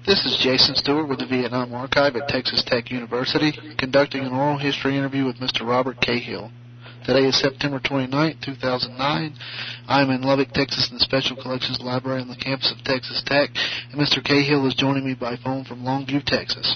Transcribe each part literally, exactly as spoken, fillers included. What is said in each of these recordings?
This is Jason Stewart with the Vietnam Archive at Texas Tech University, conducting an oral history interview with Mister Robert Cahill. Today is September twenty-ninth, two thousand nine. I'm in Lubbock, Texas, in the Special Collections Library on the campus of Texas Tech, and Mister Cahill is joining me by phone from Longview, Texas.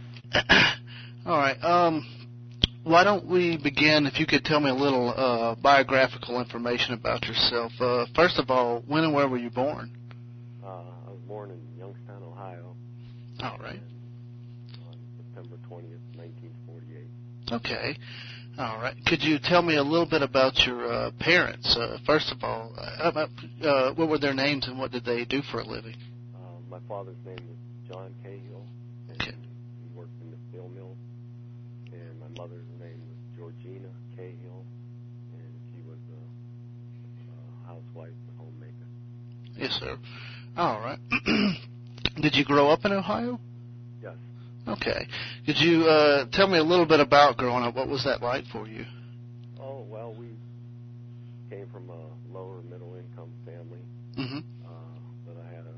All right. Um, why don't we begin, if you could tell me a little uh, biographical information about yourself. Uh, first of all, when and where were you born? Uh, I was born in Youngstown, Ohio. All right. On September twentieth, nineteen forty-eight. Okay. All right. Could you tell me a little bit about your uh, parents? Uh, first of all, uh, uh, what were their names and what did they do for a living? Uh, my father's name was John Cahill, and okay. he worked in the steel mill. And my mother's name was Georgina Cahill, and she was a, a housewife, a homemaker. Yes, sir. All right. Did you grow up in Ohio? Yes. Okay. Could you uh, tell me a little bit about growing up? What was that like for you? Oh, well, we came from a lower middle-income family, mm-hmm. uh, but I had a,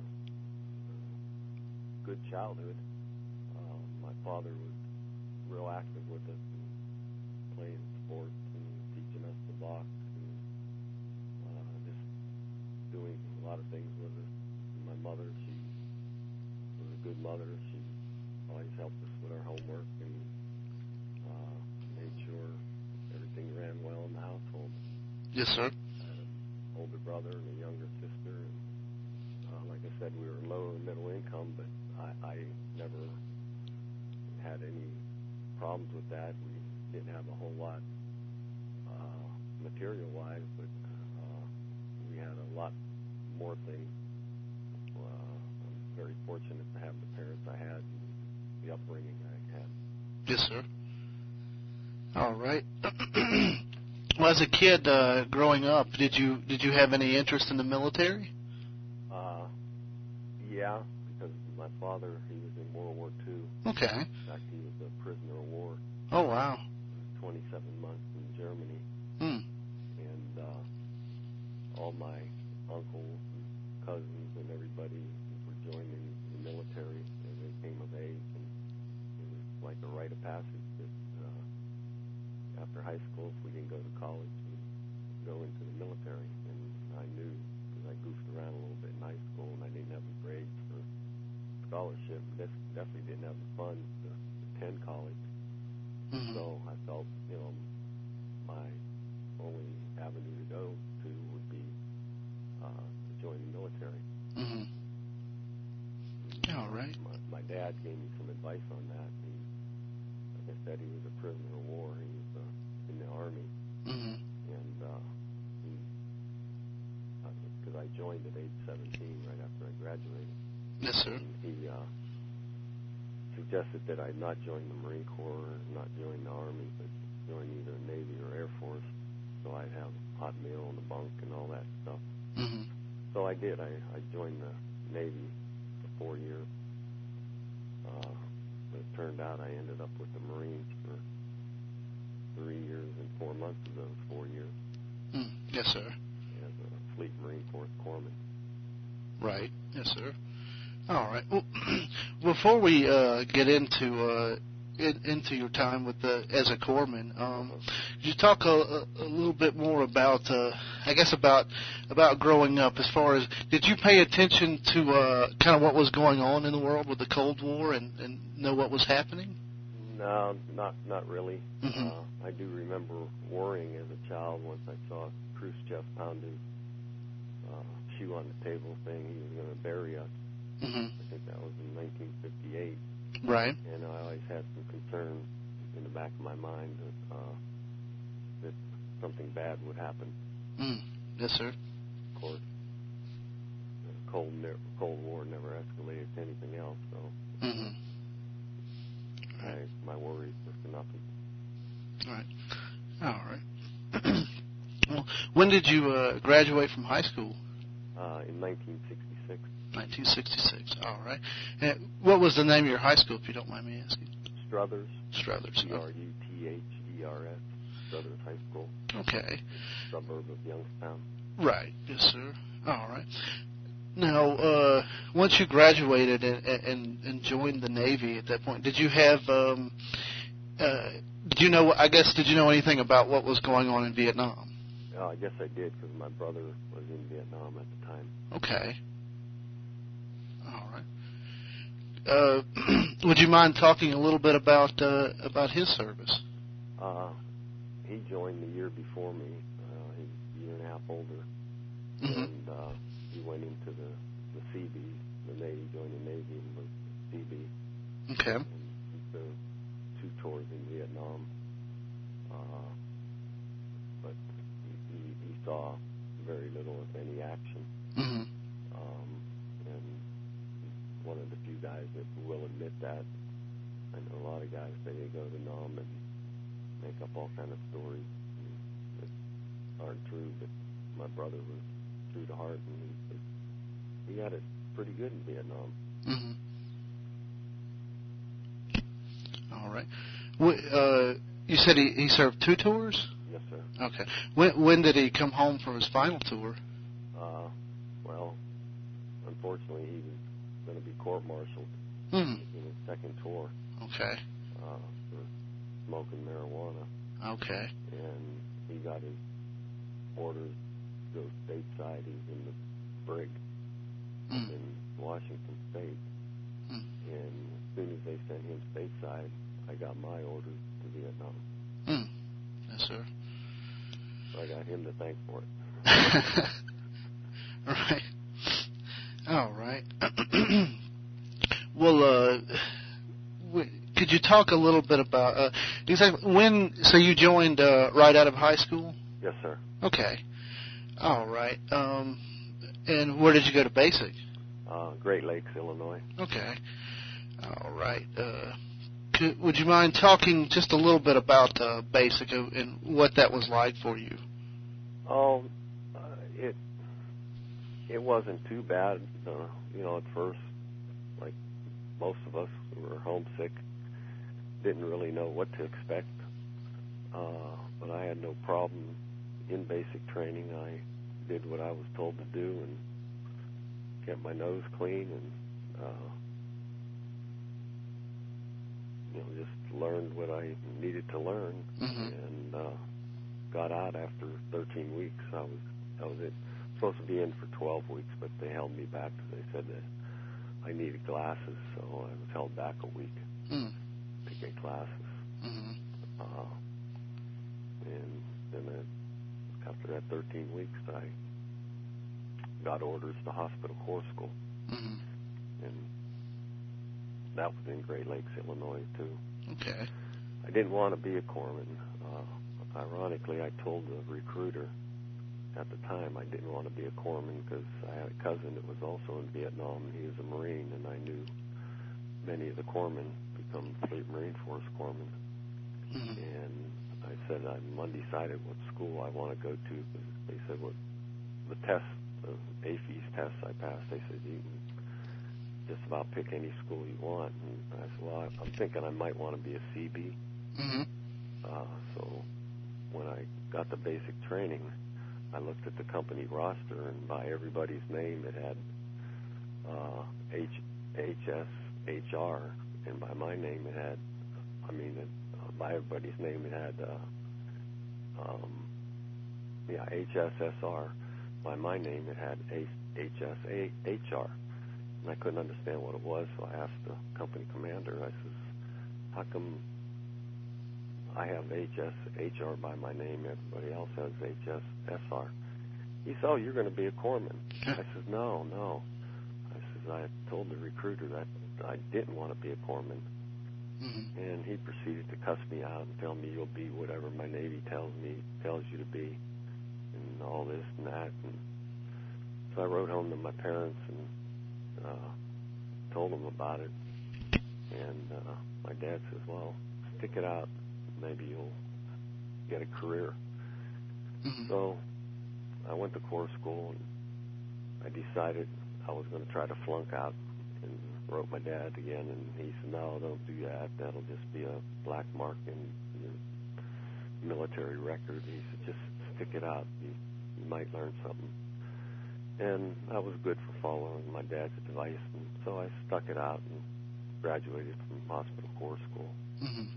a good childhood. Uh, my father was real active with us, and playing sports and teaching us to box and uh, just doing a lot of things with us. And my mother, she was a good mother. She always helped us with our homework and uh, made sure everything ran well in the household. Yes, sir. I had an older brother and a younger sister, and uh, like I said, we were lower middle income, but I, I never had any problems with that. We didn't have a whole lot uh, material-wise, but uh, we had a lot more things. Uh, I'm very fortunate to have the parents I had and the upbringing I had. Yes, sir. All right. Well, as a kid uh, growing up, did you did you have any interest in the military? Uh, yeah, because my father, he was in World War Two. Okay. In fact, he was a prisoner of war. Oh, wow. twenty-seven months in Germany. Hmm. And uh, all my uncles and cousins and everybody were joining the military as they came of age. And it was like a rite of passage that uh, after high school, if we didn't go to college, we'd go into the military. And I knew, because I goofed around a little bit in high school and I didn't have the grades for scholarship, this definitely didn't have the funds to attend college. Mm-hmm. So I felt, you know, my only avenue to go to would be uh, to join the military. Mm-hmm. All right. My, my dad gave me some advice on that. He, like I said, he was a prisoner of war. He was uh, in the Army. Mm-hmm. And uh, he, because uh, I joined at age seventeen, right after I graduated. Yes, sir. And he uh, suggested that I not join the Marine Corps, or not join the Army, but join either Navy or Air Force, so I'd have hot meal in the bunk and all that stuff. Mm-hmm. So I did. I, I joined the Navy for four years. Uh, but it turned out I ended up with the Marines for three years and four months of those four years. Mm. Yes, sir. As a Fleet Marine Corps corpsman. Right. Yes, sir. All right. Well, before we uh, get into uh, in, into your time with the as a corpsman, um, could you talk a, a, a little bit more about, uh, I guess, about about growing up? As far as, did you pay attention to uh, kind of what was going on in the world with the Cold War and, and know what was happening? No, not not really. Mm-hmm. Uh, I do remember worrying as a child once I saw Khrushchev pound his uh, shoe on the table, saying he was going to bury us. Mm-hmm. I think that was in nineteen fifty-eight. Right. And I always had some concern in the back of my mind that, uh, that something bad would happen. Mm. Yes, sir. Of course, the Cold, ne- Cold War never escalated to anything else, so Mm-hmm. I, my worries were for nothing. All right. All right. Well, when did you uh, graduate from high school? Uh, in nineteen sixty-six. nineteen sixty-six. All right. And what was the name of your high school, if you don't mind me asking? Struthers. Struthers. S T R U T H E R S. Struthers High School. Okay. Suburb of Youngstown. Right. Yes, sir. All right. Now, uh, once you graduated and, and, and joined the Navy at that point, did you have, um, uh, did you know, I guess, did you know anything about what was going on in Vietnam? Uh, I guess I did because my brother was in Vietnam at the time. Okay. All right. Uh, would you mind talking a little bit about uh, about his service? Uh, he joined the year before me. Uh, he's a year and a half older. Mm-hmm. And uh, he went into the, the C B, the Navy, joined the Navy and was C B. Okay. And he served two tours in Vietnam. Uh, but he, he saw very little, if any, action. Mm-hmm. Um, and he's one of the few guys that will admit that. I know a lot of guys say they go to Nam and make up all kind of stories that aren't true, but my brother was true to heart, and he, he had it pretty good in Vietnam. Mm-hmm. All right. Uh, you said he, he served two tours? Yes, sir. Okay. When when did he come home for his final tour? Uh, well, unfortunately, he was going to be court-martialed Mm-hmm. in his second tour. Okay. Uh, for smoking marijuana. Okay. And he got his orders to go stateside. He's in the brig Mm. in Washington State. Mm. And as soon as they sent him stateside, I got my orders to Vietnam. Mm. Yes, sir. So I got him to thank for it. Right. All right. Well, uh, w- could you talk a little bit about uh, exactly when? So you joined uh, right out of high school? Yes, sir. Okay. All right. Um, and where did you go to basic? Uh, Great Lakes, Illinois. Okay. All right. Uh, could, would you mind talking just a little bit about uh, basic and what that was like for you? Oh, uh, it it wasn't too bad. Uh, you know, at first, like most of us who were homesick, didn't really know what to expect. Uh, but I had no problem in basic training. I did what I was told to do and kept my nose clean and uh, you know, just learned what I needed to learn. Mm-hmm. And uh, got out after thirteen weeks. I was that was it. Supposed to be in for twelve weeks, but they held me back because they said that I needed glasses, so I was held back a week mm. to get glasses. Mm-hmm. Uh, and then I, after that thirteen weeks, I got orders to hospital corps school, Mm-hmm. and that was in Great Lakes, Illinois, too. Okay. I didn't want to be a corpsman. Uh, ironically, I told the recruiter at the time I didn't want to be a corpsman because I had a cousin that was also in Vietnam, and he was a Marine, and I knew many of the corpsmen become Fleet Marine Force corpsmen. Mm-hmm. And I said I'm undecided what school I want to go to. Cause they said what the test, the A F E S tests I passed, they said you can just about pick any school you want. And I said, well, I'm thinking I might want to be a C B. Mm-hmm. Uh, so when I got the basic training, I looked at the company roster, and by everybody's name, it had uh, H, HS, H R, and by my name, it had, I mean, it, uh, by everybody's name, it had, uh, um, yeah, H S S R. By my name, it had H S H R. And I couldn't understand what it was, so I asked the company commander, I says, how come I have H S H R by my name, everybody else has H S S R? He said, oh, you're going to be a corpsman. I said, no, no. I said, I told the recruiter that I didn't want to be a corpsman. Mm-hmm. And he proceeded to cuss me out and tell me you'll be whatever my Navy tells me, tells you to be, and all this and that. And so I wrote home to my parents and uh, told them about it. And uh, my dad says, well, stick it out. Maybe you'll get a career. Mm-hmm. So I went to corps school, and I decided I was going to try to flunk out, and wrote my dad again, and he said, no, don't do that. That'll just be a black mark in your military record. He said, just stick it out. You, you might learn something. and that was good for following my dad's advice, and so I stuck it out and graduated from hospital corps school. Mm-hmm.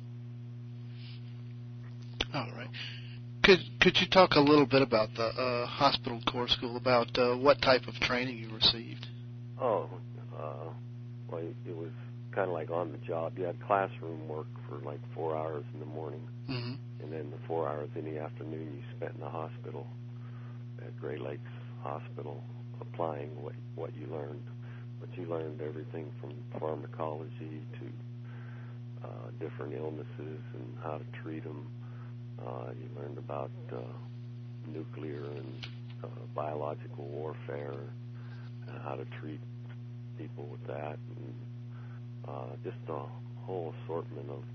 All right. Could could you talk a little bit about the uh, hospital corps school, about uh, what type of training you received? Oh, uh, well, it was kind of like on the job. You had classroom work for like four hours in the morning, mm-hmm. and then the four hours in the afternoon you spent in the hospital at Great Lakes Hospital, applying what what you learned. But you learned everything from pharmacology to uh, different illnesses and how to treat them. Uh, you learned about uh, nuclear and uh, biological warfare, and how to treat people with that, and uh, just a whole assortment of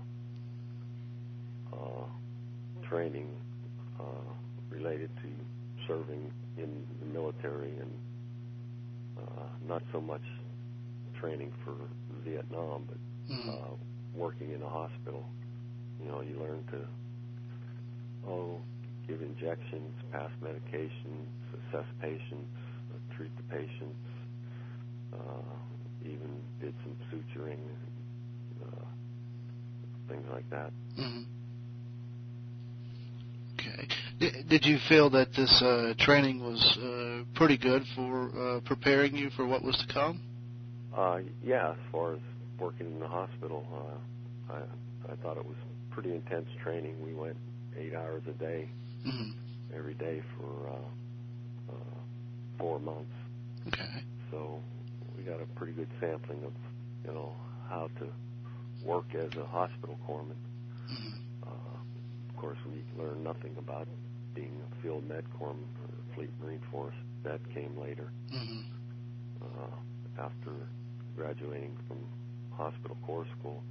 uh, uh, training uh, related to serving in the military, and uh, not so much training for Vietnam, but mm-hmm. uh, working in a hospital. You know, you learn to oh, give injections, pass medications, assess patients, uh, treat the patients, uh, even did some suturing, uh, things like that. Mm-hmm. Okay. D- did you feel that this uh, training was uh, pretty good for uh, preparing you for what was to come? Uh, yeah, as far as working in the hospital, uh, I, I thought it was pretty intense training. We went eight hours a day, mm-hmm. every day for uh, uh, four months. Okay. So we got a pretty good sampling of, you know, how to work as a hospital corpsman. Mm-hmm. Uh, of course, we learned nothing about being a field med corpsman or Fleet Marine Force. That came later. Mm-hmm. Uh, after graduating from hospital corps school,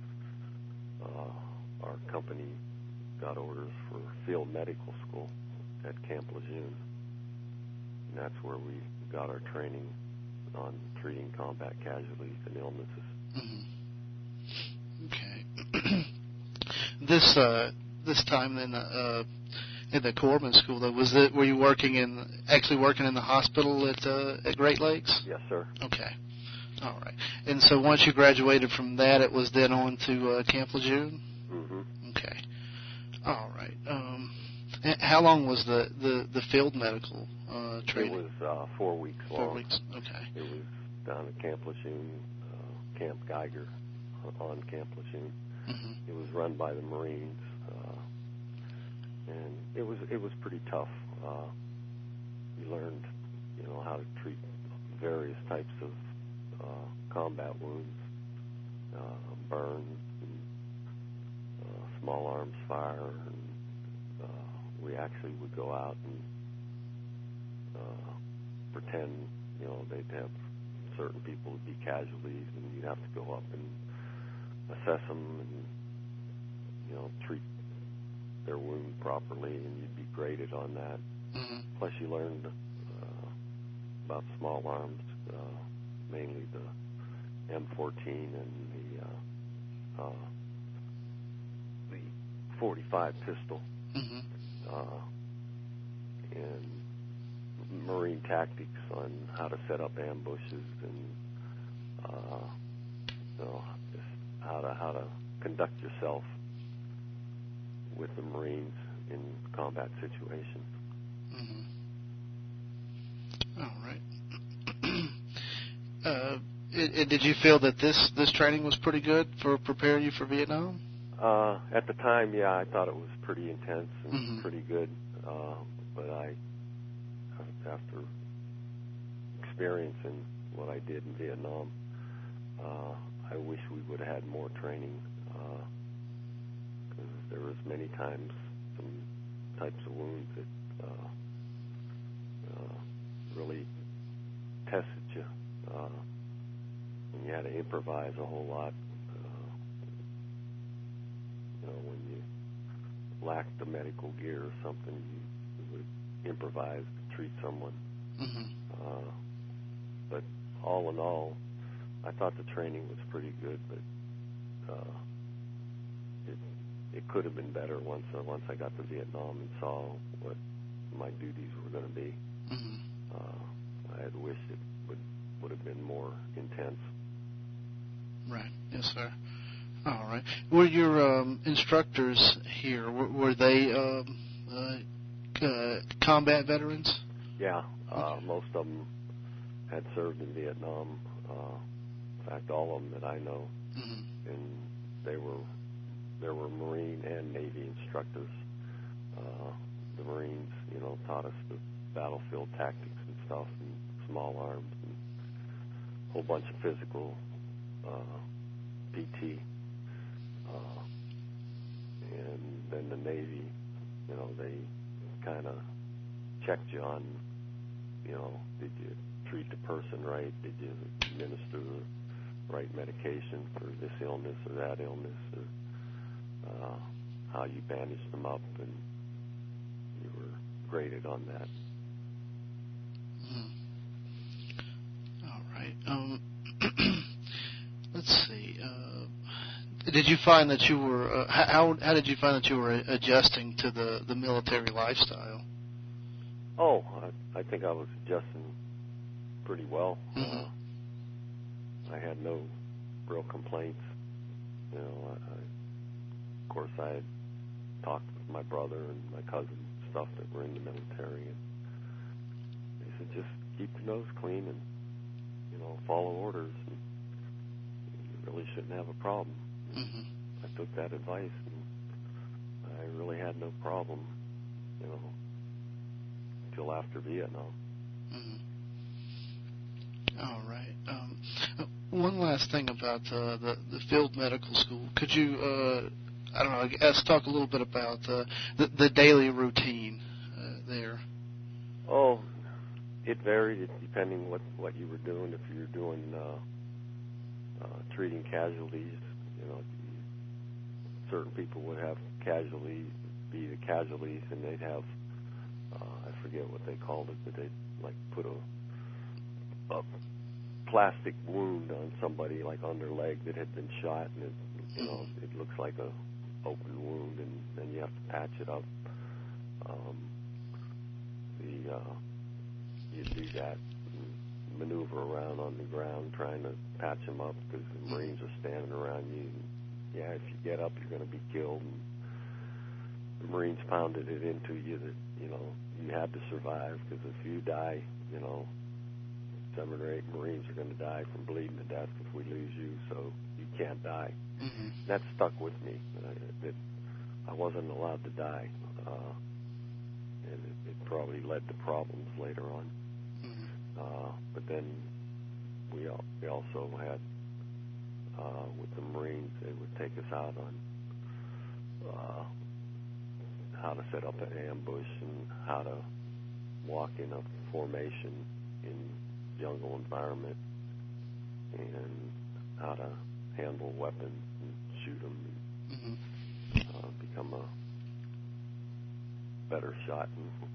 uh, our company got orders for field medical school at Camp Lejeune. And that's where we got our training on treating combat casualties and illnesses. Mm-hmm. Okay. this uh, this time in the uh, in the corpsman school, though, was it? Were you working in actually working in the hospital at uh, at Great Lakes? Yes, sir. Okay. All right. And so once you graduated from that, it was then on to uh, Camp Lejeune? Mm-hmm. Okay. All right. Um, how long was the, the, the field medical uh, training? It was uh, four weeks long. Four weeks. Okay. It was down at Camp Lejeune, uh, Camp Geiger, uh, on Camp Lejeune. Mm-hmm. It was run by the Marines, uh, and it was it was pretty tough. Uh, you learned, you know, how to treat various types of uh, combat wounds, uh, burns, and uh, small arms fire, and uh, we actually would go out and uh, pretend, you know, they'd have certain people would be casualties, and you'd have to go up and assess them and, you know, treat their wound properly, and you'd be graded on that. Mm-hmm. Plus, you learned uh, about small arms, uh, mainly the M fourteen and the uh, uh, the forty-five pistol, Mm-hmm. uh, and Marine tactics on how to set up ambushes and uh, you know, just how to how to conduct yourself with the Marines in combat situations. Mm-hmm. All right. uh, it, it, did you feel that this, this training was pretty good for preparing you for Vietnam? Uh, at the time, yeah, I thought it was pretty intense and mm-hmm. pretty good. Uh, but I, after experiencing what I did in Vietnam, uh, I wish we would have had more training. Because uh, there was many times some types of wounds that uh, uh, really tested you, uh, and you had to improvise a whole lot. Uh, you know, when you lacked the medical gear or something, you, you would improvise to treat someone. Mm-hmm. Uh, but all in all, I thought the training was pretty good, but uh, it it could have been better once uh, once I got to Vietnam and saw what my duties were going to be. Mm-hmm. uh, I had wished it would would have been more intense. Right. Yes, sir. All right. Were your um, instructors here? Were, were they um, uh, uh, combat veterans? Yeah, uh, most of them had served in Vietnam. Uh, in fact, all of them that I know, Mm-hmm. and they were there were Marine and Navy instructors. Uh, the Marines, you know, taught us the battlefield tactics and stuff, and small arms, and a whole bunch of physical uh, P T. Uh, and then the Navy, you know, they kind of checked you on, you know, did you treat the person right? Did you administer the right medication for this illness or that illness? Or uh, how you bandaged them up, and you were graded on that. Mm. All right. Um, let's see. Uh, did you find that you were uh, how how did you find that you were adjusting to the, the military lifestyle? Oh, I, I think I was adjusting pretty well. Mm-hmm. Uh, I had no real complaints. You know, I, I, of course, I had talked with my brother and my cousin and stuff that were in the military, and they said just keep your nose clean and, you know, follow orders, and you really shouldn't have a problem. Mm-hmm. I took that advice, and I really had no problem, you know, until after Vietnam. Mm-hmm. All right. Um, one last thing about uh, the the field medical school. Could you, uh, I don't know, I guess talk a little bit about uh, the the daily routine uh, there? Oh, it varied depending what what you were doing. If you were doing uh, uh, treating casualties, you know, certain people would have casualties, be the casualties, and they'd have uh, I forget what they called it, but they'd like put a, a plastic wound on somebody, like on their leg that had been shot, and it, you know, it looks like a open wound, and then you have to patch it up. Um, the uh, you do that, and maneuver around on the ground trying to patch them up because the Marines are standing around you. And, yeah, if you get up, you're going to be killed. And the Marines pounded it into you that, you know, you had to survive, because if you die, you know, seven or eight Marines are going to die from bleeding to death if we lose you, so you can't die. Mm-hmm. That stuck with me, uh, that I wasn't allowed to die, uh, and it, it probably led to problems later on. Mm-hmm. Uh, but then we, al- we also had, uh, with the Marines, they would take us out on uh, how to set up an ambush and how to walk in a formation in jungle environment, and how to handle weapons and shoot them, and Mm-hmm. uh, become a better shot. And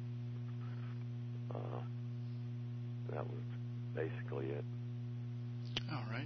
uh, that was basically it. All right.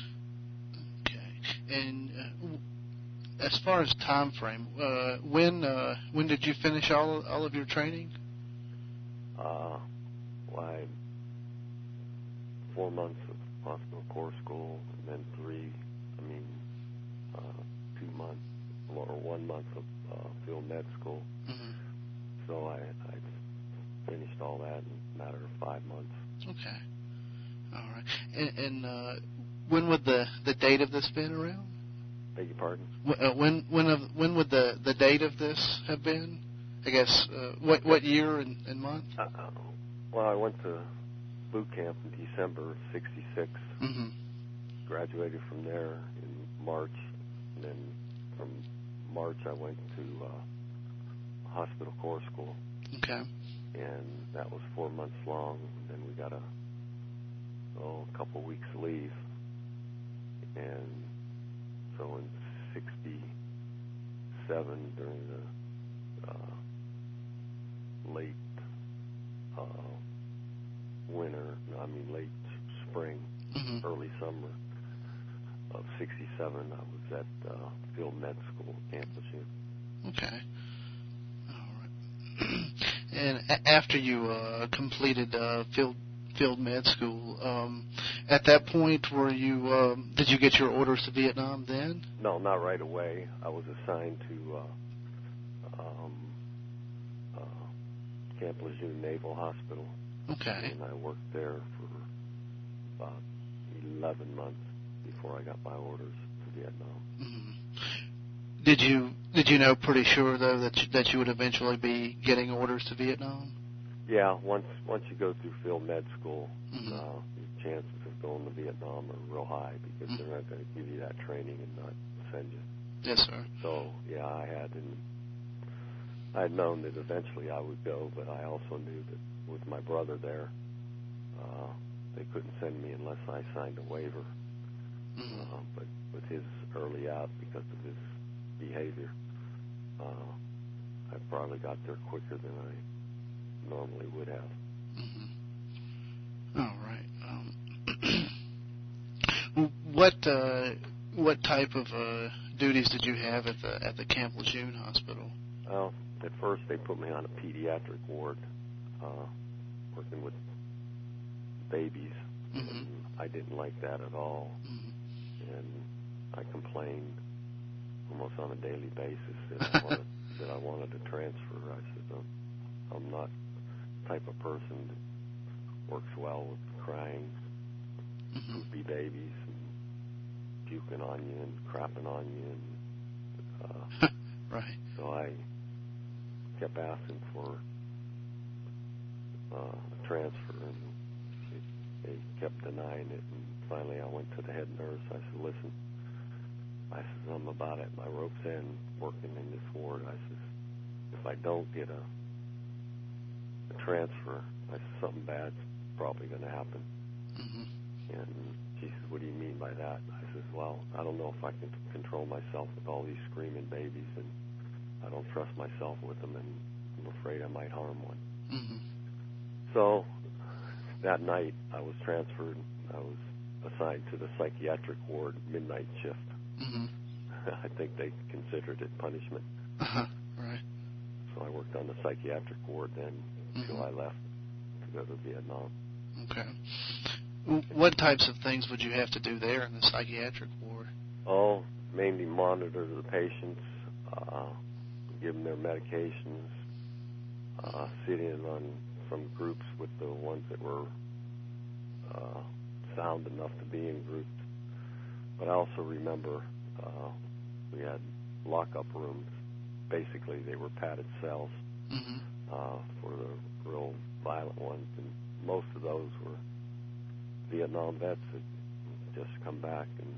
Okay. And uh, as far as time frame, uh, when uh, when did you finish all all of your training? Uh, well, I had four months of hospital corps school, and then three, I mean, uh, two months, or one month of uh, field med school. Mm-hmm. So I, I finished all that in a matter of five months. Okay. All right. And, and uh, when would the, the date of this been around? Beg your pardon? When uh, when when, of, when would the, the date of this have been? I guess uh, what what year and, and month? Uh, well, I went to boot camp in December of sixty-six. Mm-hmm. Graduated from there in March, and then from March I went to uh, hospital corps school. Okay. And that was four months long. And then we got a oh, a couple weeks leave, and so in sixty-seven, during the uh, late uh, winter, no, I mean late spring, Mm-hmm. early summer of sixty-seven, I was at uh, field med school, Camp Lejeune. Okay. All right. And a- after you uh, completed uh, field field med school, um, at that point, were you um, did you get your orders to Vietnam then? No, not right away. I was assigned to uh, um, uh, Camp Lejeune Naval Hospital. Okay. And I worked there for about eleven months before I got my orders to Vietnam. Mm-hmm. Did you did you know pretty sure though that you, that you would eventually be getting orders to Vietnam? Yeah, once once you go through field med school, Mm-hmm. uh, your chances of going to Vietnam are real high because Mm-hmm. they're not going to give you that training and not send you. Yes, sir. So yeah, I had and I had known that eventually I would go, but I also knew that with my brother there, uh, they couldn't send me unless I signed a waiver. Mm-hmm. Uh, but with his early out because of his behavior, uh, I probably got there quicker than I normally would have. Mm-hmm. All right. Um, what uh, what type of uh, duties did you have at the at the Camp Lejeune Hospital? Well, at first they put me on a pediatric ward, uh, working with babies. Mm-hmm. And I didn't like that at all, Mm-hmm. and I complained almost on a daily basis that I wanted, that I wanted to transfer. I said, I'm, I'm not the type of person that works well with crying, Mm-hmm. poopy babies, and puking on you and crapping on you. And, uh, right. so I kept asking for uh, a transfer, and they, they kept denying it. And finally, I went to the head nurse. I said, "Listen," I said, "I'm about at my rope's end working in this ward." I said, "If I don't get a, a transfer, I said, something bad's probably going to happen." Mm-hmm. And she says, "What do you mean by that?" I says, "Well, I don't know if I can control myself with all these screaming babies, and I don't trust myself with them, and I'm afraid I might harm one." Mm-hmm. So that night, I was transferred. I was assigned to the psychiatric ward midnight shift. Mm-hmm. I think they considered it punishment. Uh-huh. Right. So I worked on the psychiatric ward then until Mm-hmm. I left to go to Vietnam. Okay. What types of things would you have to do there in the psychiatric ward? Oh, mainly monitor the patients, uh, give them their medications, uh, sit in on some groups with the ones that were uh, sound enough to be in groups. But I also remember uh, we had lockup rooms. Basically, they were padded cells Mm-hmm. uh, for the real violent ones, and most of those were Vietnam vets that just come back and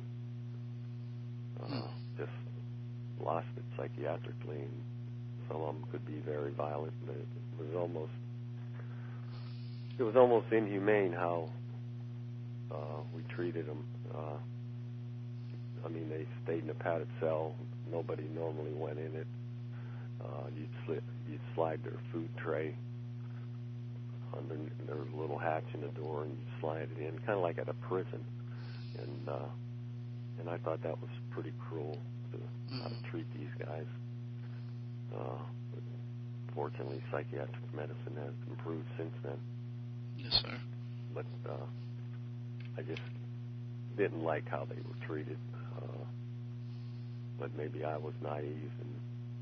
uh, Mm. just lost it psychiatrically, and some of them could be very violent. But it was almost it was almost inhumane how uh, we treated them. Uh, I mean, they stayed in a padded cell. Nobody normally went in it. Uh, you'd, slip, you'd slide their food tray under there was a little hatch in the door, and you'd slide it in, kind of like at a prison. And uh, and I thought that was pretty cruel to Mm-hmm. how to treat these guys. Uh, but fortunately, psychiatric medicine has improved since then. Yes, sir. But uh, I just didn't like how they were treated. Uh, but maybe I was naive, and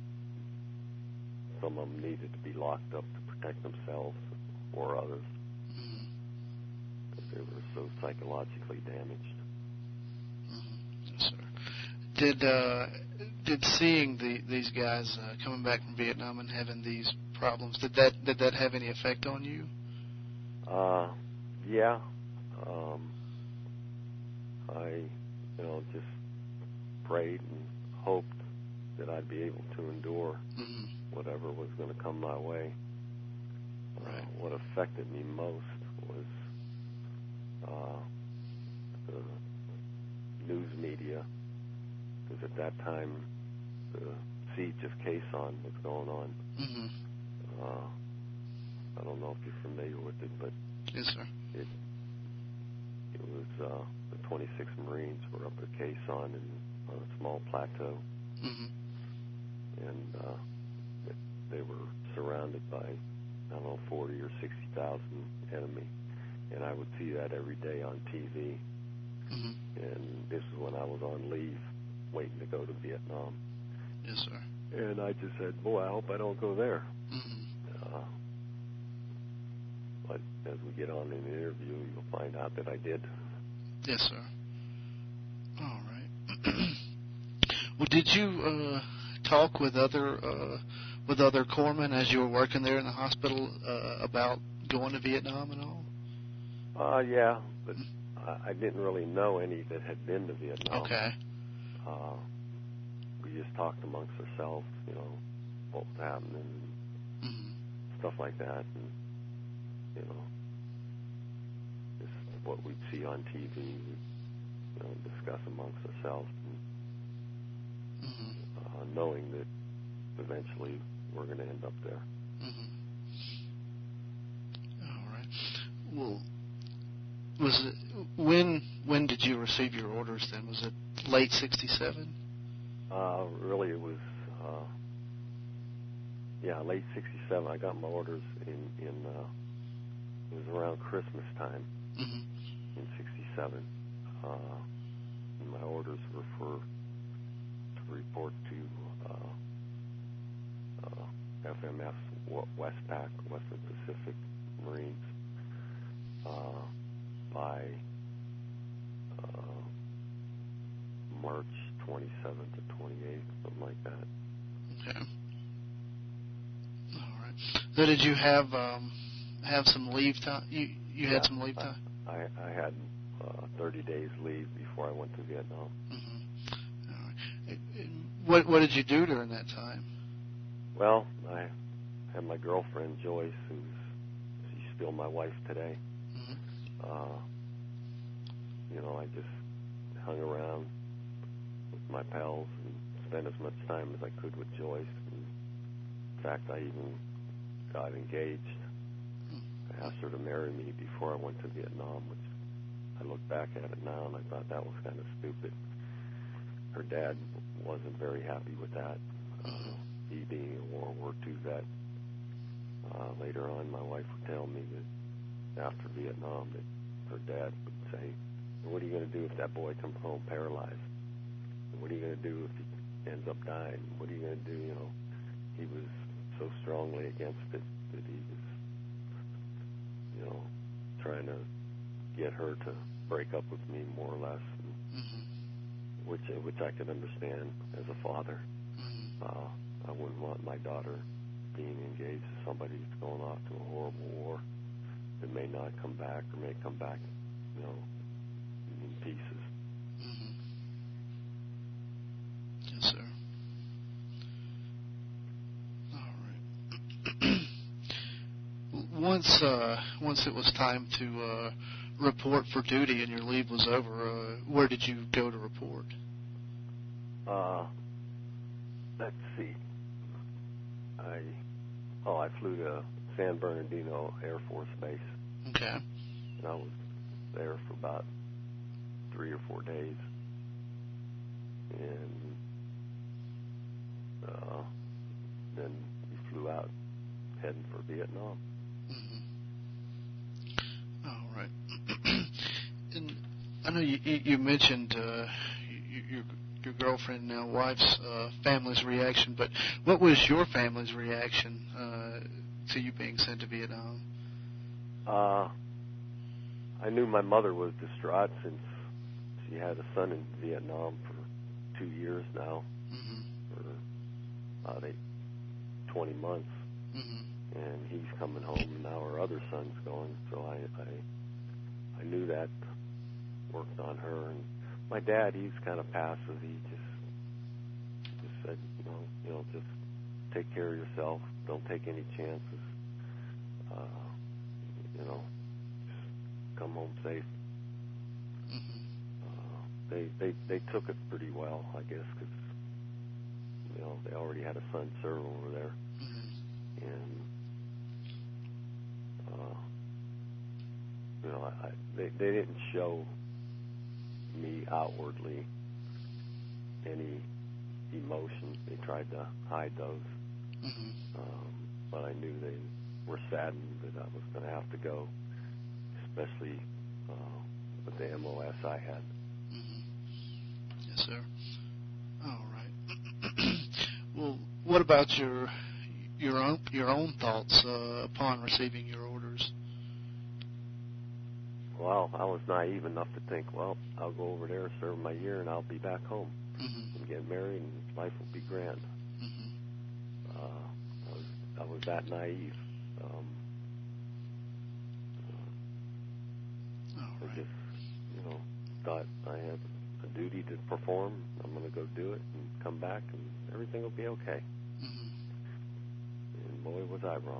some of them needed to be locked up to protect themselves or others Mm-hmm. because they were so psychologically damaged. Mm-hmm. Yes, sir. Did uh, did seeing the, these guys uh, coming back from Vietnam and having these problems, did that did that have any effect on you? Uh, yeah. Um, I, you know, just prayed and hoped that I'd be able to endure Mm-hmm. whatever was going to come my way. Right. Uh, what affected me most was uh, the news media, because at that time the siege of Khe Sanh was going on. Mm-hmm. Uh, I don't know if you're familiar with it, but Yes, sir. it it was uh, the twenty-sixth Marines were up at Khe Sanh and on a small plateau, Mm-hmm. and uh, they were surrounded by I don't know, forty or sixty thousand enemy, and I would see that every day on T V. Mm-hmm. And this is when I was on leave, waiting to go to Vietnam. Yes, sir. And I just said, boy, I hope I don't go there. Mm-hmm. Uh, but as we get on in the interview, you'll find out that I did. Yes, sir. All right. Well, did you uh, talk with other uh, with other corpsmen as you were working there in the hospital uh, about going to Vietnam and all? Uh, yeah, but I, I didn't really know any that had been to Vietnam. Okay. Uh, we just talked amongst ourselves, you know, what was happening and mm-hmm. stuff like that, and you know, just what we'd see on T V, we'd, you know, discuss amongst ourselves, and, mm-hmm. uh, knowing that eventually we're going to end up there. Mm-hmm. All right. Well, was it when? When did you receive your orders? Then was it late sixty-seven? Uh, really, it was, uh, yeah, late sixty-seven. I got my orders in, in uh, it was around Christmas time mm-hmm. in sixty-seven. Uh, and my orders were for, to report to uh, uh, F M S Westpac, Western Pacific Marines, uh, by uh, March twenty-seventh to twenty-eighth, something like that. Okay. All right. So did you have um, have some leave time? You you yeah, had some leave time? I, I had uh, thirty days leave before I went to Vietnam. Mm-hmm. All right. What what did you do during that time? Well, I had my girlfriend Joyce, who's she's still my wife today. Mm-hmm. Uh, you know, I just hung around with my pals and spent as much time as I could with Joyce. And in fact, I even got engaged. I asked her to marry me before I went to Vietnam, which I look back at it now and I thought that was kind of stupid. Her dad wasn't very happy with that. Uh, he being a World War Two vet. Uh, later on, my wife would tell me that after Vietnam, that her dad would say, "What are you going to do if that boy comes home paralyzed? What are you going to do if he ends up dying? What are you going to do?" You know, he was so strongly against it that he was, you know, trying to get her to break up with me, more or less, and, mm-hmm. which which I could understand as a father. Mm-hmm. Uh, I wouldn't want my daughter being engaged to somebody who's going off to a horrible war that may not come back or may come back, you know, in pieces. Mm-hmm. Yes, sir. All right. once, uh, once it was time to uh, report for duty and your leave was over, uh, where did you go to report? Uh, let's see. I oh, I flew to San Bernardino Air Force Base. Okay. And I was there for about three or four days, and uh, then we flew out heading for Vietnam. Mm-hmm. All right. And I know you, you mentioned uh, your your girlfriend, now wife's uh, family's reaction, but what was your family's reaction uh, to you being sent to Vietnam? Uh, I knew my mother was distraught since she had a son in Vietnam for two years now, mm-hmm. for about eight, twenty months, mm-hmm. and he's coming home, and now our other son's going. So I, I, I knew that worked on her. And my dad, he's kind of passive. He just, just said, you know, you know, just take care of yourself. Don't take any chances. Uh, you know, just come home safe. Mm-hmm. Uh, they, they, they took it pretty well, I guess, because, you know, they already had a son serve over there. Mm-hmm. And, uh, you know, I, they, they didn't show me outwardly any emotion. They tried to hide those. Mm-hmm. Um, but I knew they were saddened that I was going to have to go, especially uh, with the M O S I had. Mm-hmm. Yes, sir. All right. Well, what about your your own your own thoughts uh, upon receiving your orders? Well, I was naive enough to think, well, I'll go over there, serve my year, and I'll be back home Mm-hmm. and get married, and life will be grand. Mm-hmm. Uh, I was I was that naive. Um, uh, All I right. just, you know, thought I had a duty to perform. I'm going to go do it and come back, and everything will be okay. Mm-hmm. And boy, was I wrong.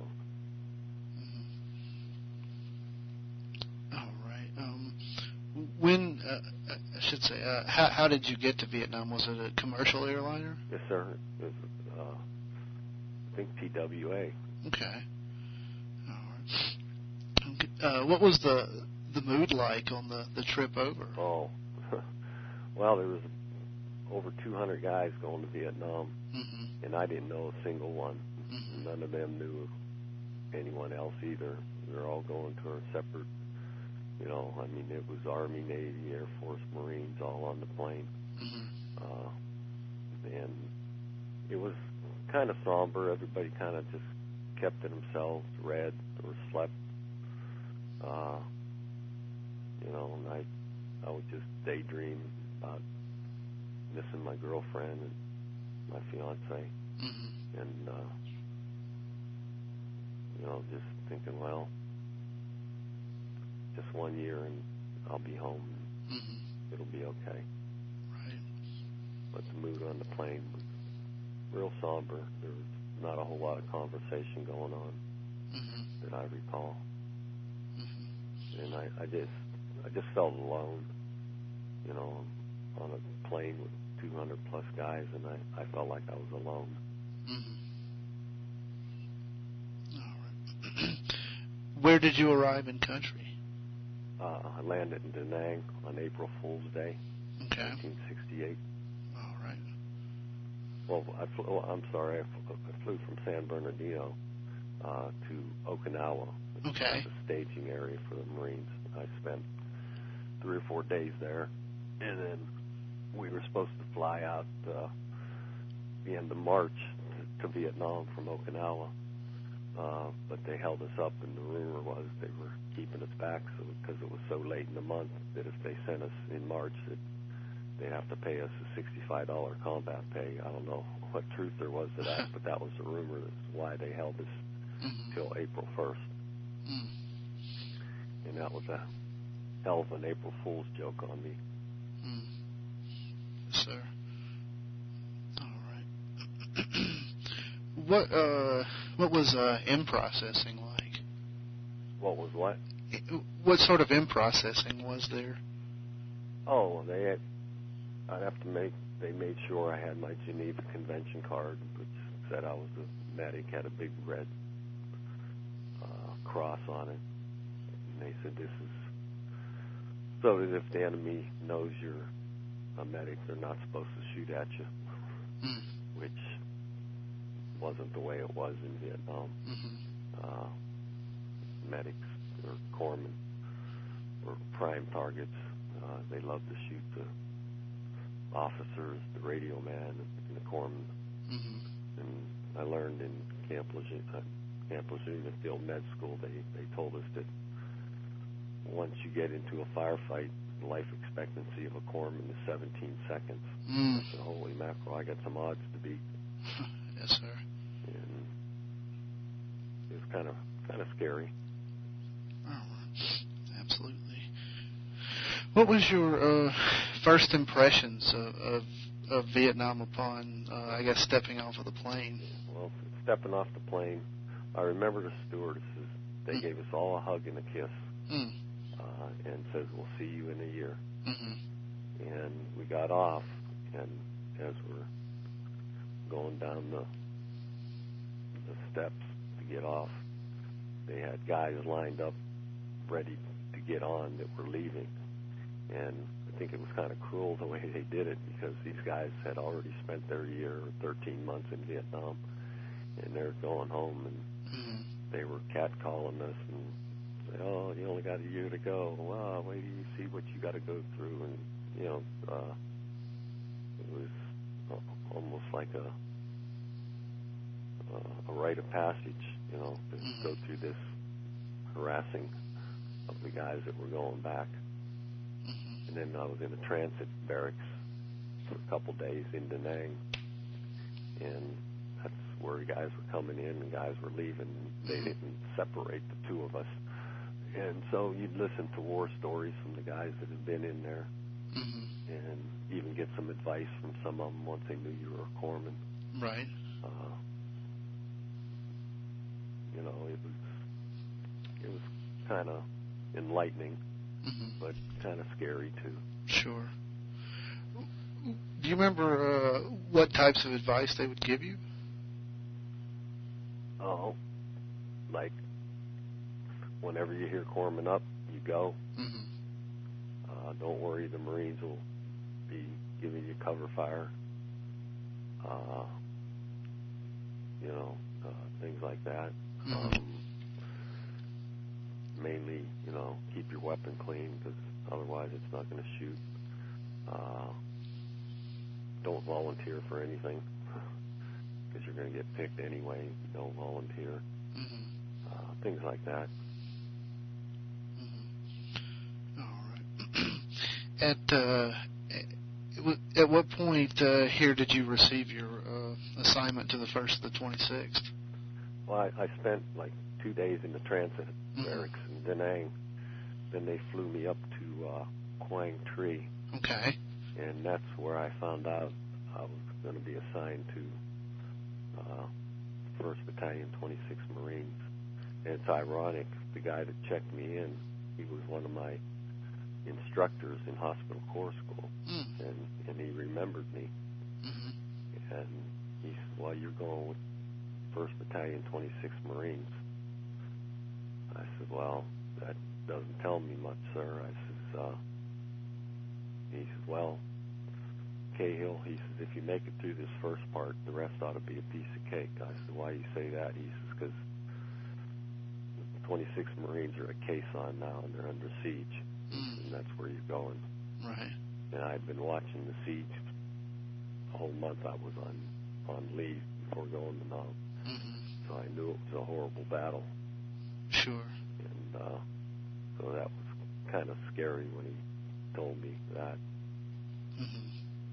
Mm-hmm. All right. Um, when uh, I should say, uh, how how did you get to Vietnam? Was it a commercial airliner? Yes, sir. It was, uh, I think T W A. Okay. All right. Okay. Uh, what was the the mood like on the, the trip over? Oh, well, there was over two hundred guys going to Vietnam, Mm-hmm. and I didn't know a single one. Mm-hmm. None of them knew anyone else either. We were all going to our separate, you know, I mean, it was Army, Navy, Air Force, Marines, all on the plane. Mm-hmm. Uh, and it was kind of somber. Everybody kind of just kept to themselves, read or slept. Uh, you know, and I, I would just daydream about missing my girlfriend and my fiance, Mm-hmm. and uh, you know, just thinking, well, just one year and I'll be home. And Mm-hmm. it'll be okay. Right. But the mood on the plane was real somber. There was not a whole lot of conversation going on Mm-hmm. that I recall, Mm-hmm. and I, I just, I just felt alone. You know, on a plane with two hundred plus guys, and I, I felt like I was alone. Mm-hmm. All right. Where did you arrive in country? Uh, I landed in Da Nang on April Fool's Day, Okay. nineteen sixty-eight. All right. Well, I flew, oh, I'm sorry, I flew, I flew from San Bernardino uh, to Okinawa, which Okay. is the staging area for the Marines. I spent three or four days there, and then we were supposed to fly out uh, the end of March to, to Vietnam from Okinawa, uh, but they held us up, and the rumor was they were keeping us back so because it was so late in the month that if they sent us in March, that they'd have to pay us a sixty-five dollars combat pay. I don't know what truth there was to that, but that was the rumor. That's why they held us Mm-hmm. till April first, Mm. and that was a hell of an April Fool's joke on me. Mm. Yes, sir. All right. What uh what was uh M processing like? What was what? What sort of M processing was there? Oh, they had. I'd have to make. They made sure I had my Geneva Convention card, which said I was a medic. Had a big red uh, cross on it, and they said this is so that if the enemy knows you're a medic, they're not supposed to shoot at you, Mm. which wasn't the way it was in Vietnam. Mm-hmm. Uh, medics or corpsmen were prime targets. Uh, they loved to shoot the officers, the radio man, and the corpsman. Mm-hmm. And I learned in Camp Lejeune, uh, Camp Lejeune at Field Med School, they, they told us that once you get into a firefight, the life expectancy of a corpsman is seventeen seconds. Mm. I said, holy mackerel, I got some odds to beat. Yes, sir. And it was kind of kind of scary. Oh, absolutely. What was your uh, first impressions of, of, of Vietnam upon, uh, I guess, stepping off of the plane? Well, stepping off the plane, I remember the stewardesses. They Mm. gave us all a hug and a kiss, Mm. uh, and said, "We'll see you in a year." Mm-hmm. And we got off, and as we're going down the the steps to get off, they had guys lined up, ready to get on that were leaving. And I think it was kind of cruel the way they did it, because these guys had already spent their year or thirteen months in Vietnam, and they're going home, and Mm-hmm. they were catcalling us and say, "Oh, you only got a year to go. Wow, wait till you see what you got to go through." And you know, uh, it was uh, almost like a uh, a rite of passage, you know, to mm-hmm. go through this harassing of the guys that were going back. Mm-hmm. And then I was in a transit barracks for a couple days in Da Nang, and that's where guys were coming in and guys were leaving. They mm-hmm. didn't separate the two of us. And so you'd listen to war stories from the guys that had been in there, mm-hmm. and even get some advice from some of them once they knew you were a corpsman. Right. Uh, you know, it was it was kind of enlightening, mm-hmm. but kind of scary too. Sure. Do you remember uh, what types of advice they would give you? Oh, like whenever you hear corpsman up, you go. Mm-hmm. Uh, don't worry, the Marines will be giving you cover fire. Uh, you know, uh, things like that. Mm-hmm. Um, mainly, you know, keep your weapon clean because otherwise it's not going to shoot. Uh, don't volunteer for anything because you're going to get picked anyway. Don't volunteer. Mm-hmm. Uh, things like that. Mm-hmm. All right. At uh, at what point uh, here did you receive your uh, assignment to the first of the twenty-sixth? Well, I, I spent like two days in the transit mm-hmm. barracks in Da Nang. Then they flew me up to uh, Quang Tri. Okay. And that's where I found out I was going to be assigned to uh, first Battalion, twenty-sixth Marines. And it's ironic, the guy that checked me in, he was one of my instructors in Hospital Corps School, mm. and, and he remembered me. Mm-hmm. And he said, "Well, you're going with first Battalion, twenty-sixth Marines." I said, "Well, that doesn't tell me much, sir." I said, uh, he says, "Well, Cahill," he says, "if you make it through this first part, the rest ought to be a piece of cake." I said, "Why do you say that?" He says, "Because the twenty-sixth Marines are at Quezon now, and they're under siege, mm. and that's where you're going." Right. And I'd been watching the siege the whole month I was on, on leave before going to Nam. Mm-hmm. So I knew it was a horrible battle. Sure. And uh, so that was kind of scary when he told me that. Mm-hmm.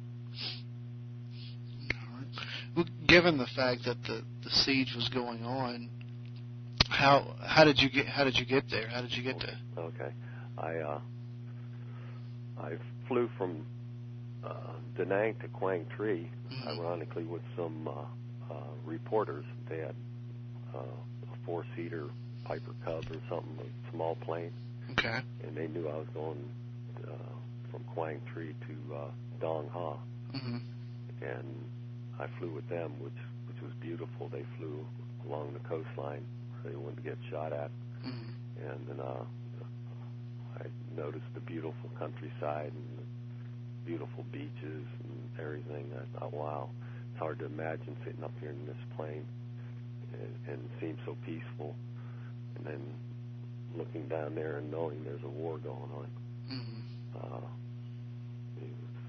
All right. Well, given the fact that the, the siege was going on, how how did you get how did you get there? How did you get there? Okay, I uh, I flew from uh, Da Nang to Quang Tri, mm-hmm. ironically, with some uh, uh, reporters. They had uh, a four-seater Piper Cub or something, a small plane. Okay. And they knew I was going uh, from Quang Tri to uh, Dong Ha. Mm-hmm. And I flew with them, which which was beautiful. They flew along the coastline where they wouldn't get shot at. Mm-hmm. And then uh, I noticed the beautiful countryside and the beautiful beaches and everything. I thought, wow, it's hard to imagine sitting up here in this plane, and, and it seemed so peaceful. And then looking down there and knowing there's a war going on. Mm-hmm. Uh, it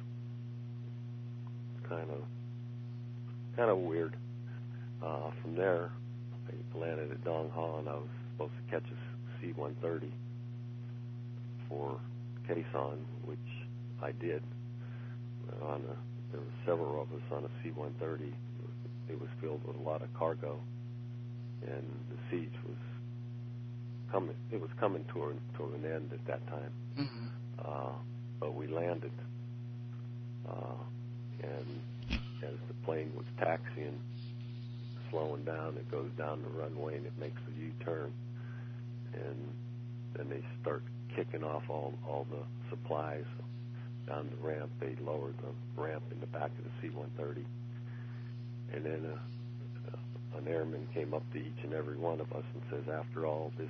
was kind of kind of weird. Uh, from there, I landed at Dong Ha, and I was supposed to catch a C one thirty for Quezon, which I did. On a, there were several of us on a C one thirty. It was filled with a lot of cargo, and the siege was coming. It was coming to an, to an end at that time. Mm-hmm. Uh, but we landed, uh, and as the plane was taxiing, slowing down, it goes down the runway and it makes a U-turn, and then they start kicking off all all the supplies down the ramp. They lowered the ramp in the back of the C one thirty, and then a, a, an airman came up to each and every one of us and says, "After all this,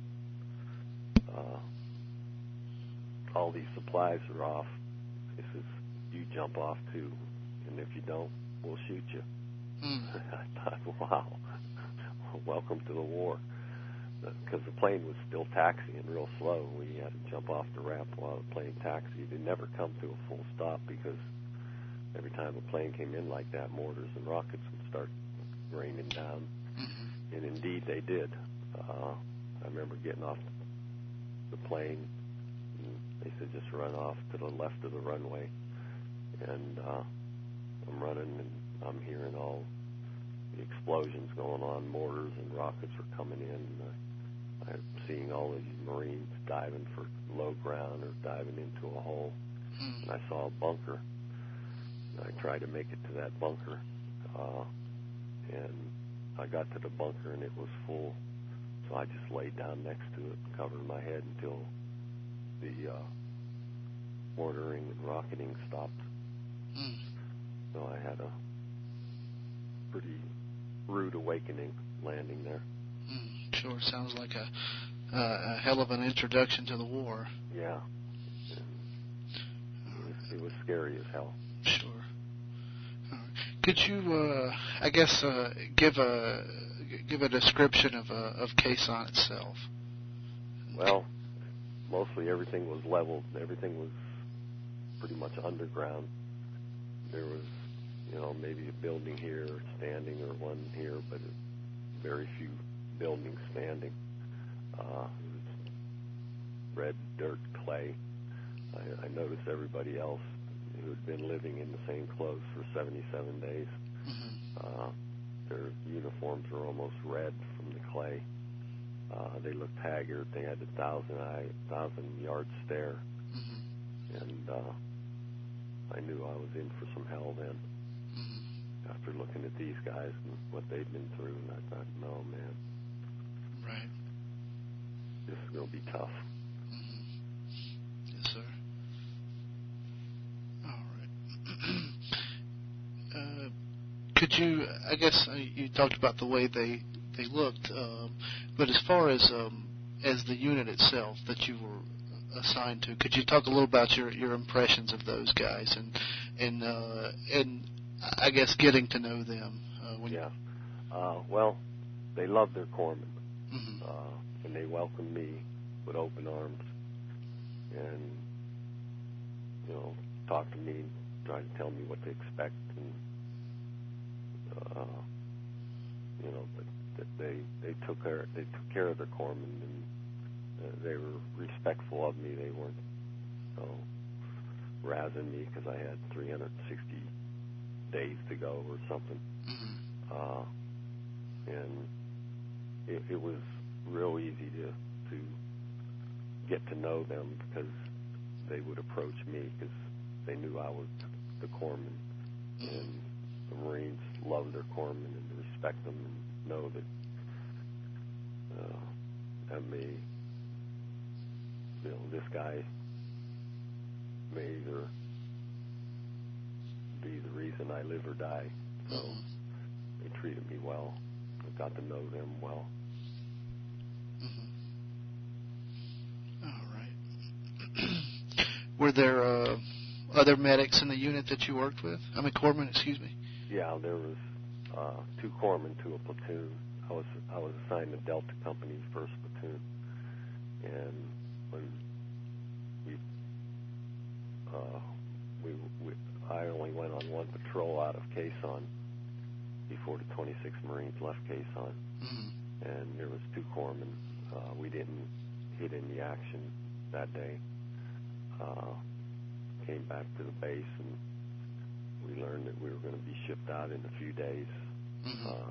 uh, all these supplies are off. He says, you jump off too, and if you don't, we'll shoot you." Mm. I thought, wow, welcome to the war. because the plane was still taxiing real slow. We had to jump off the ramp while the plane taxied. It never come to a full stop because every time a plane came in like that, mortars and rockets would start raining down. Mm-hmm. And indeed they did. Uh, I remember getting off the plane, and they said just run off to the left of the runway. And uh, I'm running, and I'm hearing all the explosions going on. Mortars and rockets are coming in. Uh, I'm seeing all these Marines diving for low ground or diving into a hole. Mm. And I saw a bunker. And I tried to make it to that bunker. Uh, and I got to the bunker, and it was full. So I just laid down next to it and covered my head until the uh, mortaring and rocketing stopped. Mm. So I had a pretty rude awakening landing there. Mm. Sure, sounds like a, uh, a hell of an introduction to the war. Yeah. It was, it was scary as hell. Sure. All right. Could you, uh, I guess, uh, give a give a description of uh, of Quezon itself? Well, mostly everything was leveled. Everything was pretty much underground. There was, you know, maybe a building here or standing or one here, but very few buildings standing. Uh, it was red dirt, clay. I, I noticed everybody else who had been living in the same clothes for seventy-seven days. Mm-hmm. Uh, their uniforms were almost red from the clay. Uh, they looked haggard. They had a thousand eye, thousand yard stare, Mm-hmm. and uh, I knew I was in for some hell then. Mm-hmm. After looking at these guys and what they'd been through, and I thought, no, man, Right. this is going to be tough. Mm-hmm. Yes, sir. All right. uh, could you, I guess uh, you talked about the way they they looked, um, but as far as um, as the unit itself that you were assigned to, could you talk a little about your, your impressions of those guys and and uh, and I guess getting to know them? Uh, when Yeah. Uh, well, they loved their corpsmen, mm-hmm. uh, and they welcomed me with open arms, and you know, talked to me, tried to tell me what to expect, and uh, you know, but they they took care they took care of their corpsmen, and uh, they were respectful of me. They weren't you know, razzing me because I had three hundred sixty days to go or something. Mm-hmm. Uh, and it, it was real easy to to get to know them because they would approach me because they knew I was the corpsman, Mm-hmm. and the Marines love their corpsmen and respect them and know that uh, that may, you know, this guy may either be the reason I live or die. So Mm-hmm. they treated me well. I got to know them well. Mm-hmm. All right. Were there uh, other medics in the unit that you worked with? I mean, corpsmen, excuse me. Yeah, there was uh, two corpsmen to a platoon. I was I was assigned to Delta Company's first platoon, and when we uh, we, we I only went on one patrol out of Quezon before the twenty-sixth Marines left Quezon, Mm-hmm. and there was two corpsmen. Uh, we didn't hit any action that day. Uh, came back to the base, and we learned that we were going to be shipped out in a few days, Mm-hmm. uh,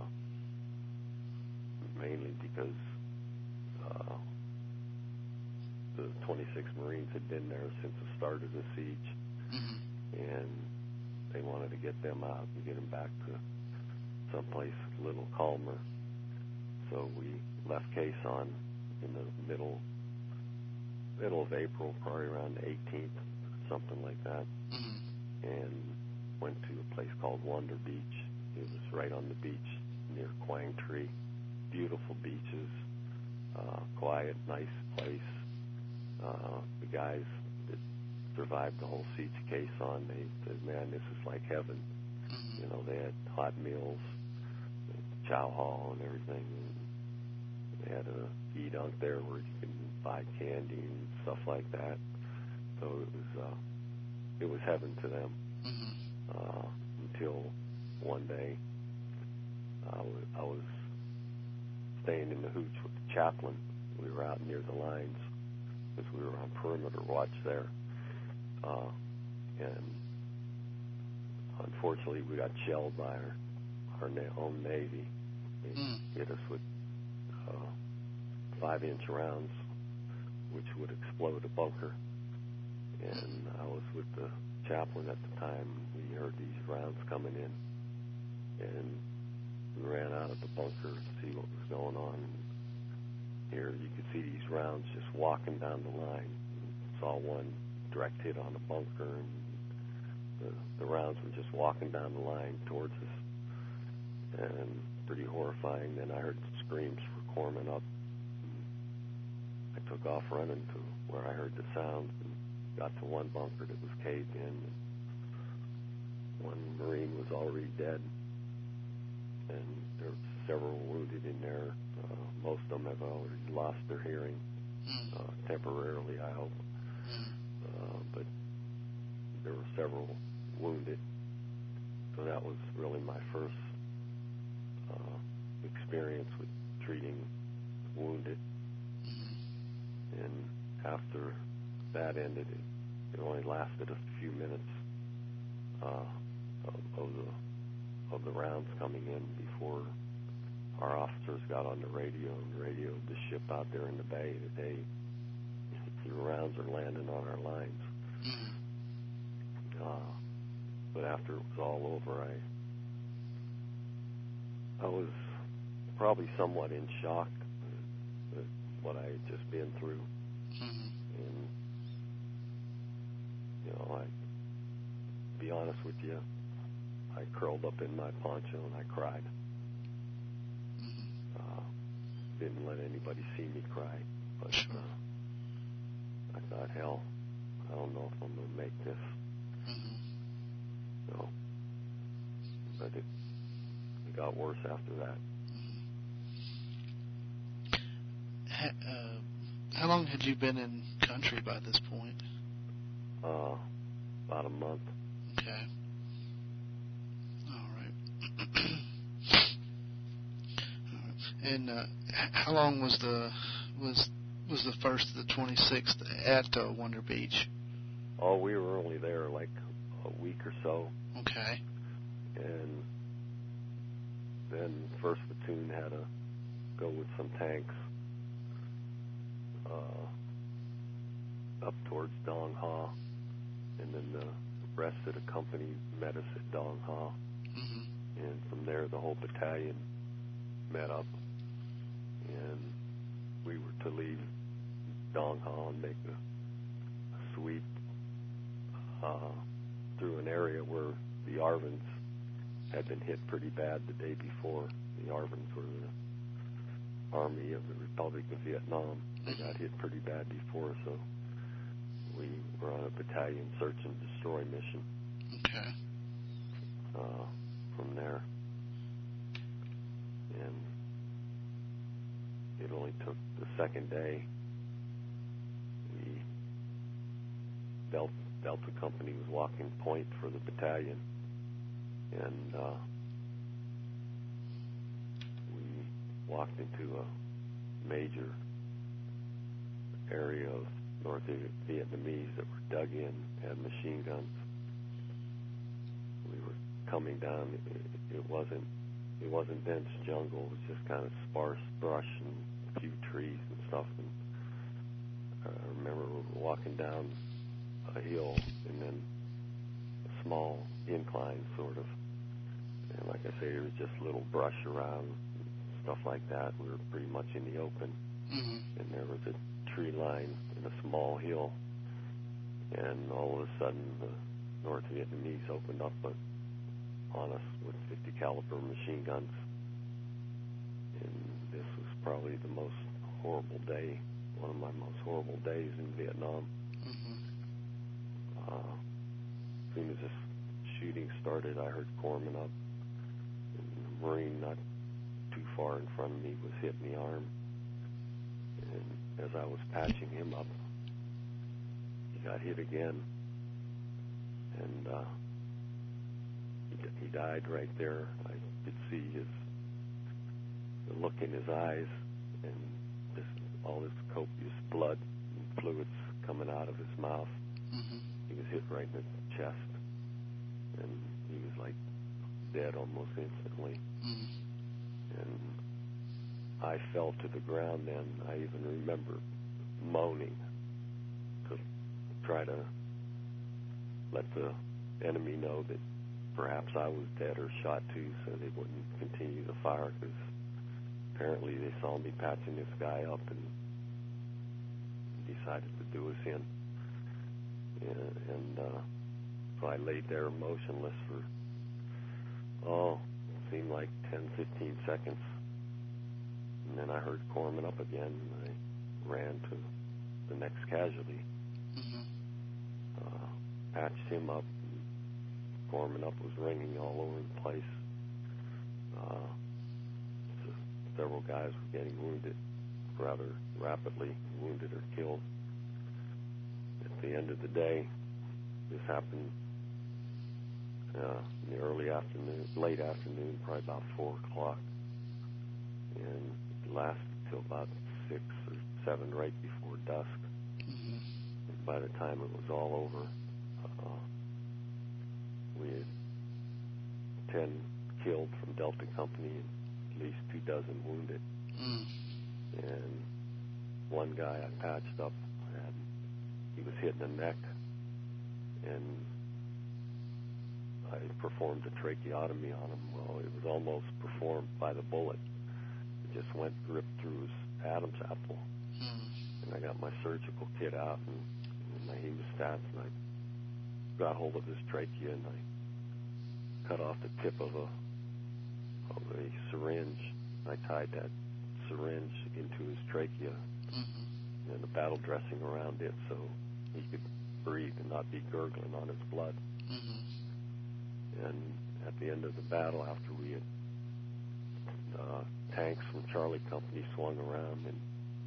mainly because uh, the twenty-sixth Marines had been there since the start of the siege, Mm-hmm. and they wanted to get them out and get them back to someplace a little calmer. So we left Quezon in the middle middle of April, probably around the eighteenth, something like that, Mm-hmm. and went to a place called Wonder Beach. It was right on the beach near Quang Tri. Beautiful beaches, uh, quiet, nice place. Uh, the guys that survived the whole siege of Quezon, they said, man, this is like heaven. Mm-hmm. You know, they had hot meals, chow hall and everything. And they had a e-dunk there where you can buy candy and stuff like that. So it was uh, it was heaven to them. Mm-hmm. Uh, until one day I was, I was staying in the hooch with the chaplain. We were out near the lines because we were on perimeter watch there. Uh, and unfortunately, we got shelled by our, our na- own Navy. They mm. hit us with uh, five-inch rounds, which would explode a bunker. And I was with the chaplain at the time. We heard these rounds coming in, and we ran out of the bunker to see what was going on. Here you could see these rounds just walking down the line. Saw one direct hit on a bunker, and the, the rounds were just walking down the line towards us, and pretty horrifying. Then I heard screams for corpsmen up. I took off running to where I heard the sounds and got to one bunker that was caved in. One Marine was already dead, and there were several wounded in there. Uh, most of them have already lost their hearing, mm. uh, temporarily, I hope. Mm. Uh, but there were several wounded. So that was really my first uh, experience with treating wounded. Mm. And after that ended, it, it only lasted a few minutes uh, of, of the of the rounds coming in before our officers got on the radio and radioed the ship out there in the bay that they the rounds are landing on our lines. Mm. Uh, but after it was all over, I I was probably somewhat in shock at what I had just been through. Mm. And, you know, I, to be honest with you, I curled up in my poncho and I cried. Mm. Uh, didn't let anybody see me cry. But Sure. uh, I thought, hell, I don't know if I'm going to make this. Mm-hmm. So, but it, it got worse after that. Ha, uh, how long had you been in country by this point? Uh, about a month. Okay. All right. All right. And uh, h- how long was the was was the first to the twenty-sixth at uh, Wonder Beach? Oh, we were only there like a week or so. Okay. And then first platoon had to go with some tanks uh, up towards Dong Ha, and then the rest of the company met us at Dong Ha. Mm-hmm. And from there, the whole battalion met up, and we were to leave Dong Ha and make a, a sweep uh, through an area where the Arvins had been hit pretty bad the day before. The Arvins were the Army of the Republic of Vietnam. They Mm-hmm. got hit pretty bad before, so we were on a battalion search and destroy mission. Okay. Uh, from there. And it only took the second day. We Delta, Delta Company was walking point for the battalion, and uh, we walked into a major area of North Vietnamese that were dug in, had machine guns. We were coming down. It, it wasn't it wasn't dense jungle. It was just kind of sparse brush and a few trees and stuff. And I remember we were walking down a hill and then a small incline, sort of. And like I say, there was just little brush around, stuff like that. We were pretty much in the open. Mm-hmm. And there was a tree line and a small hill. And all of a sudden, the North Vietnamese opened up a, on us with fifty caliber machine guns. And this was probably the most horrible day, one of my most horrible days in Vietnam. Mm-hmm. Uh, as soon as this shooting started, I heard corpsmen up. And the Marine not too far in front of me was hit in the arm. And as I was patching him up, he got hit again, and uh, he, he died right there. I could see his the look in his eyes, and this, all this copious blood and fluids coming out of his mouth. Mm-hmm. He was hit right in the chest, and he was like dead almost instantly. Mm-hmm. And I fell to the ground then. I even remember moaning to try to let the enemy know that perhaps I was dead or shot too, so they wouldn't continue the fire, because apparently they saw me patching this guy up and decided to do us in. And, and uh, so I laid there motionless for, oh, it seemed like ten, fifteen seconds. And then I heard Corman up again, and I ran to the next casualty. Mm-hmm. Uh, patched him up. Corman up was ringing all over the place. Uh, so several guys were getting wounded rather rapidly, wounded or killed. At the end of the day, this happened uh, in the early afternoon, late afternoon, probably about four o'clock, and it lasted till about six or seven, right before dusk. Mm-hmm. And by the time it was all over, uh, we had ten killed from Delta Company and at least two dozen wounded. Mm. And one guy I patched up, and he was hit in the neck, and I performed a tracheotomy on him. Well, it was almost performed by the bullet. It just went ripped through his Adam's apple. Mm. And I got my surgical kit out and, and my hemostats, and I got hold of his trachea, and I cut off the tip of a of a syringe. I tied that syringe into his trachea, Mm-hmm. and a battle dressing around it so he could breathe and not be gurgling on his blood. Mm-hmm. And at the end of the battle, after we had uh, tanks from Charlie Company swung around and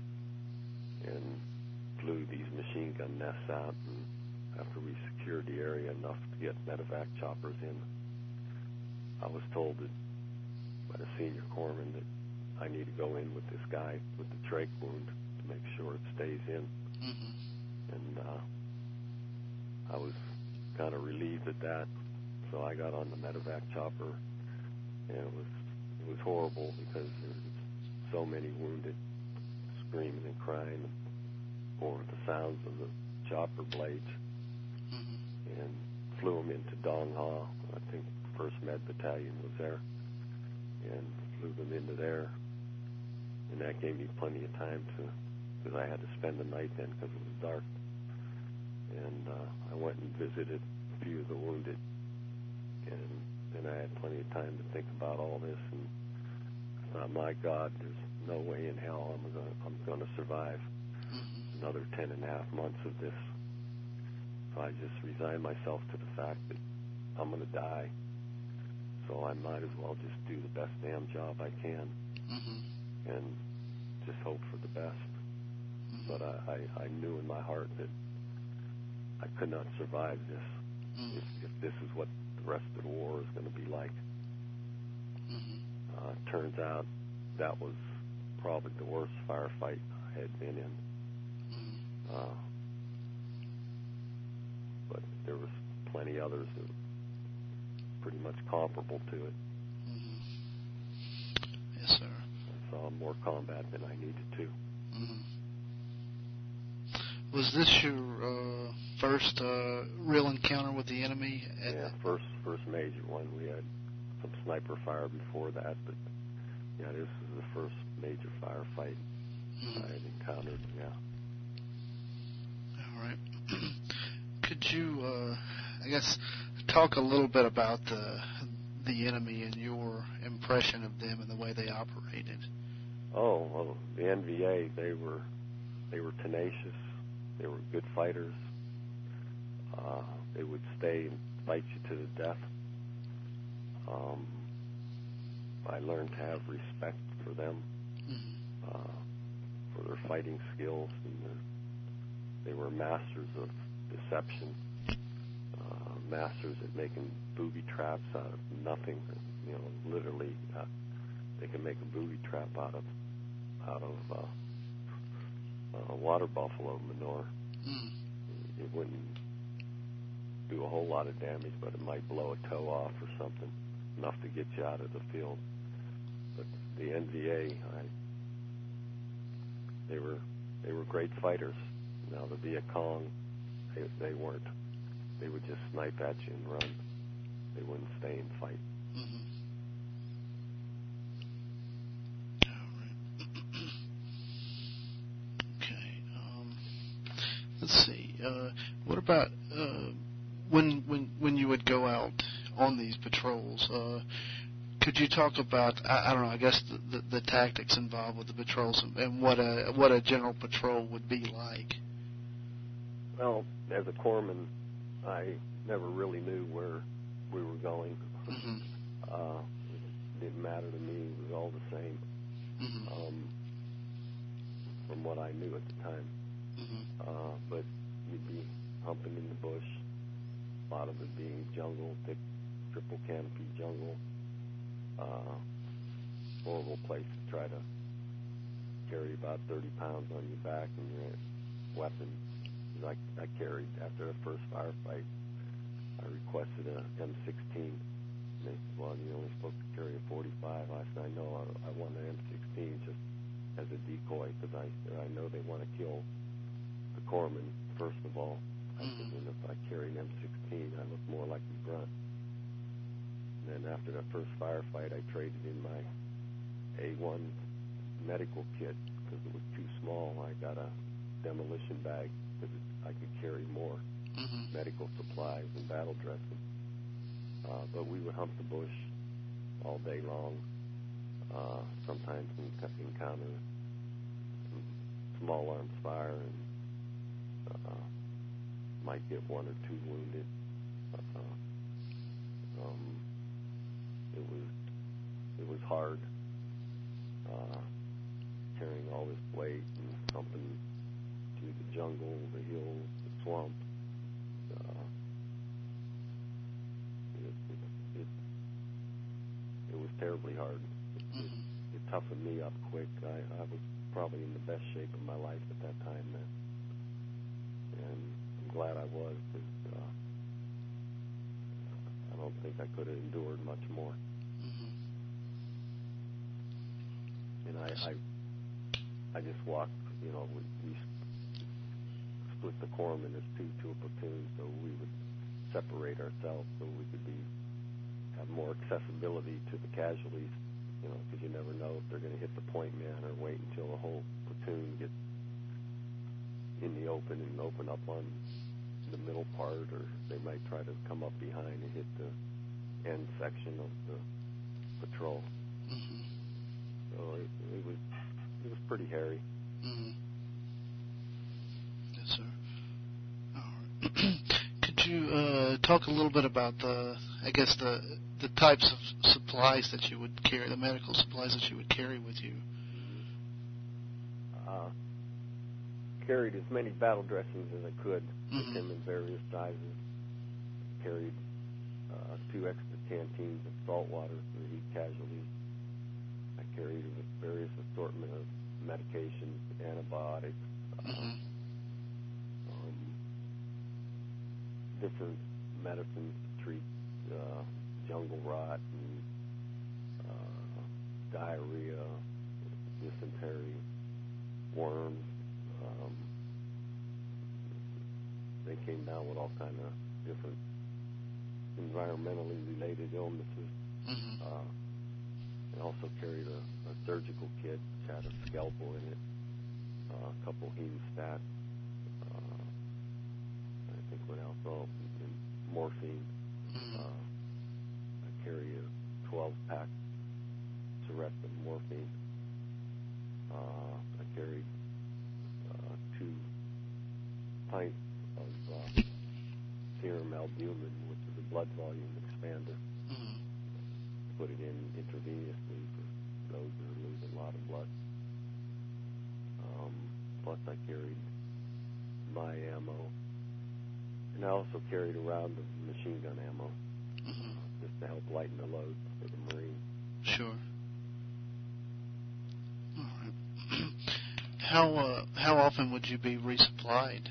and blew these machine gun nests out, and after we secured the area enough to get medevac choppers in, I was told that by the senior corpsman that I need to go in with this guy with the trach wound to make sure it stays in. Mm-hmm. And uh, I was kind of relieved at that, so I got on the medevac chopper, and it was it was horrible because there was so many wounded, screaming and crying over the sounds of the chopper blades. Mm-hmm. And flew them into Dong Ha. I think first Med Battalion was there, and flew them into there. And that gave me plenty of time to, because I had to spend the night then because it was dark. And uh, I went and visited a few of the wounded, and then I had plenty of time to think about all this. And I thought, my God, there's no way in hell I'm going I'm going to survive Mm-hmm. another ten and a half months of this. So I just resigned myself to the fact that I'm going to die. So I might as well just do the best damn job I can, Mm-hmm. and just hope for the best. Mm-hmm. But I, I, I knew in my heart that I could not survive this Mm-hmm. if, if this is what the rest of the war is going to be like. Mm-hmm. Uh, it turns out that was probably the worst firefight I had been in. Mm-hmm. Uh, but there was plenty others that were pretty much comparable to it. Mm-hmm. Yes, sir. I saw more combat than I needed to. Mm-hmm. Was this your uh, first uh, real encounter with the enemy? At Yeah, first first major one. We had some sniper fire before that, but yeah, this is the first major firefight mm-hmm. I had encountered. Yeah. All right. Could you, uh, I guess, talk a little bit about the the enemy and your impression of them and the way they operated? Oh, well, the N V A, they were they were tenacious. They were good fighters. Uh, they would stay and fight you to the death. Um, I learned to have respect for them, Mm-hmm. uh, for their fighting skills, and their, they were masters of deception, uh, masters at making booby traps out of nothing. You know, literally, uh, they can make a booby trap out of out of uh, uh, water buffalo manure. Mm. It wouldn't do a whole lot of damage, but it might blow a toe off or something, enough to get you out of the field. But the N V A, I, they were they were great fighters. Now the Viet Cong, they, they weren't. They would just snipe at you and run. They wouldn't stay and fight. Mm-hmm. All right. Okay. Um, let's see. Uh, what about uh, when when when you would go out on these patrols? Uh, could you talk about I, I don't know? I guess the, the, the tactics involved with the patrols and, and what a what a general patrol would be like. Well, as a corpsman, I never really knew where we were going. Mm-hmm. Uh, it didn't matter to me. It was all the same. Mm-hmm. Um, from what I knew at the time. Mm-hmm. Uh, but you'd be humping in the bush, a lot of it being jungle, thick triple canopy jungle. Uh, horrible place to try to carry about thirty pounds on your back and your weapon. I, I carried, after the first firefight, I requested a M sixteen. And they said, well, you're only supposed to carry a forty-five. I said, I know, I, I want an M sixteen just as a decoy, because I, I know they want to kill the corpsman, first of all. I Mm-hmm. said, and if I carry an M sixteen, I look more like the grunt. And then after that first firefight, I traded in my A one medical kit because it was too small. I got a demolition bag because I could carry more Mm-hmm. medical supplies and battle dressing. Uh, but we would hump the bush all day long. Uh, sometimes we encounter some small arms fire and uh, might get one or two wounded. Uh, um, it was it was hard uh, carrying all this weight and humping through the jungle, the hills, the swamp. Uh, it, it, it, it was terribly hard. It, Mm-hmm. it, it toughened me up quick. I, I was probably in the best shape of my life at that time then. And I'm glad I was, because uh, I don't think I could have endured much more. Mm-hmm. And I, I, I just walked, you know, we, we split the corpsmen as two to a platoon, so we would separate ourselves so we could be have more accessibility to the casualties, you know, because you never know if they're going to hit the point man or wait until the whole platoon gets in the open and open up on the middle part, or they might try to come up behind and hit the end section of the patrol. Mm-hmm. So it, it was it was pretty hairy. Mm-hmm. Yes, sir. All right. Could you uh, talk a little bit about the, I guess the the types of supplies that you would carry, the medical supplies that you would carry with you? Uh, carried as many battle dressings as I could. Mm-hmm. They came in various sizes. Carried uh, two extra canteens of salt water for heat casualties. I carried a various assortment of medications, antibiotics, uh, Mm-hmm. um, different medicines to treat uh, jungle rot and uh, diarrhea, dysentery, worms. Um, they came down with all kind of different environmentally related illnesses. Mm-hmm. Uh, I also carried a, a surgical kit which had a scalpel in it, uh, a couple hemostats, uh, I think what else? Oh, and morphine. Mm-hmm. Uh, I carry a twelve pack Sarepta morphine. Uh, I carried uh, two pints of uh, serum albumin, which is a blood volume expander. Mm-hmm. Put it in intravenously for those that are losing a lot of blood. Um, plus, I carried my ammo, and I also carried around the machine gun ammo, Mm-hmm. uh, just to help lighten the load for the Marines. Sure. All right. How uh, how often would you be resupplied?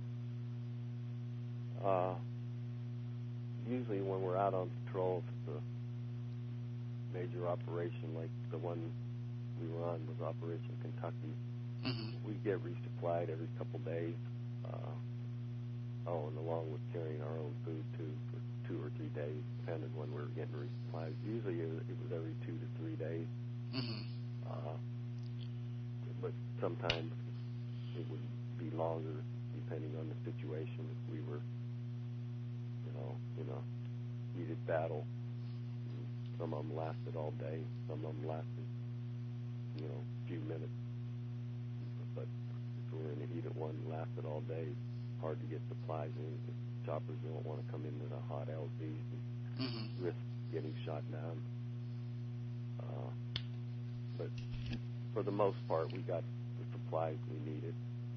Uh, usually when we're out on patrol, if it's a major operation like the one we were on was Operation Kentucky, Mm-hmm. we get resupplied every couple days. Uh, oh, and along with carrying our own food too for two or three days, depending when we were getting resupplied. Usually it was, it was every two to three days. Mm-hmm. Uh, but sometimes it would be longer depending on the situation. If we were, you know, in a heated battle, some of them lasted all day, some of them lasted, you know, a few minutes. But if we were in a heated one, lasted all day, hard to get supplies in because choppers don't want to come into the hot L Zs and Mm-hmm. risk getting shot down. Uh, but for the most part, we got the supplies we needed.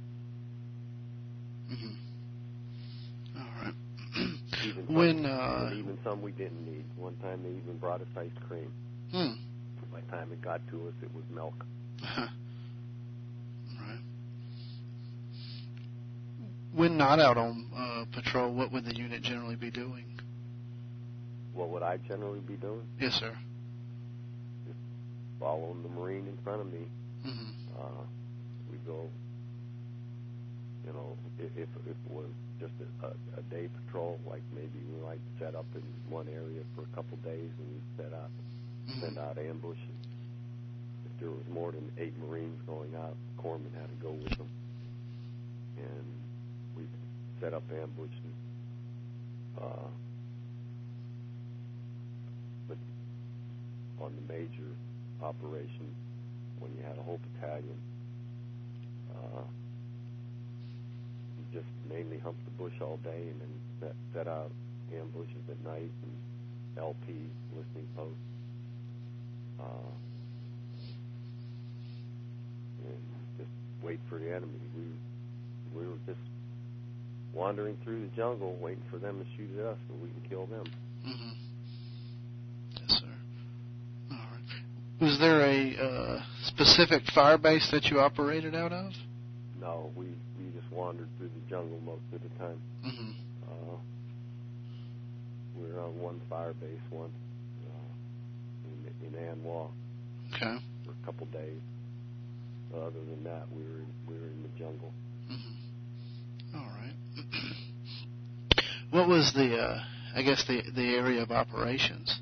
Mm-hmm. All right. Even some, when uh, and even some we didn't need. One time they even brought us ice cream. hmm. By the time it got to us, it was milk. Right. When not out on uh, patrol, what would the unit generally be doing? What would I generally be doing? Yes, sir. Just following the Marine in front of me. Mm-hmm. Uh, we go, you know, if, if if it was just a, a, a day patrol, like maybe we might set up in one area for a couple days and we'd set up, Mm-hmm. send out ambushes. If there was more than eight Marines going out, corpsmen had to go with them. And we'd set up ambushes. Uh, but on the major operations, when you had a whole battalion, uh, you just mainly humped the bush all day and then set, set out ambushes at night and L P, listening posts. Uh, and just wait for the enemy. We we were just wandering through the jungle, waiting for them to shoot at us so we can kill them. Mm-hmm. Yes, sir. All right. Was there a uh, specific fire base that you operated out of? No, we, we just wandered through the jungle most of the time. Mm-hmm. Uh, we were on one fire base once uh, in, in Anwa Okay. for a couple days. Other than that, we were we were in the jungle. Mm-hmm. All right. What was the, uh, I guess, the the area of operations?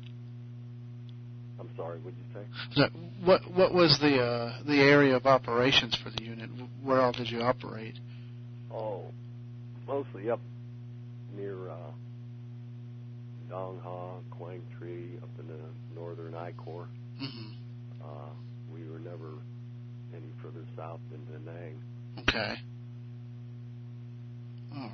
I'm sorry, what'd you say? So what what was the uh, the area of operations for the unit? Where all did you operate? Oh, mostly up near uh, Dong Ha, Quang Tri, up in the northern I Corps. Mm-hmm. Uh, we were never any further south than Da Nang. Okay. All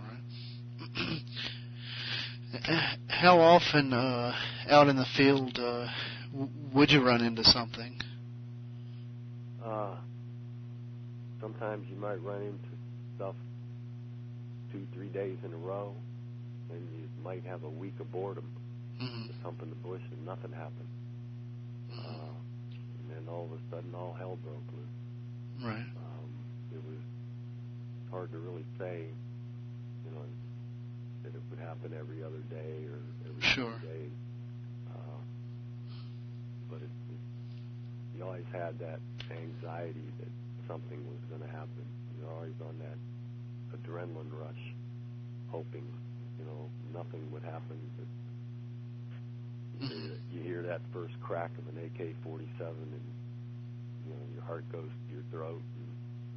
right. How often uh, out in the field uh, w- would you run into something? Uh, sometimes you might run into stuff two, three days in a row, and you might have a week of boredom, Mm-hmm. just humping the bush and nothing happened. Mm-hmm. Uh, and then all of a sudden, all hell broke loose. Right. Um, it was hard to really say, you know, that it would happen every other day or every Sure. few days. Uh, but it, it, you always had that anxiety that something was going to happen. You're always on that adrenaline rush, hoping, you know, nothing would happen. But you, Mm-hmm. hear, you hear that first crack of an A K forty-seven, and you know your heart goes to your throat, and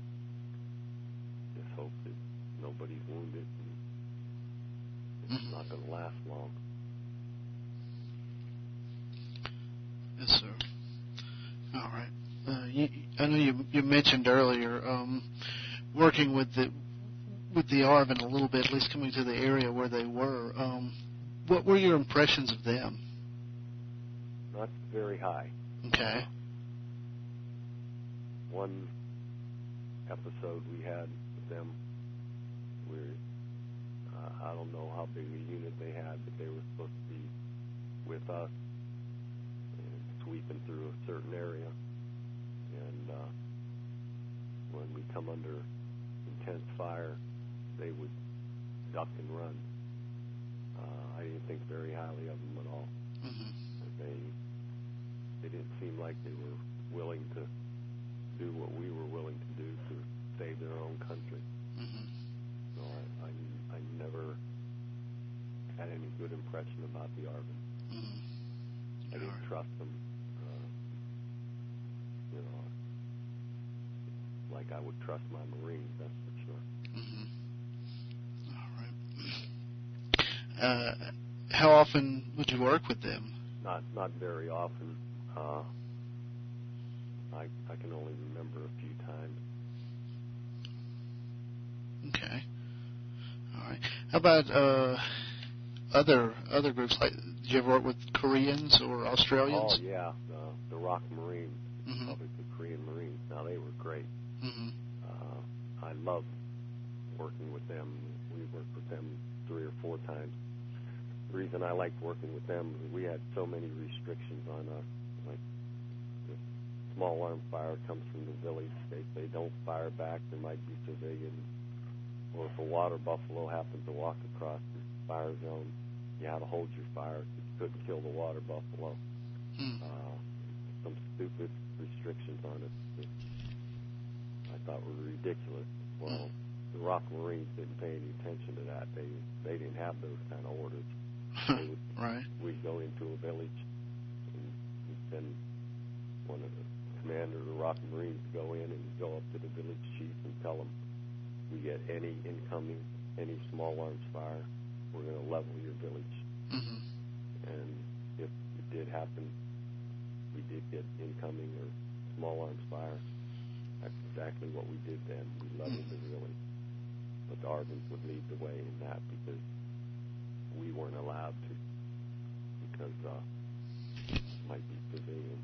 just hope that nobody's wounded. And it's Mm-hmm. not going to last long. Yes, sir. All right. Uh, you, I know you you mentioned earlier um, working with the with the Arvin a little bit, at least coming to the area where they were. Um, what were your impressions of them? Not very high. Okay. Uh, one episode we had with them, where uh, I don't know how big a unit they had, but they were supposed to be with us and sweeping through a certain area. And uh, when we come under intense fire, they would duck and run. Uh, I didn't think very highly of them at all. Mm-hmm. They they didn't seem like they were willing to do what we were willing to do to save their own country. Mm-hmm. So I, I, I never had any good impression about the Arvin. Mm-hmm. I didn't right. trust them, uh, you know, like I would trust my Marines, that's for sure. Mm-hmm. All right. Uh, how often would you work with them? Not not very often. Uh, I I can only remember a few times. Okay. All right. How about uh, other other groups? Like, did you ever work with Koreans or Australians? Oh yeah, uh, the Rock Marines, Mm-hmm. Republic of Korean Marines. Now they were great. Mm-hmm. Uh, I loved working with them. We worked with them three or four times. The reason I liked working with them is we had so many restrictions on us. Like, the small arm fire comes from the village. They they don't fire back. There might be civilians. Or if a water buffalo happens to walk across the fire zone, you had to hold your fire. You couldn't kill the water buffalo. Mm. Uh, some stupid restrictions on it that I thought were ridiculous. Well, Mm. the Rock Marines didn't pay any attention to that. They they didn't have those kind of orders. They would, Right. we'd go into a village and we'd send one of the commander of the Rock Marines to go in and go up to the village chief and tell him, we get any incoming, any small arms fire, we're going to level your village. Mm-hmm. And if it did happen, we did get incoming or small arms fire, that's exactly what we did then. We leveled Mm-hmm. the village. But the Arvins would lead the way in that because we weren't allowed to, because uh, it might be civilians.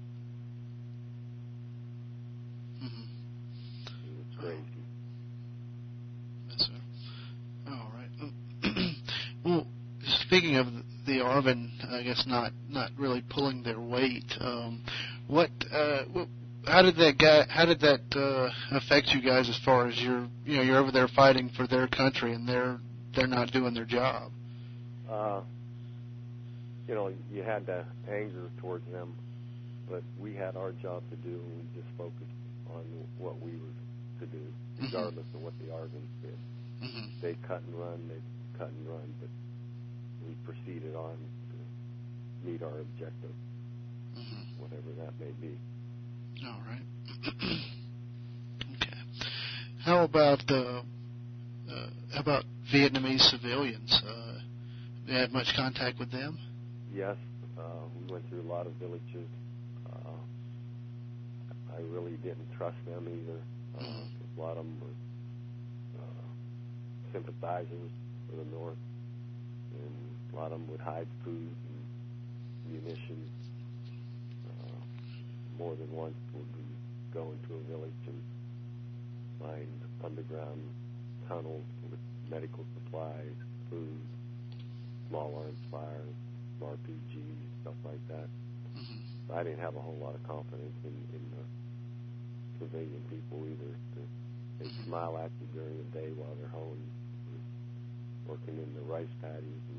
Mm-hmm. It was crazy. Yes, sir. All right. Well, speaking of the Arvin, I guess not not really pulling their weight. Um, what, uh, what? How did that guy? How did that uh, affect you guys as far as you're, you know, you're over there fighting for their country and they're they're not doing their job? Uh, you know, you had that anger towards them, but we had our job to do, and we just focused on what we were to do, regardless mm-hmm. of what the Arvins did. Mm-hmm. They cut and run, they cut and run, but we proceeded on to meet our objective, mm-hmm. whatever that may be. All right. Okay. How about uh, uh, how about Vietnamese civilians? Uh, do you have much contact with them? Yes, uh, we went through a lot of villages. Uh, I really didn't trust them either. Uh, mm-hmm. A lot of them were uh, sympathizers for the North, and a lot of them would hide food and munitions. Uh, more than once would we go into a village and find underground tunnels with medical supplies, food, small arms fires, R P Gs, stuff like that. Mm-hmm. So I didn't have a whole lot of confidence in, in the civilian people either. They mm-hmm. smile at you during the day while they're home, working in the rice paddies, and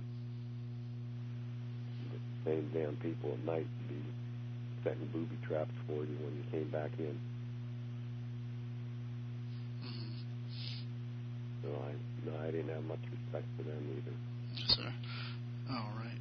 the same damn people at night would be setting booby traps for you when you came back in. Mm-hmm. So I, no, I didn't have much respect for them either. Yes, sir. All right.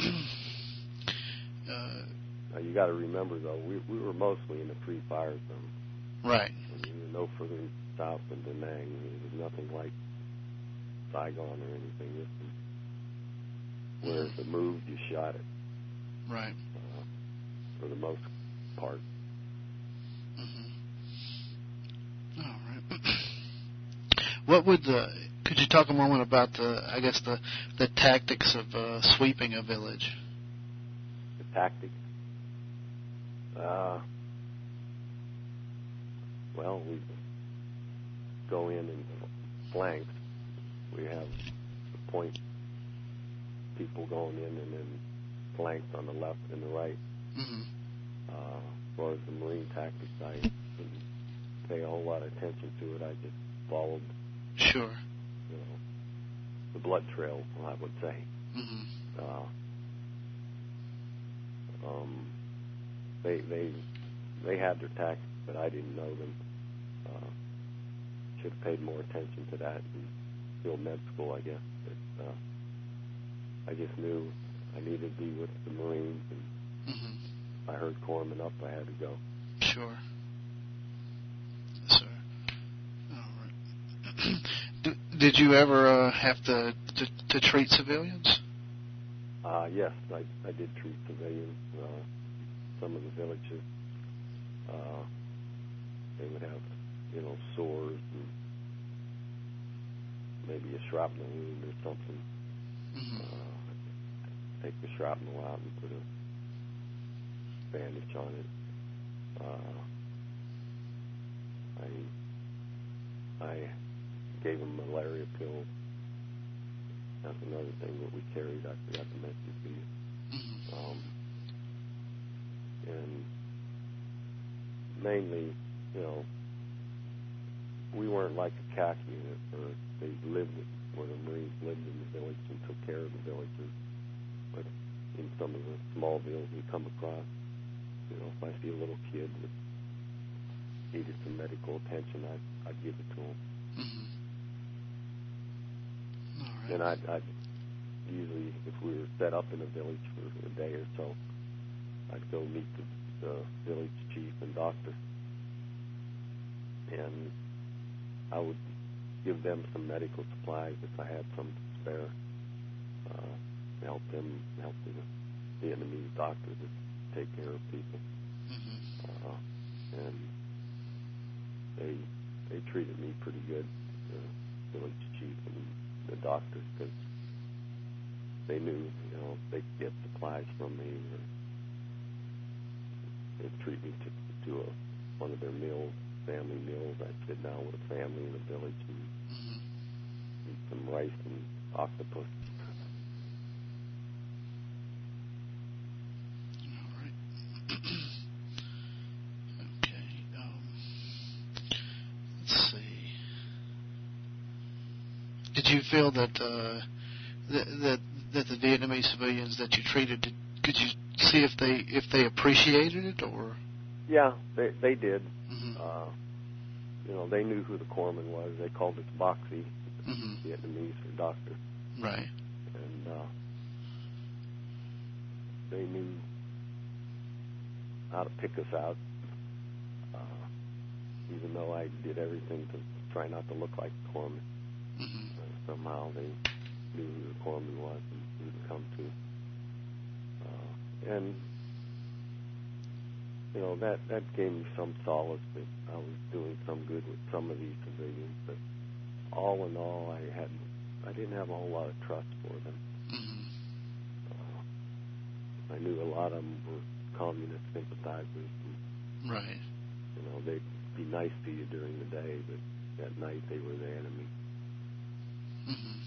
uh, now you got to remember though, we we were mostly in the free fire zone. Right. And we were no further south than Da Nang. It was nothing like Saigon or anything. This was where mm-hmm. if it moved, you shot it. Right. Uh, for the most part. Mm-hmm. All right. What would the? Could you talk a moment about the? I guess the the tactics of uh, sweeping a village. The tactics. Uh, well, we go in and flanks. We have the point people going in and then flanks on the left and the right. Mm-hmm. Uh, as far as the Marine tactics, I didn't pay a whole lot of attention to it. I just followed, Sure. you know, the blood trail, I would say. Mm-hmm. Uh, um, they they they had their tactics, but I didn't know them. Uh, should have paid more attention to that in field med school, I guess. But, uh, I just knew I needed to be with the Marines, and mm-hmm. if I heard corpsman up, I had to go. Sure. Yes, sir. All right. did, did you ever uh, have to, to to treat civilians? Uh, yes, I, I did treat civilians. Uh, some of the villages, uh, they would have, you know, sores and maybe a shrapnel wound or something. Mm-hmm. Uh, take the shrapnel out and put a bandage on it. Uh, I I gave them malaria pills. That's another thing that we carried. I forgot to mention to you. Mm-hmm. Um, and mainly, you know, we weren't like a C A C unit where they lived, where the Marines lived in the village and took care of the villagers. But in some of the small villas we come across, you know, if I see a little kid that needed some medical attention, I'd, I'd give it to him. Mm-hmm. All right. And I'd, I'd usually, if we were set up in a village for a day or so, I'd go meet the, the village chief and doctor, and I would give them some medical supplies if I had some to spare, uh, to help them, help the Vietnamese doctors to take care of people. Mm-hmm. Uh, and they they treated me pretty good, the village chief and the doctors, because they knew, you know, they could get supplies from me, or they'd treat me to, to a, one of their meals, family meals. I'd sit down with a family in the village and Mm-hmm. eat some rice and octopus. All right. Okay. Um, let's see. Did you feel that uh, that, that that the Vietnamese civilians that you treated, did, could you see if they if they appreciated it, or? Yeah, they they did. Mm-hmm. Uh, you know, they knew who the corpsman was. They called it Boxy, Mm-hmm. Vietnamese for doctor. Right. And uh, they knew how to pick us out, uh, even though I did everything to try not to look like the corpsman. Mm-hmm. Uh, somehow they knew who the corpsman was and who to come to. Uh, and, you know, that, that gave me some solace that I was doing some good with some of these civilians. But all in all, I had I didn't have a whole lot of trust for them. Mm-hmm. Uh, I knew a lot of them were communist sympathizers. And, Right. you know, they'd be nice to you during the day, but at night they were the enemy. Mm-hmm.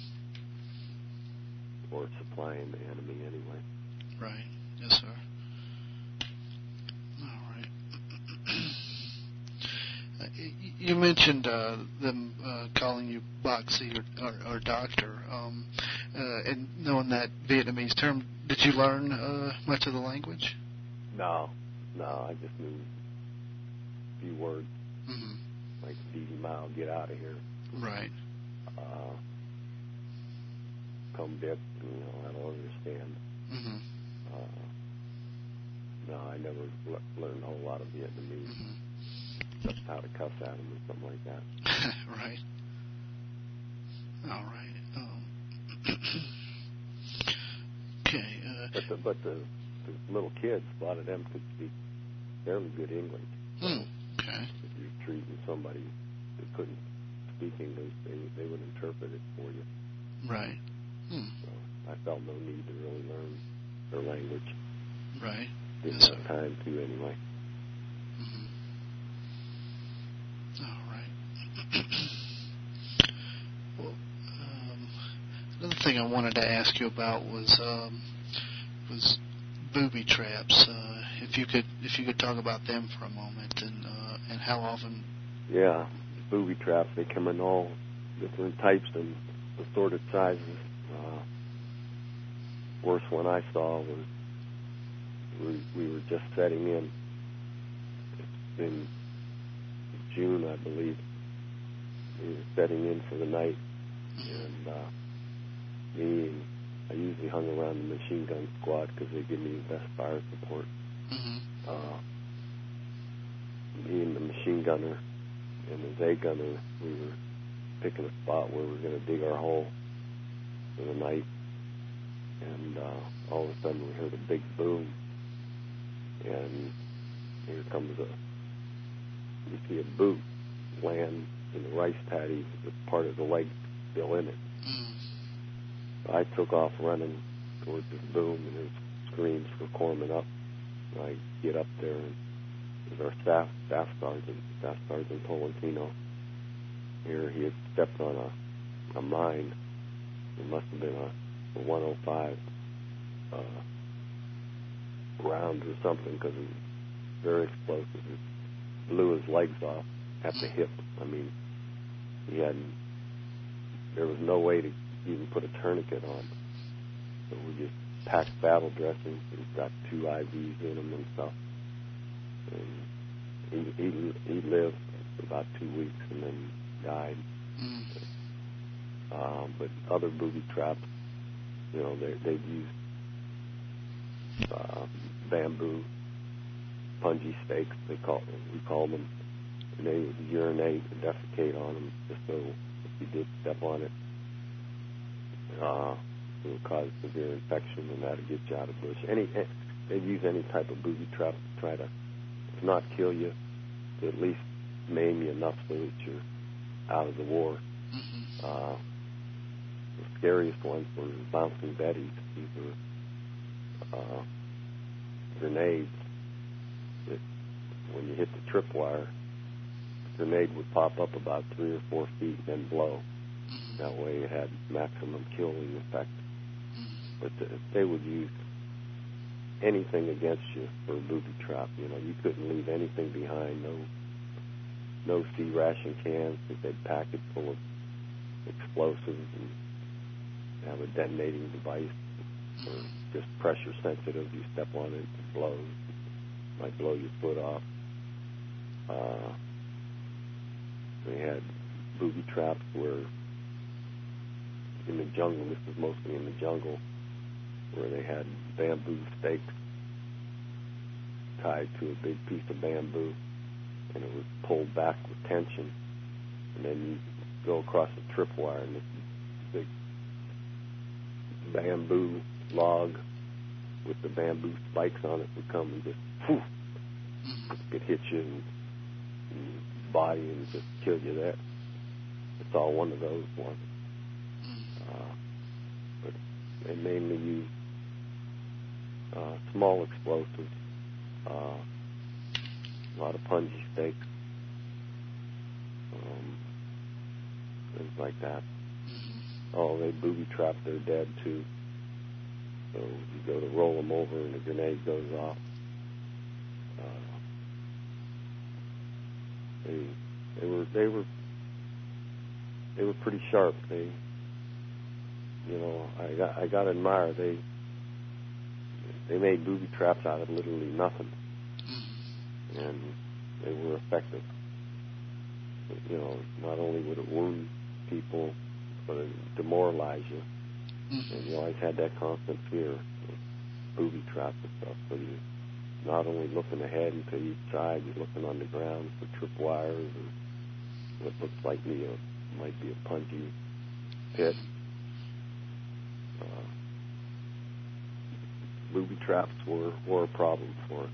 Or supplying the enemy anyway. Right. Yes, sir. All right. uh, y- you mentioned uh, them uh, calling you Boxy or, or, or Doctor, um, uh, and knowing that Vietnamese term. Did you learn uh, much of the language? No, no, I just knew a few words, Mm-hmm. like Dee Dee Mile, get out of here. Right. Uh, come dip, you know, I don't understand. Mm-hmm. Uh, no, I never le- learned a whole lot of Vietnamese, Mm-hmm. except how to cuss at them or something like that. Right. All right. Um, okay. Uh, But the, but the, the little kids, a lot of them could speak fairly good English. So hmm, okay. if you're treating somebody that couldn't speak English, they they would interpret it for you. Right. Hmm. So I felt no need to really learn their language. Right. Didn't Yes, have sir. time to anyway. Mm-hmm. All right. thing I wanted to ask you about was um, was booby traps. Uh, if you could if you could talk about them for a moment, and uh, and how often. Yeah, booby traps. They come in all different types and assorted sizes. Uh, worst one I saw was we, we were just setting in. It's in June, I believe. We were setting in for the night, and uh, me and I usually hung around the machine gun squad because they give me the best fire support. Mm-hmm. Uh, me and the machine gunner and the Z gunner, we were picking a spot where we were going to dig our hole for the night, and uh, all of a sudden we heard a big boom, and here comes a, you see a boot land in the rice paddy with part of the leg still in it. Mm. So I took off running towards this boom, and there's screams for corpsmen up. And I get up there, and there's our staff staff sergeant, Staff Sergeant Tolentino. Here he had stepped on a, a mine. It must have been a, a one oh five uh, round or something, because it was very explosive. It blew his legs off at the hip. I mean, he hadn't, there was no way to even put a tourniquet on. So we just packed battle dressing. We've got two I Vs in him and stuff. And he, he, he lived for about two weeks and then died. Mm. Uh, but other booby traps, you know, they, they've used uh, bamboo, punji stakes, they call we call them. And they would urinate and defecate on them, just so if you did step on it, uh, it would cause severe infection, and that'd get you out of bush. Any, they'd use any type of booby trap to try to, if not kill you, to at least maim you enough so that you're out of the war. Mm-hmm. Uh, the scariest ones were bouncing Bettys. These were uh, grenades that, when you hit the tripwire, the grenade would pop up about three or four feet and then blow. Mm-hmm. That way it had maximum killing effect. Mm-hmm. But the, they would use anything against you for a booby trap. You know, you couldn't leave anything behind. No, no C ration cans, because they'd pack it full of explosives and have a detonating device. Or just pressure sensitive. You step on it, it blows. It might blow your foot off. Uh, they had booby traps where in the jungle, this was mostly in the jungle, where they had bamboo stakes tied to a big piece of bamboo, and it was pulled back with tension, and then you go across a tripwire, and this big bamboo log with the bamboo spikes on it would come and just, whew, it could hit you in, in your body and just kill you there. It's all one of those ones. Uh, but they mainly use uh, small explosives, uh, a lot of punji stakes, um, things like that. Oh, they booby trap their dead too. So you go to roll them over and the grenade goes off. Uh, they they were they were they were pretty sharp. They you know I got I got to admire they they made booby traps out of literally nothing, and they were effective. You know, not only would it wound people, but it would demoralize you. Mm-hmm. And you always had that constant fear of booby traps and stuff. So you're not only looking ahead and to each side, you're looking on the ground for tripwires or what looks like me a, might be a punji pit. Uh, booby traps were, were a problem for us.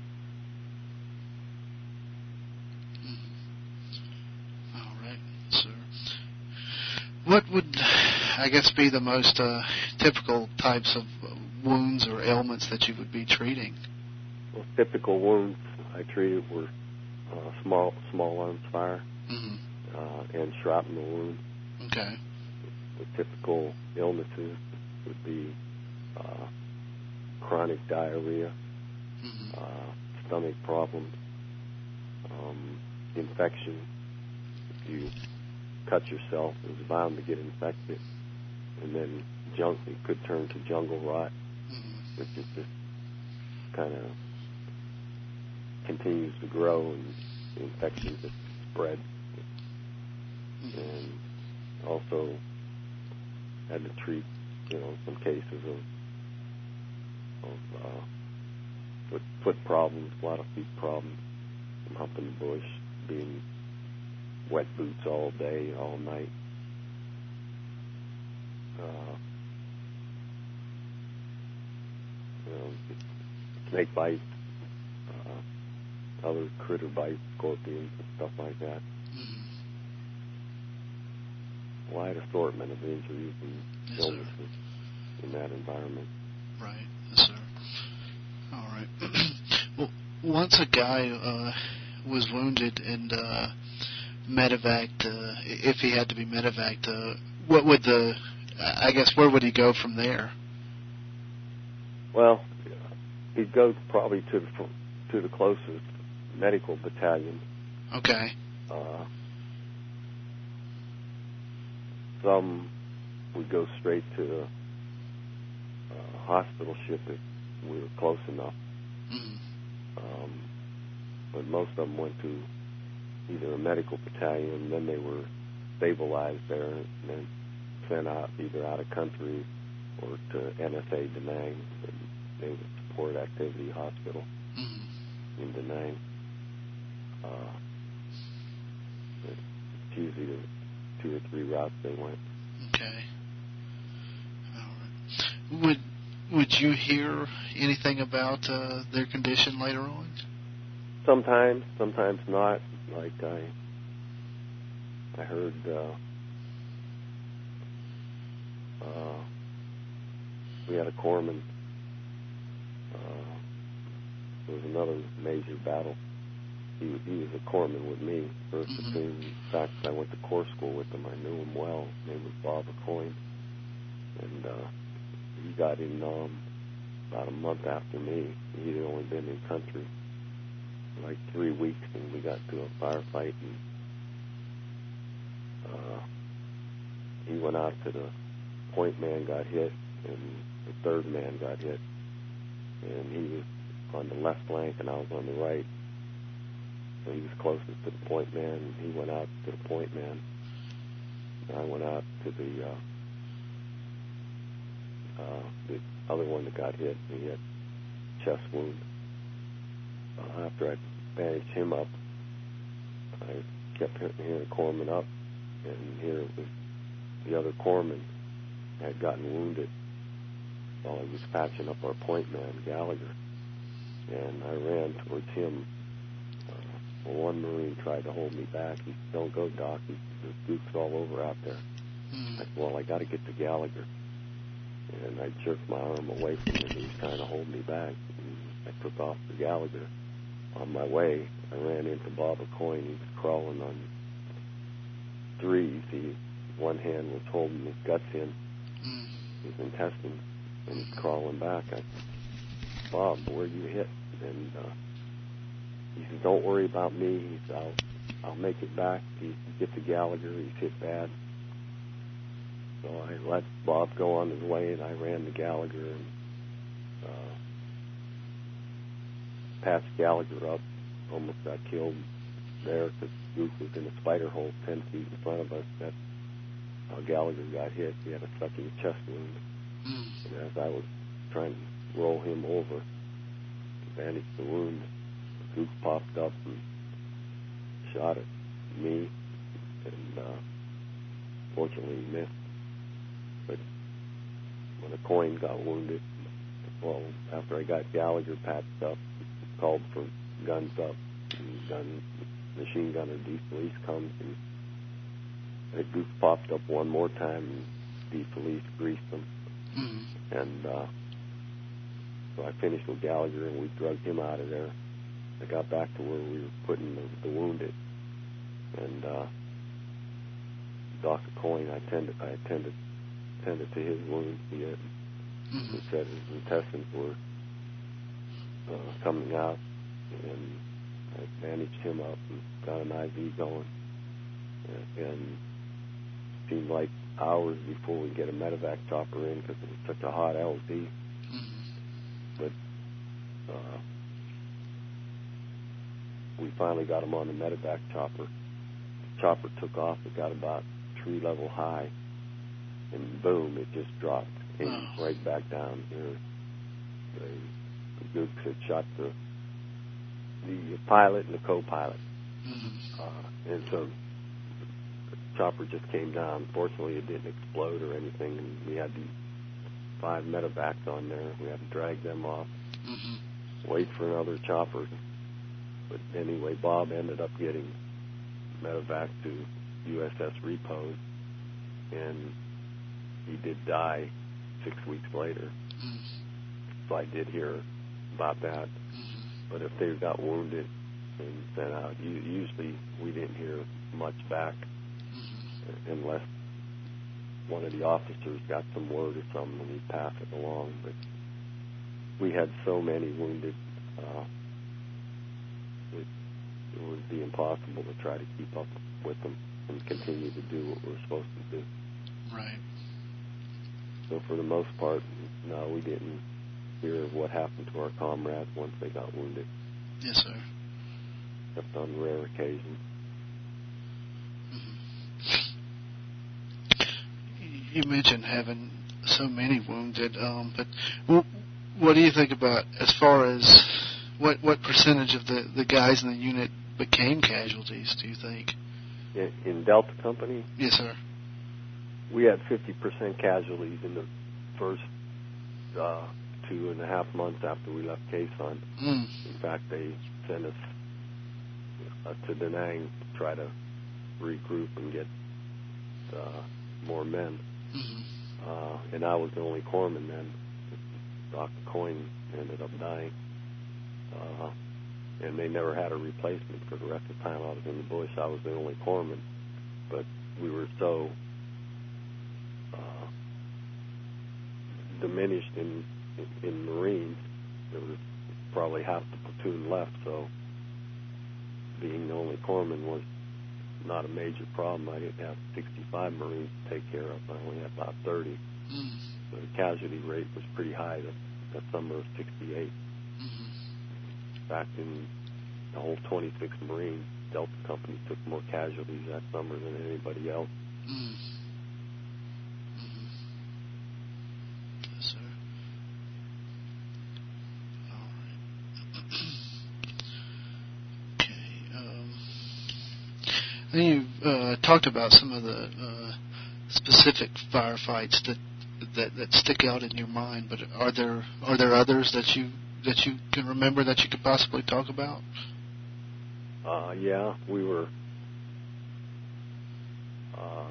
What would, I guess, be the most uh, typical types of wounds or ailments that you would be treating? Well, typical wounds I treated were uh, small small arms fire, mm-hmm. uh, and shrapnel wounds. Okay. the typical illnesses would be uh, chronic diarrhea, Mm-hmm. uh, stomach problems, um, infection. If you cut yourself, it was bound to get infected. And then junk, it could turn to jungle rot, Mm-hmm. which is just kind of continues to grow and the infection just spreads. Mm-hmm. And also had to treat, you know, some cases of of uh, foot, foot problems, a lot of feet problems, from humping the bush, being wet boots all day, all night. Uh, you know, snake bites, uh, other critter bites, scorpions, and stuff like that. Mm-hmm. Wide assortment of injuries and Yes, illnesses sir. in that environment. Right. Yes, sir. All right. Well, once a guy uh, was wounded and uh, medevaced, uh, if he had to be medevaced, uh, what would the, I guess, where would he go from there? Well, he'd go probably to the to the closest medical battalion. Okay. Uh, some would go straight to the uh, hospital ship if we were close enough. Mm-hmm. Um, but most of them went to either a medical battalion, then they were stabilized there and then sent out either out of country or to N S A Da Nang, the Naval Support Activity Hospital Mm-hmm. in in Da Nang. Uh, it's usually the two or three routes they went. Okay. All right. Would Would you hear anything about uh, their condition later on? Sometimes, sometimes not. Like I, I heard uh, uh, we had a corpsman. Uh, there was another major battle. He, he was a corpsman with me, first Mm-hmm. platoon. In fact, I went to corps school with him. I knew him well. His name was Bob Acoin. And uh, he got in um, about a month after me. He had only been in country like three weeks, and we got to a firefight, and uh, he went out to the point man got hit, and the third man got hit, and he was on the left flank, and I was on the right. So he was closest to the point man, and he went out to the point man. And I went out to the uh, uh, the other one that got hit. He had chest wound. Uh, after I bandaged him up, I kept hearing corpsman up, and here it was the other corpsman had gotten wounded while I was patching up our point man, Gallagher. And I ran towards him. Uh, well, one Marine tried to hold me back. He said, "Don't go, Doc. He, there's gooks all over out there." Mm-hmm. I said, "Well, I got to get to Gallagher." And I jerked my arm away from him. He was trying to hold me back. And I took off for Gallagher. On my way, I ran into Bob Acoin. He was crawling on threes. He, one hand was holding his guts in, Mm-hmm. his intestines, and he's crawling back. I said, "Bob, where'd you hit?" And uh, he said, "Don't worry about me." He said, I'll, I'll make it back. He get to Gallagher. He's hit bad. So I let Bob go on his way, and I ran to Gallagher and uh, patched Gallagher up. Almost got killed there because Gook was in a spider hole ten feet in front of us. That's how Gallagher got hit. He had a sucking chest wound. Mm-hmm. And as I was trying to roll him over to bandage the wound, Gook popped up and shot at me, and uh, fortunately he missed. But when a coin got wounded, well, after I got Gallagher patched up, called for guns up, and gun, machine gunner D. Felice comes, and the Gook popped up one more time, and D. Felice greased them. Mm-hmm. And uh, so I finished with Gallagher, and we drugged him out of there. I got back to where we were putting the, the wounded, and uh, Doctor Coyne, I attended, I attended tended to his wounds. He had, Mm-hmm. he said his intestines were uh, coming out, and I bandaged him up and got an I V going. And, and it seemed like hours before we get a medevac chopper in because it was such a hot L Z. Mm-hmm. But uh, we finally got him on the medevac chopper. The chopper took off. It got about tree level high, and boom, it just dropped came oh. right back down here. The, the Gooks had shot the the pilot and the co-pilot, Mm-hmm. uh, and so the chopper just came down. Fortunately, it didn't explode or anything. And we had these five medevacs on there. We had to drag them off, Mm-hmm. wait for another chopper. But anyway, Bob ended up getting medevac to U S S Repose, and he did die six weeks later. Mm-hmm. So I did hear about that. Mm-hmm. But if they got wounded and sent out, usually we didn't hear much back Mm-hmm. unless one of the officers got some word or something and he'd pass it along. But we had so many wounded, uh, it, it would be impossible to try to keep up with them and continue to do what we're supposed to do. Right. So for the most part, no, we didn't hear of what happened to our comrades once they got wounded. Yes, sir. Except on rare occasions. Mm-hmm. You mentioned having so many wounded, um, but w- what do you think about as far as what what percentage of the, the guys in the unit became casualties, do you think? In, in Delta Company? Yes, sir. We had fifty percent casualties in the first uh, two and a half months after we left Khe Sanh. Mm. In fact, they sent us uh, to Da Nang to try to regroup and get uh, more men. Mm-hmm. Uh, and I was the only corpsman then. Doctor Coyne ended up dying. Uh, and they never had a replacement for the rest of the time I was in the bush. I was the only corpsman. But we were so uh, diminished in, in in Marines. There was probably half the platoon left, so being the only corpsman was not a major problem. I didn't have sixty-five Marines to take care of. I only had about thirty. Mm. So the casualty rate was pretty high that, that summer of sixty-eight. Mm-hmm. In fact, in the whole twenty-six Marines, Delta Company took more casualties that summer than anybody else. Mm. Mm-hmm. Yes, sir. All right. Okay. Um, I think you've uh, talked about some of the uh, specific firefights that, that that stick out in your mind, but are there are there others that you that you can remember that you could possibly talk about? Uh, yeah, we were. Uh,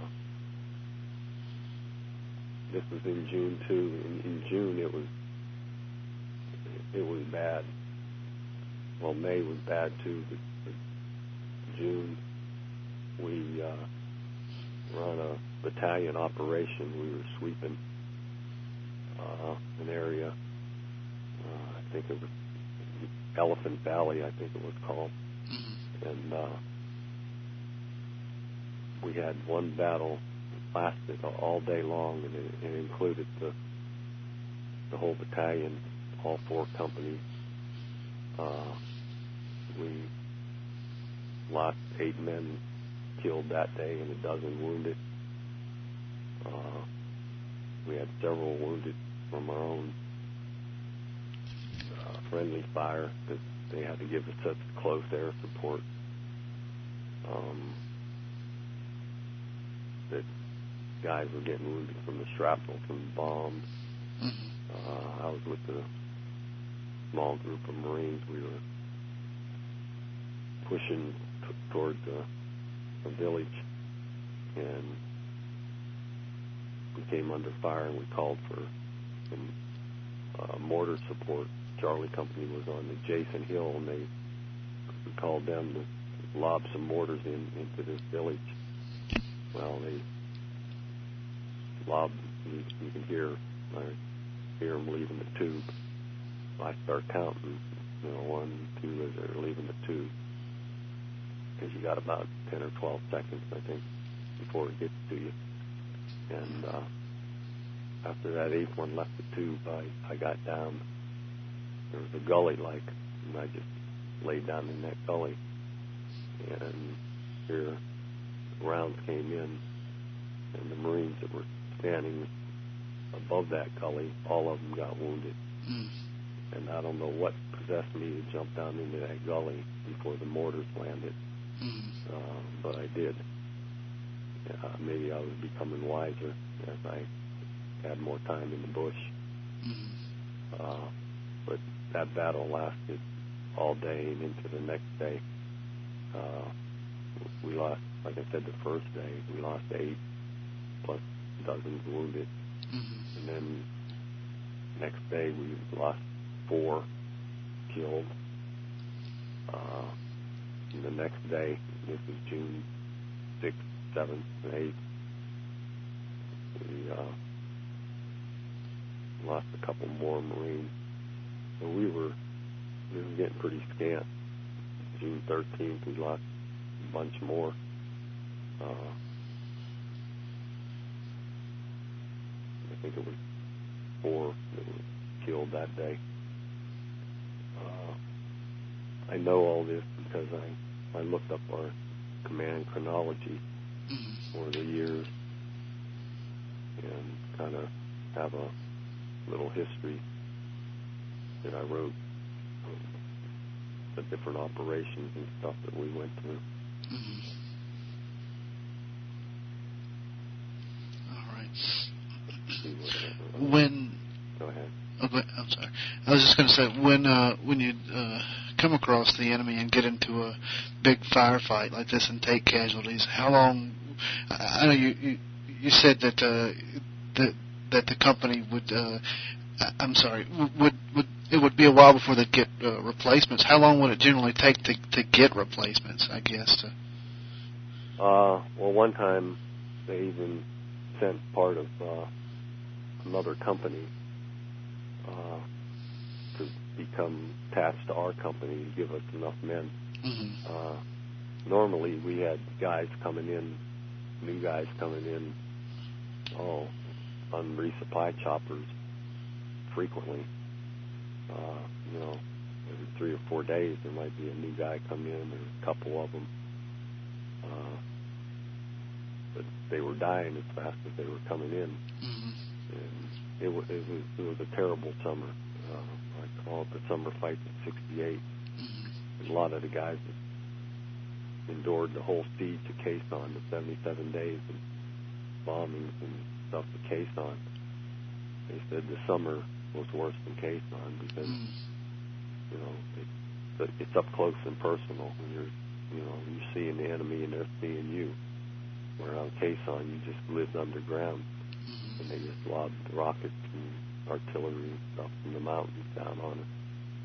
this was in June too. In, in June, it was it was bad. Well, May was bad too, but, but June we uh, were on a battalion operation. We were sweeping uh, an area. Uh, I think it was Elephant Valley. I think it was called. Mm-hmm. And uh, we had one battle that lasted all day long, and it, it included the the whole battalion, all four companies. Uh, we lost eight men killed that day and a dozen wounded. Uh, we had several wounded from our own uh, friendly fire because they had to give us such close air support. Um, that guys were getting wounded from the shrapnel, from the bombs. Mm-hmm. Uh, I was with a small group of Marines. We were pushing t- toward a, a village, and we came under fire, and we called for some uh, mortar support. Charlie Company was on the Jason Hill, and they we called them to lob some mortars in into this village. Well, they lobbed You, you can hear, I hear them leaving the tube. I start counting, you know, one, two, as they're leaving the tube. Because you got about ten or twelve seconds, I think, before it gets to you. And uh, after that eighth one left the tube, I, I got down. There was a gully like, and I just laid down in that gully. And here rounds came in, and the Marines that were standing above that gully, all of them got wounded. Mm. And I don't know what possessed me to jump down into that gully before the mortars landed. Mm. Uh, but I did. Uh, maybe I was becoming wiser as I had more time in the bush. Mm. Uh, but that battle lasted all day and into the next day. Uh, we lost, like I said, the first day, we lost eight plus dozens wounded. Mm-hmm. And then next day we lost four killed. Uh, and the next day, this was June sixth, seventh, and eighth, we uh, lost a couple more Marines. So we were, we were getting pretty scant. June thirteenth, we lost a bunch more. Uh, I think it was four that were killed that day. Uh, I know all this because I, I looked up our command chronology mm-hmm. over the years and kind of have a little history that I wrote. Um, the different operations and stuff that we went through. Mm-hmm. All right. When go ahead. Oh, go ahead. I'm sorry. I was just going to say when uh, when you uh, come across the enemy and get into a big firefight like this and take casualties, how long? I, I know you, you you said that uh, that that the company would. Uh, I'm sorry. Would would it would be a while before they'd get uh, replacements. How long would it generally take to, to get replacements, I guess? To... Uh, well, one time they even sent part of uh, another company uh, to become attached to our company to give us enough men. Mm-hmm. Uh, normally we had guys coming in, new guys coming in, oh, on resupply choppers frequently. Uh, you know, every three or four days there might be a new guy come in, or a couple of them. Uh, but they were dying as fast as they were coming in. Mm-hmm. And it was, it was it was a terrible summer. Uh, I call it the summer fight of sixty-eight. Mm-hmm. A lot of the guys that endured the whole siege of Quezon, the seventy-seven days of bombings and stuff at Quezon, they said the summer was worse than Quezon because, mm. you know, it, it's up close and personal. When you're, you know, you're seeing the enemy and they're seeing you. Where on Quezon, you just lived underground, mm-hmm. and they just lobbed rockets and artillery and stuff from the mountains down on us.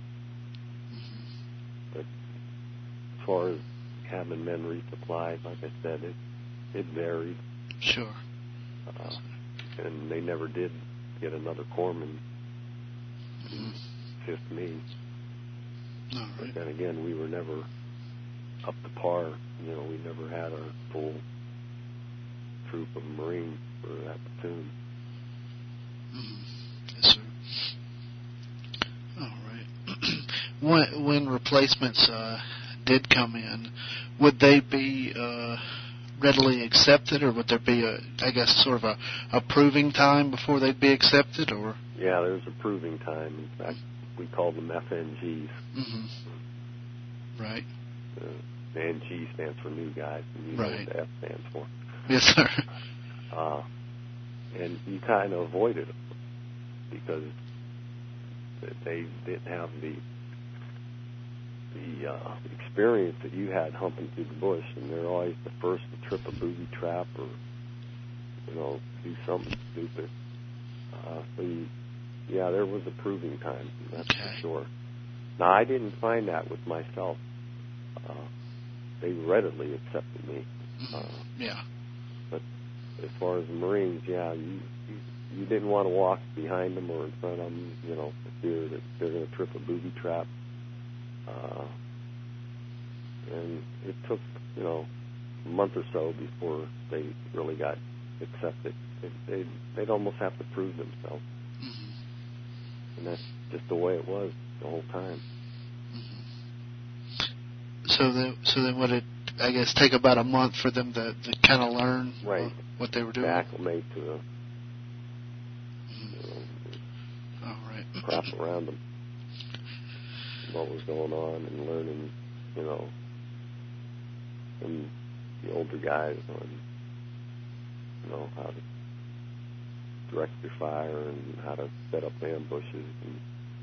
Mm-hmm. But as far as having men resupplied, like I said, it it varied. Sure. Uh, and they never did get another corpsman to mm-hmm. assist me. All right. But then again, we were never up to par. You know, we never had a full troop of Marines for that platoon. Mm-hmm. Yes, sir. All right. when, when replacements uh, did come in, would they be uh, readily accepted, or would there be a, I guess, sort of a, a proving time before they'd be accepted, or? Yeah, there's a proving time. In fact, we called them F N Gs. Mm-hmm. Right. Uh, the N G stands for new guys, and you right. know what the F stands for. Yes, sir. Uh, and you kind of avoided them because they didn't have the the uh, experience that you had humping through the bush, and they're always the first to trip a booby trap or, you know, do something stupid. Uh, so, you, yeah, there was a proving time, that's okay. for sure. Now, I didn't find that with myself. Uh, they readily accepted me. Mm-hmm. Uh, yeah. But as far as the Marines, yeah, you, you you didn't want to walk behind them or in front of them, you know, for fear that they're going to trip a booby trap. Uh, and it took, you know, a month or so before they really got accepted. They, they'd, they'd almost have to prove themselves. Mm-hmm. And that's just the way it was the whole time. Mm-hmm. So then, so then would it, I guess, take about a month for them to, to kind of learn right. uh, what they were doing? To acclimate to the Mm-hmm. you know, All right. crap around them, what was going on, and learning, you know, from the older guys on, you know, how to direct your fire and how to set up ambushes and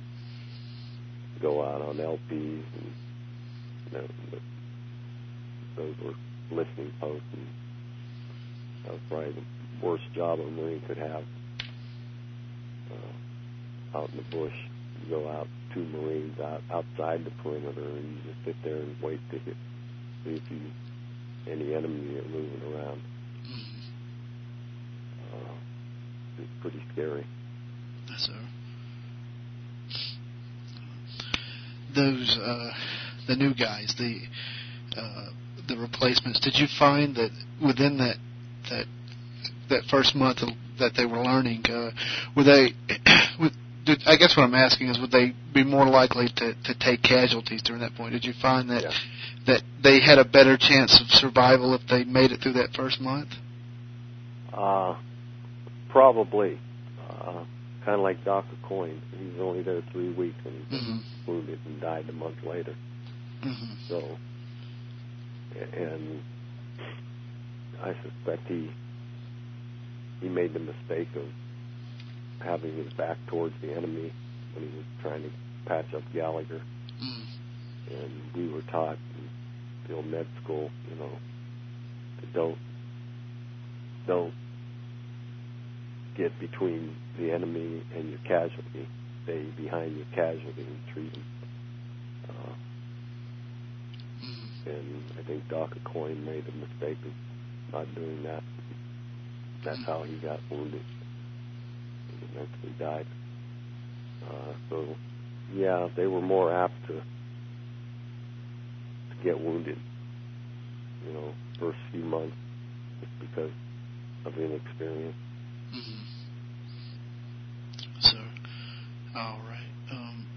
go out on L Ps, and you know, those were listening posts, and that was probably the worst job a Marine could have. Uh, out in the bush, you go out, two Marines out outside the perimeter, and you just sit there and wait to hit, see if you any enemy are moving around. Mm-hmm. Uh, it's pretty scary. Yes, sir. Those uh, the new guys, the uh, the replacements. Did you find that within that that that first month of, that they were learning, uh, were they? Would, did, I guess what I'm asking is, would they be more likely to, to take casualties during that point? Did you find that yeah. that they had a better chance of survival if they made it through that first month? Uh, probably. Uh, kind of like Doctor Coyne. He was only there three weeks and he was Mm-hmm. wounded and died a month later. Mm-hmm. So, and I suspect he he made the mistake of having his back towards the enemy when he was trying to patch up Gallagher. Mm. And we were taught in the old med school, you know, to don't don't get between the enemy and your casualty. Stay behind your casualty and treat him. Uh, Mm. and I think Doctor Coyne made a mistake of not doing that. That's how he got wounded. He eventually died. Uh, so, yeah, they were more apt to, to get wounded, you know, first few months, just because of inexperience. Mm-hmm. So, all right. Um,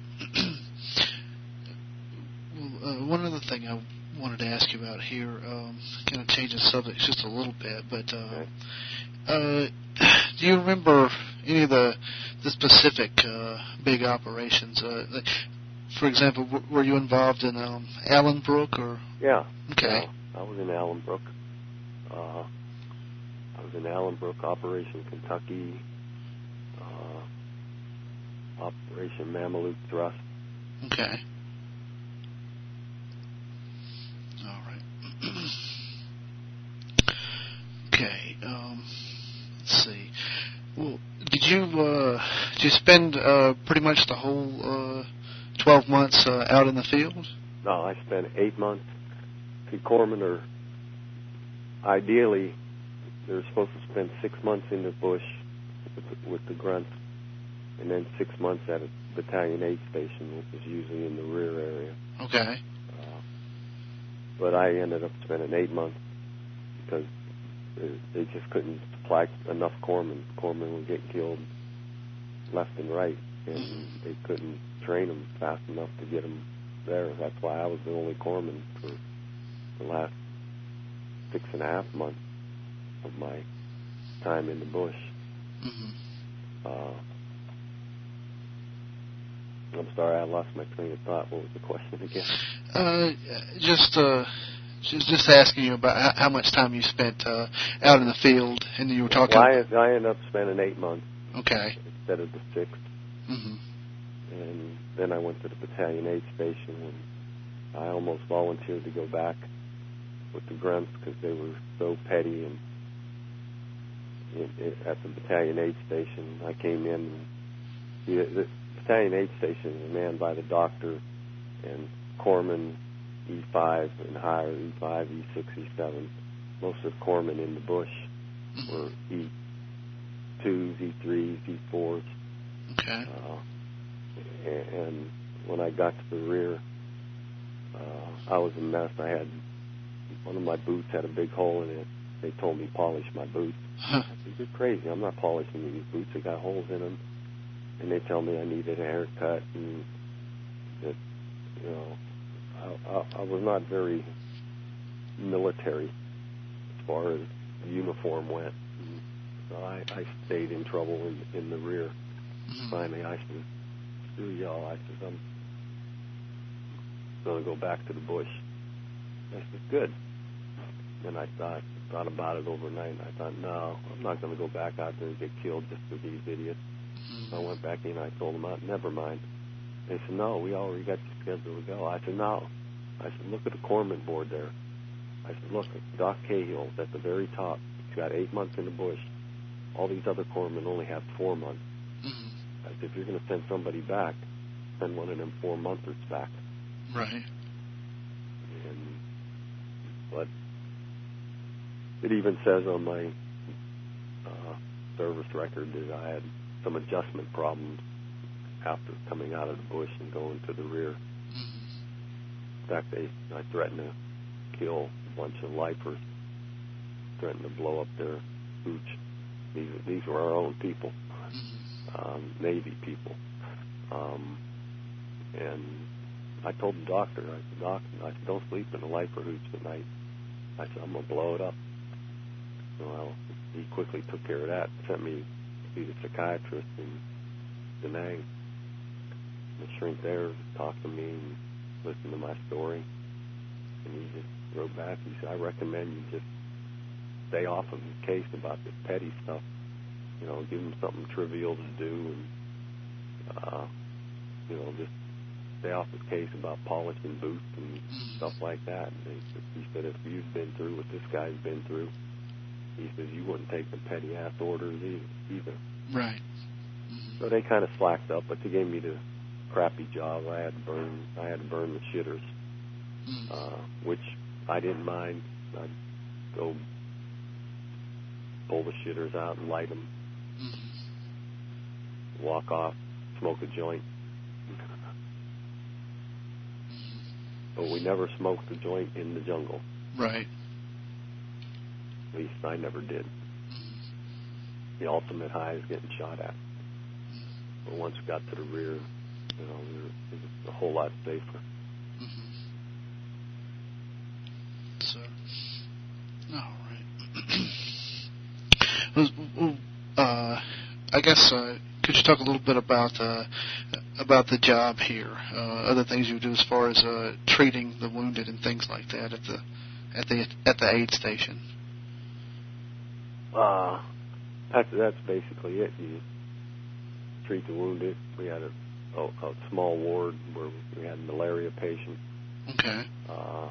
well, uh, one other thing I wanted to ask you about here, um, kind of changing subjects just a little bit, but uh, Okay. uh, do you remember any of the the specific uh, big operations? Uh, like, for example, w- were you involved in um, Allenbrook or? Yeah. Okay. Yeah, I was in Allenbrook. Uh, I was in Allenbrook, Operation Kentucky, uh, Operation Mameluke Thrust. Okay. All right. Okay. Um, let's see. Well, did you uh, did you spend uh, pretty much the whole uh, twelve months uh, out in the field? No, I spent eight months. See, corpsmen are ideally they're supposed to spend six months in the bush with the, with the grunts, and then six months at a battalion aid station, which is usually in the rear area. Okay. Uh, but I ended up spending eight months because they, they just couldn't supply enough corpsmen. Corpsmen were getting killed left and right, and Mm-hmm. they couldn't train them fast enough to get them there. That's why I was the only corpsman for the last six and a half months of my time in the bush. Mm-hmm. Uh, I'm sorry, I lost my train of thought. What was the question again? Uh, just uh, just just asking you about how, how much time you spent uh, out in the field, and you were talking. Well, I, I ended up spending eight months. Okay. Instead of the six. Mm-hmm. And then I went to the battalion aid station, and I almost volunteered to go back with the grunts because they were so petty. And it, it, at the battalion aid station, I came in. And the, the battalion aid station is manned by the doctor and corpsmen E five and higher, E five, E six, E seven. Most of the corpsmen in the bush were E two twos, E threes, E fours. Okay. Uh, and when I got to the rear, uh, I was a mess. I had one of my boots had a big hole in it. They told me polish my boots. Huh. I said, "You're crazy. I'm not polishing these boots. They got holes in them." And they tell me I needed a haircut, and that, you know, I, I, I was not very military as far as the uniform went. And so I, I stayed in trouble in, in the rear. Mm-hmm. Finally, I said, "Screw y'all." I said, "I'm going to go back to the bush." I said, "Good." Then I thought thought about it overnight, and I thought, no, I'm not going to go back out there and get killed just for these idiots. Mm-hmm. So I went back in, and I told them, never mind. They said, "No, we already got you scheduled to go." I said, "No." I said, "Look at the corpsman board there." I said, "Look, Doc Cahill's at the very top. He's got eight months in the bush. All these other corpsmen only have four months. Mm-hmm. I said, if you're going to send somebody back, send one of them four-monthers back." Right. And but it even says on my uh, service record that I had some adjustment problems after coming out of the bush and going to the rear. Mm-hmm. In fact, they, I threatened to kill a bunch of lifers, threatened to blow up their hooch. These, these were our own people, Mm-hmm. um, Navy people. Um, and I told the doctor, I said, "Doc, I said, don't sleep in the lifer hooch tonight." I said, "I'm going to blow it up." Well, he quickly took care of that, sent me to see the psychiatrist in Da Nang. The shrink there talked to me and listened to my story. And he just wrote back, he said, "I recommend you just stay off of his case about this petty stuff. You know, give him something trivial to do and, uh, you know, just stay off his case about polishing boots and stuff like that." And he, he said, "If you've been through what this guy's been through," he says, "you wouldn't take the petty ass orders either." Right. Mm-hmm. So they kind of slacked up, but they gave me the crappy job. I had to burn, I had to burn the shitters, Mm-hmm. uh, which I didn't mind. I'd go pull the shitters out and light them, Mm-hmm. walk off, smoke a joint. But we never smoked a joint in the jungle. Right. At least I never did. Mm-hmm. The ultimate high is getting shot at. But once we got to the rear, you know, we were, it was a whole lot safer. Mm-hmm. So, all right. uh, I guess uh, could you talk a little bit about uh, about the job here? Uh, other things you do as far as uh, treating the wounded and things like that at the at the at the aid station. Uh, that's that's basically it. You treat the wounded. We had a, a, a small ward where we had malaria patients. Okay. Uh,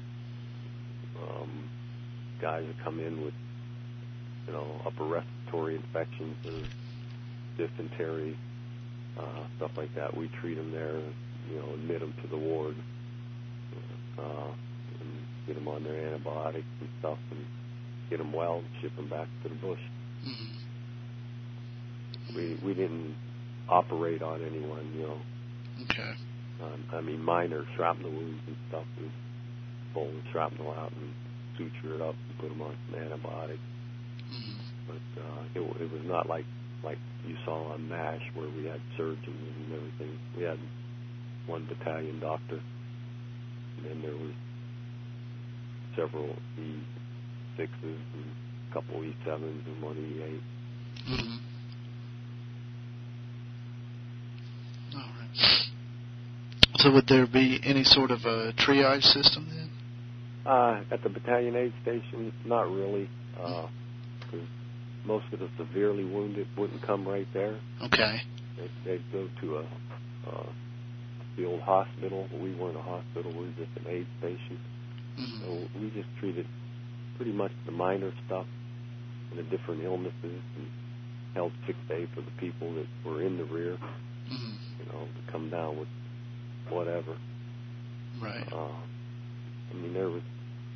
um, guys that come in with, you know, upper respiratory infections or dysentery, uh, stuff like that. We treat them there, you know, admit them to the ward, uh, and get them on their antibiotics and stuff, and get them well, and ship them back to the bush. Mm-hmm. We we didn't operate on anyone, you know. Okay. Um, I mean, minor shrapnel wounds and stuff. We pull the shrapnel out and suture it up and put them on some antibiotics. Mm-hmm. But uh, it, it was not like like you saw on MASH where we had surgeons and everything. We had one battalion doctor, and then there was several E sixes and a couple E sevens and one E eight. Mm-hmm. All right. So would there be any sort of a triage system then? Uh, at the battalion aid station, not really, because uh, most of the severely wounded wouldn't come right there. Okay. They'd, they'd go to a, uh, the old hospital. We weren't a hospital. We were just an aid station. Mm-hmm. So we just treated pretty much the minor stuff and the different illnesses and held sick day for the people that were in the rear, Mm-hmm. you know, to come down with whatever. Right. Uh, I mean, there was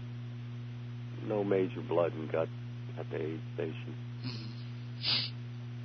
no major blood and guts at the aid station. Mm-hmm.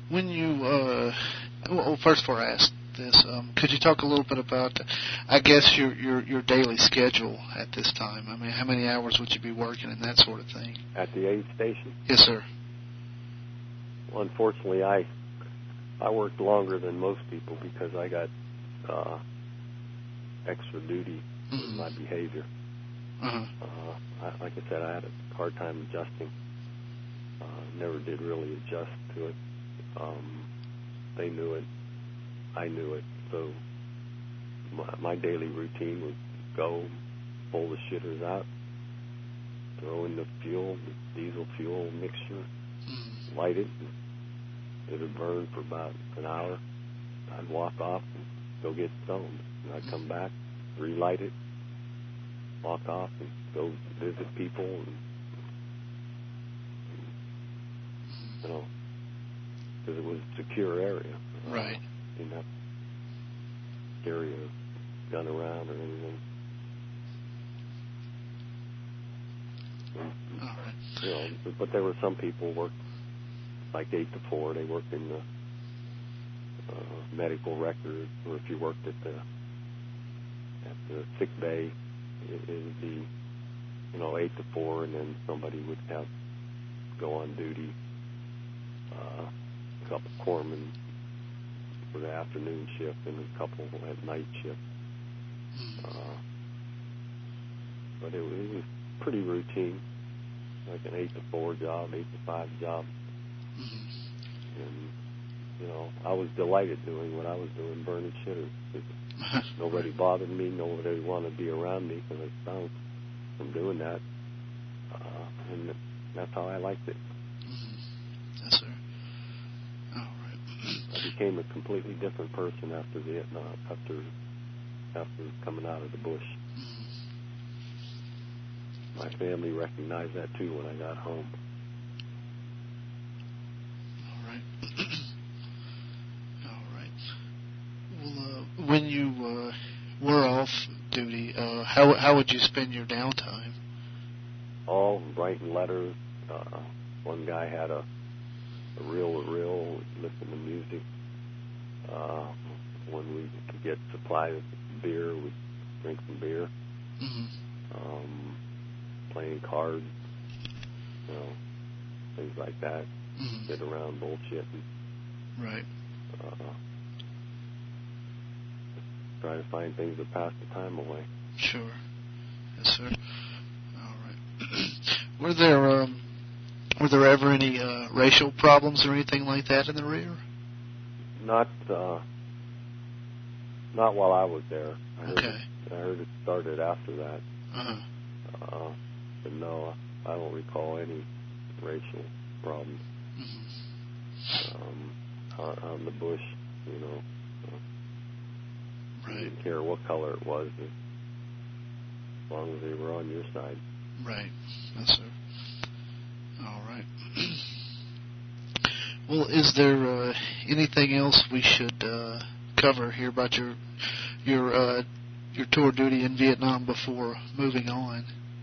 when you, uh, well, first before I ask this, um, could you talk a little bit about, I guess, your, your, your daily schedule at this time? I mean, how many hours would you be working and that sort of thing? At the aid station? Yes, sir. Well, unfortunately, I I worked longer than most people because I got uh, extra duty with mm-hmm. my behavior. Uh-huh. Uh, I, like I said, I had a hard time adjusting. Uh, never did really adjust to it. Um, they knew it. I knew it. So my, my daily routine was go, pull the shitters out, throw in the fuel, the diesel fuel mixture, mm-hmm. light it. It would burn for about an hour. I'd walk off and go get stoned. And I'd come back, relight it, walk off and go visit people. And, and you know, because it was a secure area. Right. Uh, didn't have to carry a gun around or anything. And, All right. you know, but there were some people who worked like eight to four. They worked in the uh, medical record, or if you worked at the at the sick bay, it, it would be, you know, eight to four, and then somebody would have go on duty. Uh, a couple corpsmen for the afternoon shift, and a couple at night shift. Uh, but it, it was pretty routine, like an eight to four job, eight to five job. Mm-hmm. And, you know, I was delighted doing what I was doing, burning shitters. Nobody bothered me. Nobody wanted to be around me because I stunk from doing that. Uh, and that's how I liked it. Mm-hmm. Yes, sir. All right. I became a completely different person after Vietnam, after after coming out of the bush. Mm-hmm. My family recognized that, too, when I got home. All right. Well, uh, when you uh, were off duty, uh, how how would you spend your downtime? All writing letters. Uh, one guy had a, a reel-to-reel, listen to music. Uh, when we could get supplies of beer, we'd drink some beer. Mm-hmm. Um, playing cards, you know, things like that. Mm-hmm. Sit around bullshitting. Right. Uh, try to find things that pass the time away. Sure. Yes, sir. All right. were there um, were there ever any uh, racial problems or anything like that in the rear? Not uh, not while I was there. I heard Okay. It, I heard it started after that. Uh-huh. Uh, but no, I don't recall any racial problems. Mm-hmm. Um, out out in the bush, you know. Uh, right. You didn't care what color it was, as long as they were on your side. Right. Yes, sir. All right. Well, is there uh, anything else we should uh, cover here about your your uh, your tour duty in Vietnam before moving on?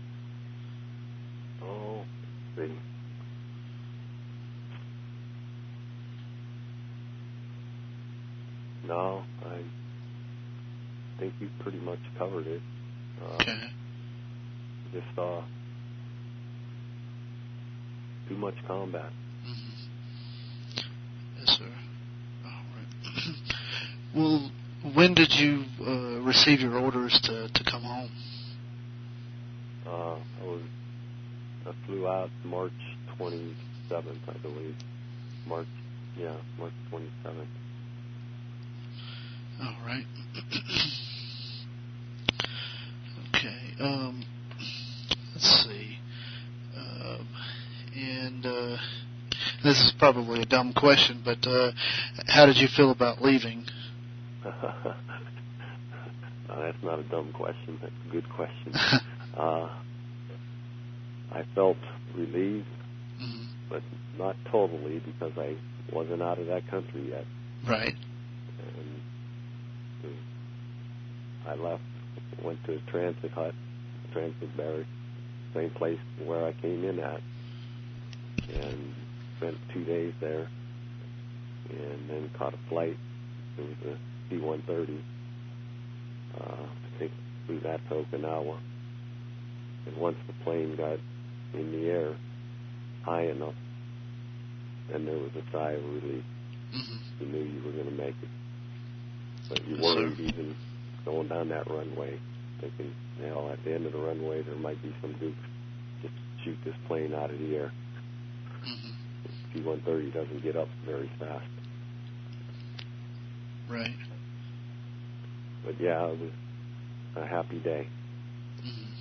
Oh, let's see. No, I think you pretty much covered it. Uh, Okay. Just saw too much combat. Mm-hmm. Yes, sir. All right. Well, when did you uh, receive your orders to, to come home? Uh, I was I flew out March twenty-seventh, I believe. March, yeah, March twenty-seventh. All right. Okay. Um, let's see. Um, and uh, this is probably a dumb question, but uh, how did you feel about leaving? uh, that's not a dumb question. That's a good question. uh, I felt relieved, mm-hmm. but not totally because I wasn't out of that country yet. Right. And I left, went to a transit hut, transit barrack, same place where I came in at, and spent two days there. and then caught a flight. It was a C one thirty. Uh, I think flew that to Okinawa. And once the plane got in the air high enough, then there was a sigh of relief. Mm-hmm. You knew you were going to make it. But you Yes, worried sir. even going down that runway, thinking, you know, at the end of the runway there might be some goof just shoot this plane out of the air. Mm-hmm. C one thirty doesn't get up very fast. Right. But yeah, it was a happy day. Mm-hmm.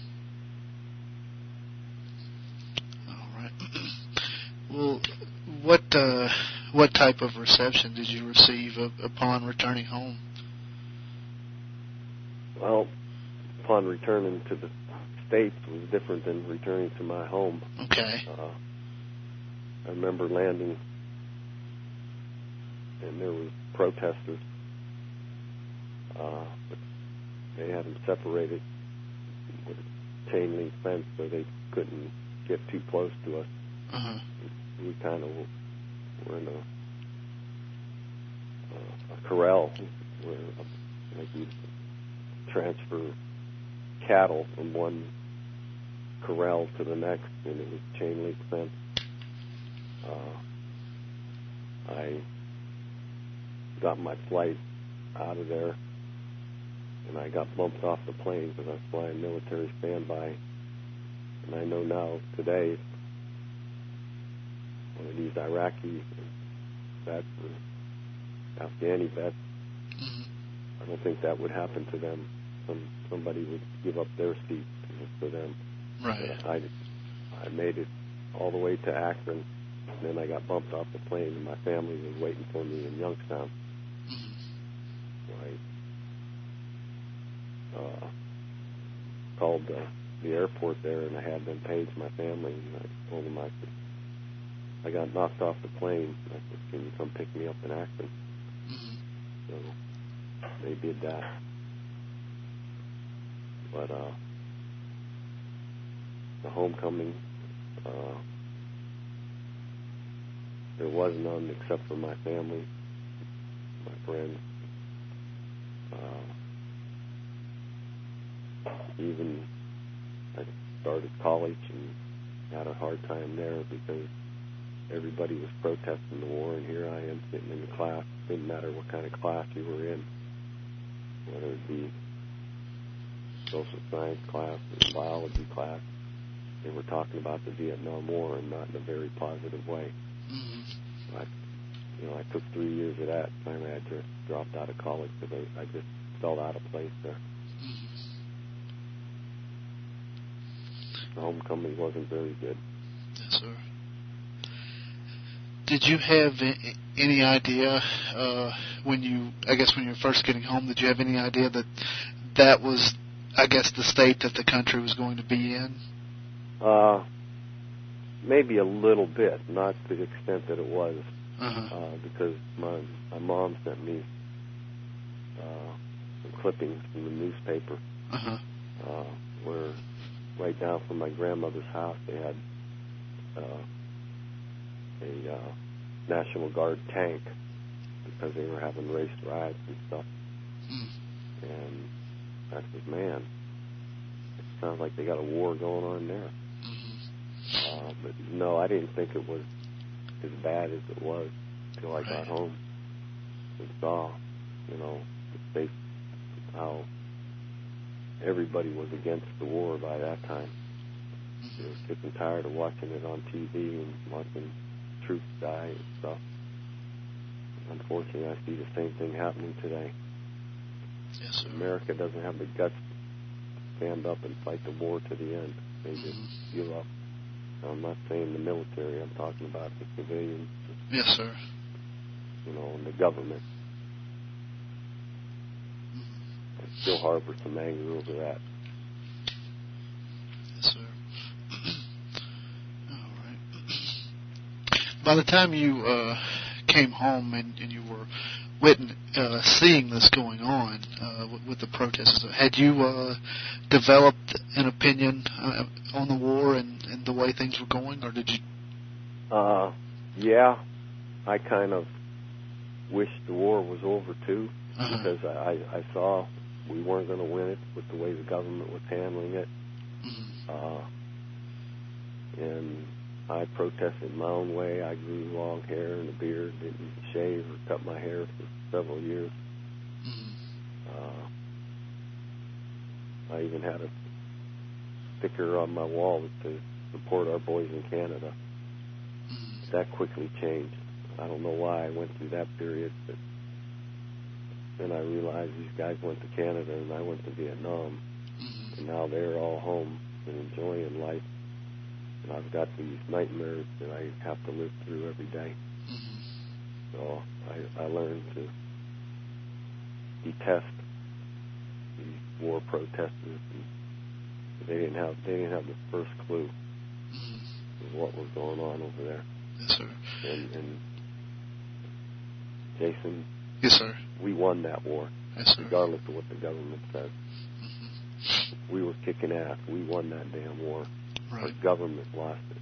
All right. Well, what uh, what type of reception did you receive uh, upon returning home? Well, upon returning to the States was different than returning to my home. Okay. Uh, I remember landing, and there was protesters. Uh, but they had them separated with a chain link fence so they couldn't get too close to us. Uh-huh. We kind of were in a, uh, a corral where, like, you transfer cattle from one corral to the next, and it was chain link fence. Uh, I got my flight out of there, and I got bumped off the plane because I was flying military standby. And I know now, today, one of these Iraqi vets or Afghani vets, Mm-hmm. I don't think that would happen to them. Some somebody would give up their seat for them. Right. But I, I made it all the way to Akron, and then I got bumped off the plane, and my family was waiting for me in Youngstown. Mm-hmm. So I uh, called uh, the airport there, and I had them page my family, and I told them I could. I got knocked off the plane. I said, "Can you come pick me up in Akron?" Mm-hmm. So they did that. But uh, the homecoming, uh, there was none except for my family, my friends. Uh, even I started college and had a hard time there because everybody was protesting the war, and here I am sitting in the class. Didn't matter what kind of class you were in, whether it be social science class or biology class. They were talking about the Vietnam War, and not in a very positive way. Mm-hmm. I, you know, I took three years of that. Finally, I just dropped out of college because I, I just felt out of place there. Mm-hmm. The homecoming wasn't very good. Yes, sir. Did you have a- any idea uh, when you, I guess when you were first getting home, did you have any idea that that was, I guess, the state that the country was going to be in? Uh, maybe a little bit, not to the extent that it was, Uh-huh. uh, because my my mom sent me uh, some clippings from the newspaper, Uh-huh. uh, where right down from my grandmother's house they had uh, a uh, National Guard tank because they were having race riots and stuff. Mm. And I said, man, it sounds like they got a war going on there. Mm-hmm. Uh, but no, I didn't think it was as bad as it was until I Right. got home and saw, you know, they, how everybody was against the war by that time. Mm-hmm. They were sick and tired of watching it on T V and watching troops die and stuff. Unfortunately, I see the same thing happening today. Yes, sir. America doesn't have the guts to stand up and fight the war to the end. They just Mm-hmm. give up. I'm not saying the military. I'm talking about the civilians. Yes, sir. You know, and the government. Mm-hmm. I still harbor some anger over that. Yes, sir. All right. By the time you uh, came home and, and you were witness, uh, seeing this going on uh, with, with the protests, had you uh, developed an opinion uh, on the war and, and the way things were going, or did you? Uh, yeah, I kind of wished the war was over too, uh-huh. because I, I saw we weren't going to win it with the way the government was handling it. Mm-hmm. Uh, and I protested my own way. I grew long hair and a beard, didn't shave or cut my hair for several years. Mm-hmm. Uh, I even had a sticker on my wall to support our boys in Canada. Mm-hmm. That quickly changed. I don't know why I went through that period, but then I realized these guys went to Canada and I went to Vietnam, Mm-hmm. and now they're all home and enjoying life. And I've got these nightmares that I have to live through every day. Mm-hmm. So I, I learned to detest these war protesters. And they didn't have they didn't have the first clue Mm-hmm. of what was going on over there. Yes, sir. And, and Jason, yes, sir. We won that war, yes, sir. regardless of what the government says. Mm-hmm. We were kicking ass. We won that damn war. Right. Our government lost it.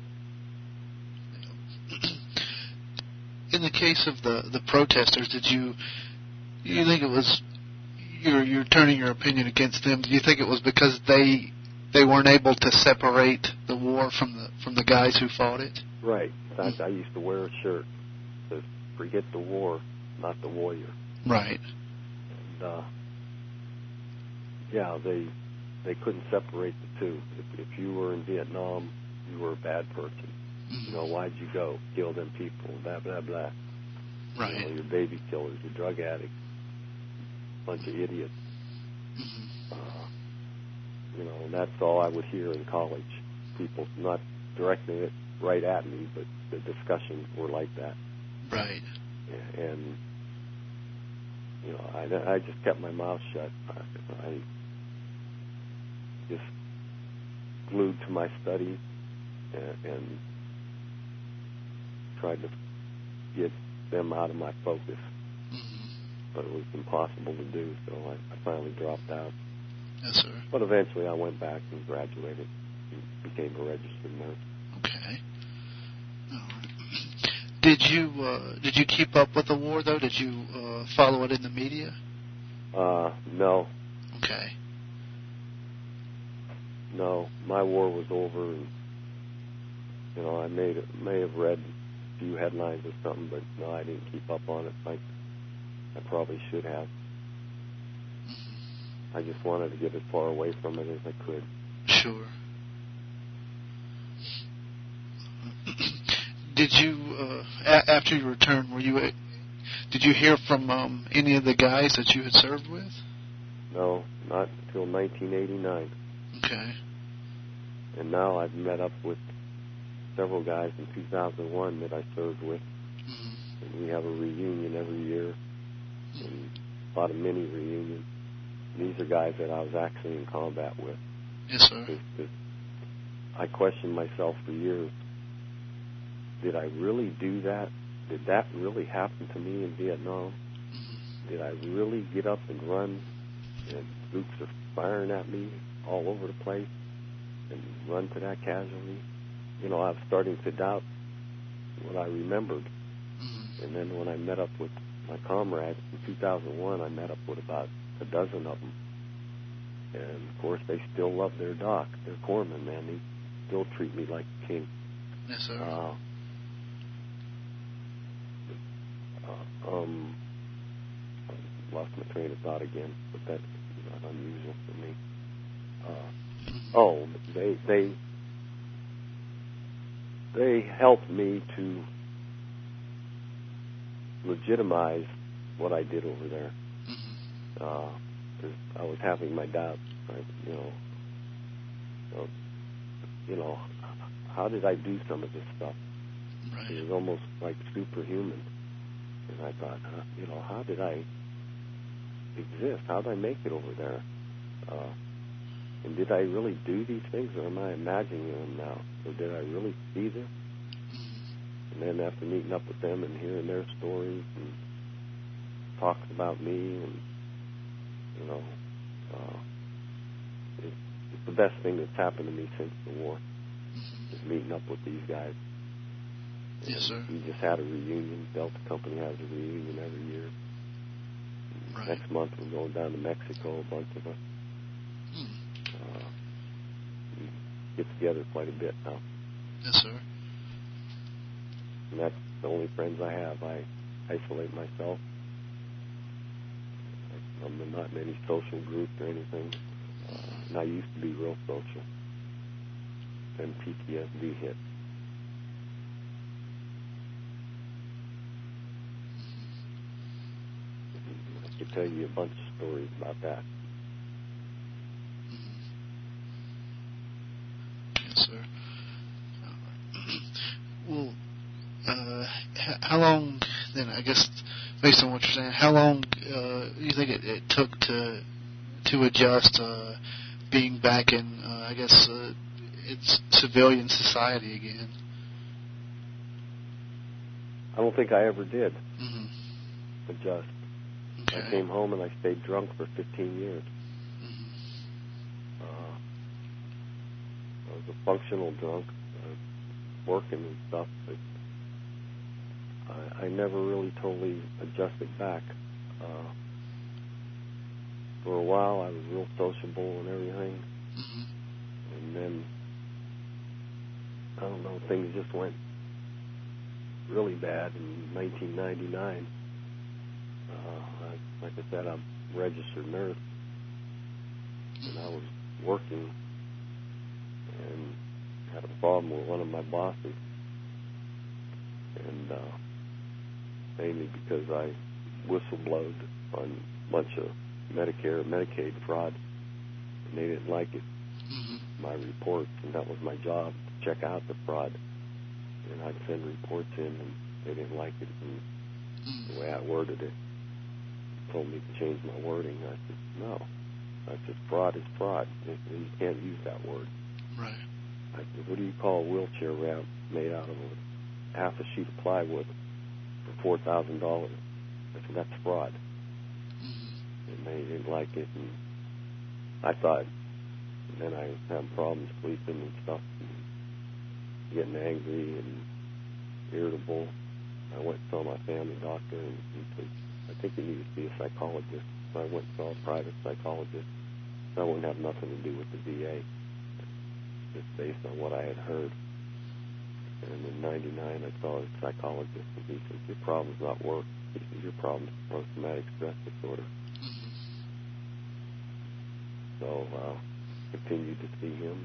In the case of the, the protesters, did you you think it was you're you're turning your opinion against them? Do you think it was because they they weren't able to separate the war from the from the guys who fought it? Right. In fact, I used to wear a shirt that says "Forget the war, not the warrior." Right. And uh, yeah, they they couldn't separate the two. If, if you were in Vietnam, you were a bad person. Mm-hmm. You know, why'd you go? Kill them people, blah, blah, blah. Right. You know, you're baby killers, you're drug addicts, bunch of idiots. Mm-hmm. Uh, you know, and that's all I would hear in college. People not directing it right at me, but the discussions were like that. Right. And, you know, I, I just kept my mouth shut. I, I just glued to my studies and, and tried to get them out of my focus. Mm-hmm. But it was impossible to do, so I, I finally dropped out. Yes, sir. But eventually I went back and graduated and became a registered nurse. Okay. All right. Did you uh, did you keep up with the war though? Did you uh, follow it in the media? Uh, no. Okay. No, my war was over, and you know I may may have read a few headlines or something, but no, I didn't keep up on it like I probably should have. Mm-hmm. I just wanted to get as far away from it as I could. Sure. Did you uh, a- after your return, were you? A- did you hear from um, any of the guys that you had served with? No, not until nineteen eighty-nine. Okay. And now I've met up with several guys in two thousand one that I served with. Mm-hmm. And we have a reunion every year, and a lot of mini reunions. And these are guys that I was actually in combat with. Yes, sir. Cause, cause I questioned myself for years. Did I really do that? Did that really happen to me in Vietnam? Mm-hmm. Did I really get up and run, and troops are firing at me all over the place, and run to that casualty? You know, I was starting to doubt what I remembered. Mm-hmm. And then when I met up with my comrades in two thousand one, I met up with about a dozen of them. And, of course, they still love their doc, their corpsman, man. They still treat me like a king. Yes, sir. Uh, uh, um, I lost my train of thought again, but that's not unusual for me. Uh, mm-hmm. Oh, they they they helped me to legitimize what I did over there. Mm-hmm. Uh, 'cause I was having my doubts. Right? You know, so, you know, how did I do some of this stuff? Right. It was almost like superhuman. And I thought, huh, you know, how did I exist? How did I make it over there? Uh, and did I really do these things, or am I imagining them now? Or did I really see this? Mm-hmm. And then after meeting up with them and hearing their stories and talks about me, and you know, uh, it, it's the best thing that's happened to me since the war. Mm-hmm. Is meeting up with these guys. Yes, sir. We just had a reunion. Delta Company has a reunion every year. Right. Next month we're going down to Mexico, a bunch of us. Hmm. Uh, we get together quite a bit now. Yes, sir. And that's the only friends I have. I isolate myself. I'm not in any social group or anything. Uh, and I used to be real social. Then P T S D hit. I could tell you a bunch of stories about that. Yes, sir. Well, uh, h- how long, then, I guess, based on what you're saying, how long uh, do you think it, it took to to adjust uh, being back in, uh, I guess, uh, it's civilian society again? I don't think I ever did Mm-hmm. adjust. Okay. I came home and I stayed drunk for fifteen years. Mm-hmm. Uh, I was a functional drunk, uh, working and stuff, but I, I never really totally adjusted back. Uh, for a while, I was real sociable and everything, Mm-hmm. and then, I don't know, things just went really bad in nineteen ninety-nine. Uh, I, like I said, I'm a registered nurse, and I was working and had a problem with one of my bosses, and uh, mainly because I whistleblowed on a bunch of Medicare and Medicaid fraud, and they didn't like it, Mm-hmm. my reports, and that was my job, to check out the fraud, and I'd send reports in, and they didn't like it, and Mm-hmm. the way I worded it, told me to change my wording. I said, no. I said, fraud is fraud. You you can't use that word. Right. I said, what do you call a wheelchair ramp made out of a half a sheet of plywood for four thousand dollars? I said, that's fraud. Mm-hmm. And they didn't like it. And I thought, and then I was having problems sleeping and stuff, and getting angry and irritable. I went and saw my family doctor, and he said, I think you need to see a psychologist. So I went and saw a private psychologist. That wouldn't have nothing to do with the V A, just based on what I had heard. And in ninety-nine, I saw a psychologist, and he said, your problem's not work. He said, your problem's post-traumatic stress disorder. Mm-hmm. So uh, continued to see him.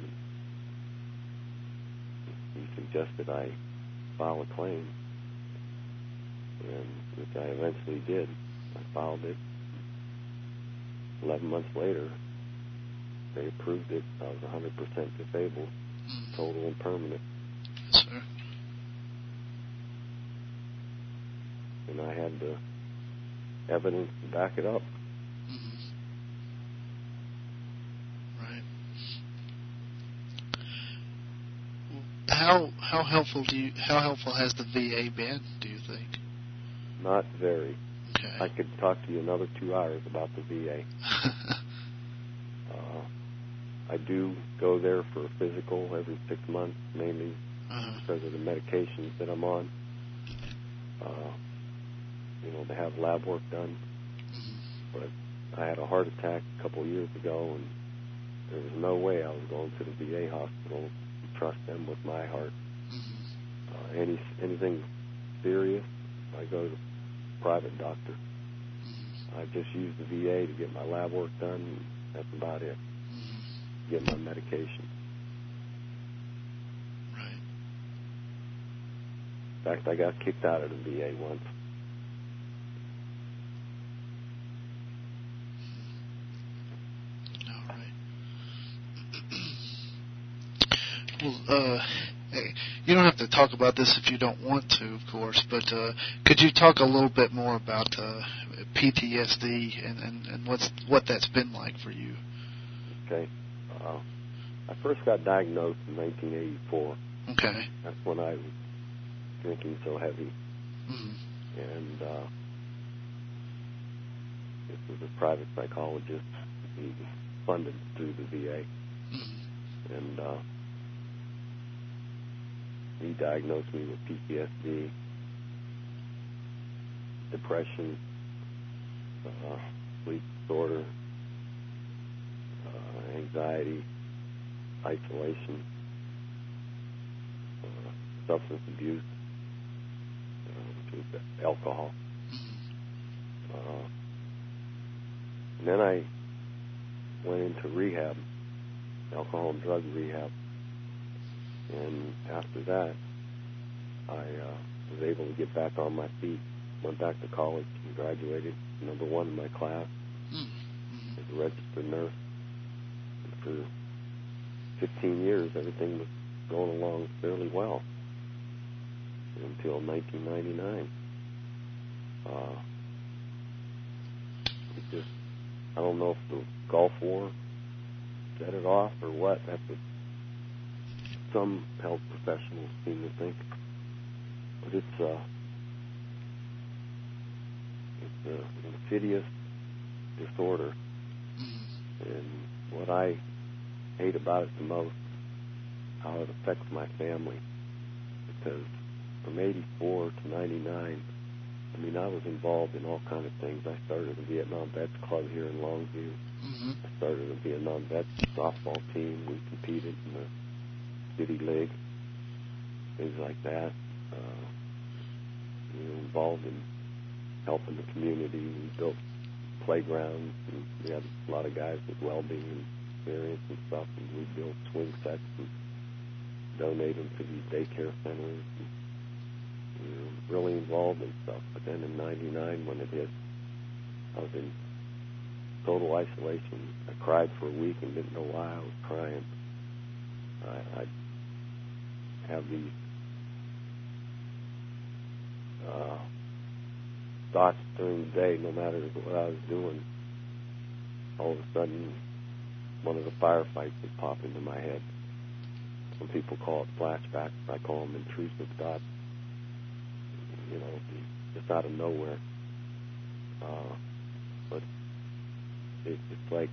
He suggested I file a claim, and which I eventually did. I filed it. Eleven months later, they approved it. I was one hundred percent disabled, Mm-hmm. total and permanent. Yes, sir. And I had the evidence to back it up. Mm-hmm. Right. How how helpful do you how helpful has the V A been, do you think? Not very. Okay. I could talk to you another two hours about the V A. uh, I do go there for a physical every six months, mainly uh-huh. because of the medications that I'm on. Uh, you know, to have lab work done. Mm-hmm. But I had a heart attack a couple of years ago, and there was no way I was going to the V A hospital to trust them with my heart. Mm-hmm. Uh, any anything serious, I go to a private doctor. Mm-hmm. I just use the V A to get my lab work done, and that's about it. Mm-hmm. Get my medication. Right. In fact, I got kicked out of the V A once. All right. Well, uh, hey, you don't have to talk about this if you don't want to, of course, but uh, could you talk a little bit more about uh, P T S D and, and, and what's what that's been like for you? Okay. Uh, I first got diagnosed in nineteen eighty-four. Okay. That's when I was drinking so heavy. Mm-hmm. And uh, this was a private psychologist. He was funded through the V A. Mm-hmm. And uh, he diagnosed me with P T S D, depression, uh, sleep disorder, uh, anxiety, isolation, uh, substance abuse, uh, which was alcohol. Uh, and then I went into rehab, alcohol and drug rehab. And after that, I uh, was able to get back on my feet, went back to college and graduated number one in my class Mm-hmm. as a registered nurse. And for fifteen years, everything was going along fairly well until nineteen ninety-nine. Uh, it just, I don't know if the Gulf War set it off or what. That's what some health professionals seem to think. But it's, uh, it's an insidious disorder. Mm-hmm. And what I hate about it the most, how it affects my family. Because from eighty-four to ninety-nine, I mean, I was involved in all kind of things. I started the Vietnam Vets Club here in Longview. Mm-hmm. I started a Vietnam Vets softball team. We competed in the city league, things like that. Uh, we were involved in helping the community. We built playgrounds, and we had a lot of guys with well-being experience and stuff, and we built swing sets and donated them to these daycare centers. And we were really involved in stuff. But then in ninety-nine, when it hit, I was in total isolation. I cried for a week and didn't know why I was crying. I, I'd have these uh, thoughts during the day, no matter what I was doing. All of a sudden, one of the firefights would pop into my head. Some people call it flashbacks. I call them intrusive thoughts. You know, just out of nowhere. Uh, but it, it's like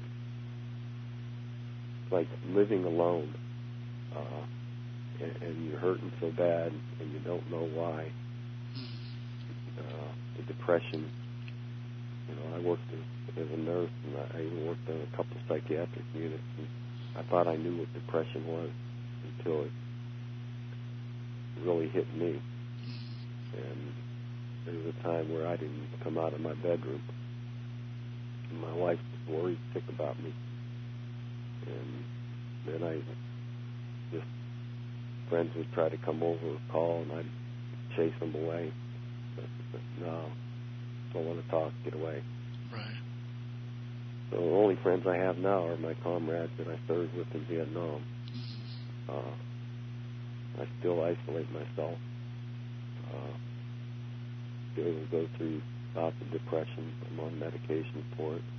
it's like living alone, uh, and, and you're hurting so bad, and you don't know why. Uh, the depression. You know, I worked as, as a nurse, and I even worked in a couple of psychiatric units, and I thought I knew what depression was until it really hit me. And there was a time where I didn't come out of my bedroom. And my wife was worried sick about me. And then I just, friends would try to come over or call, and I'd chase them away. But, but no, don't want to talk, get away. Right. So the only friends I have now are my comrades that I served with in Vietnam. Mm-hmm. Uh, I still isolate myself. Uh, still go through bouts of depression. I'm on medication for it.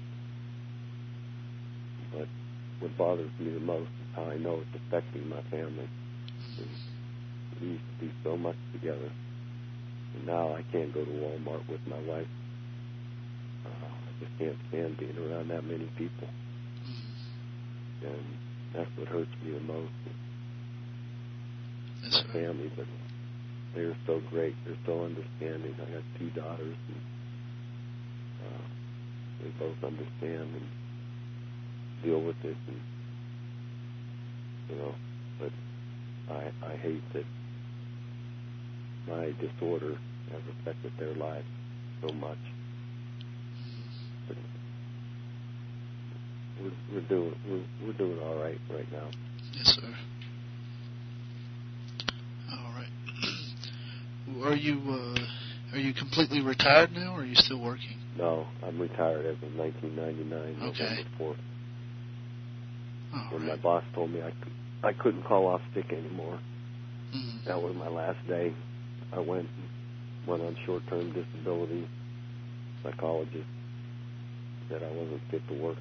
But what bothers me the most is how I know it's affecting my family. We used to do so much together. And now I can't go to Walmart with my wife. Uh, I just can't stand being around that many people. Mm-hmm. And that's what hurts me the most. Yes, My sir. family, but they're so great. They're so understanding. I got two daughters, and uh, they both understand and deal with it. And, you know, but I, I hate that my disorder has affected their lives so much. But we're, we're doing we're, we're doing all right right now. Yes, sir. All right. Are you uh, are you completely retired now, or are you still working? No, I'm retired as of nineteen ninety-nine, Okay. November fourth. All When right. my boss told me I could, I couldn't call off sick anymore. Mm-hmm. That was my last day. I went went on short-term disability. Psychologist said I wasn't fit to work.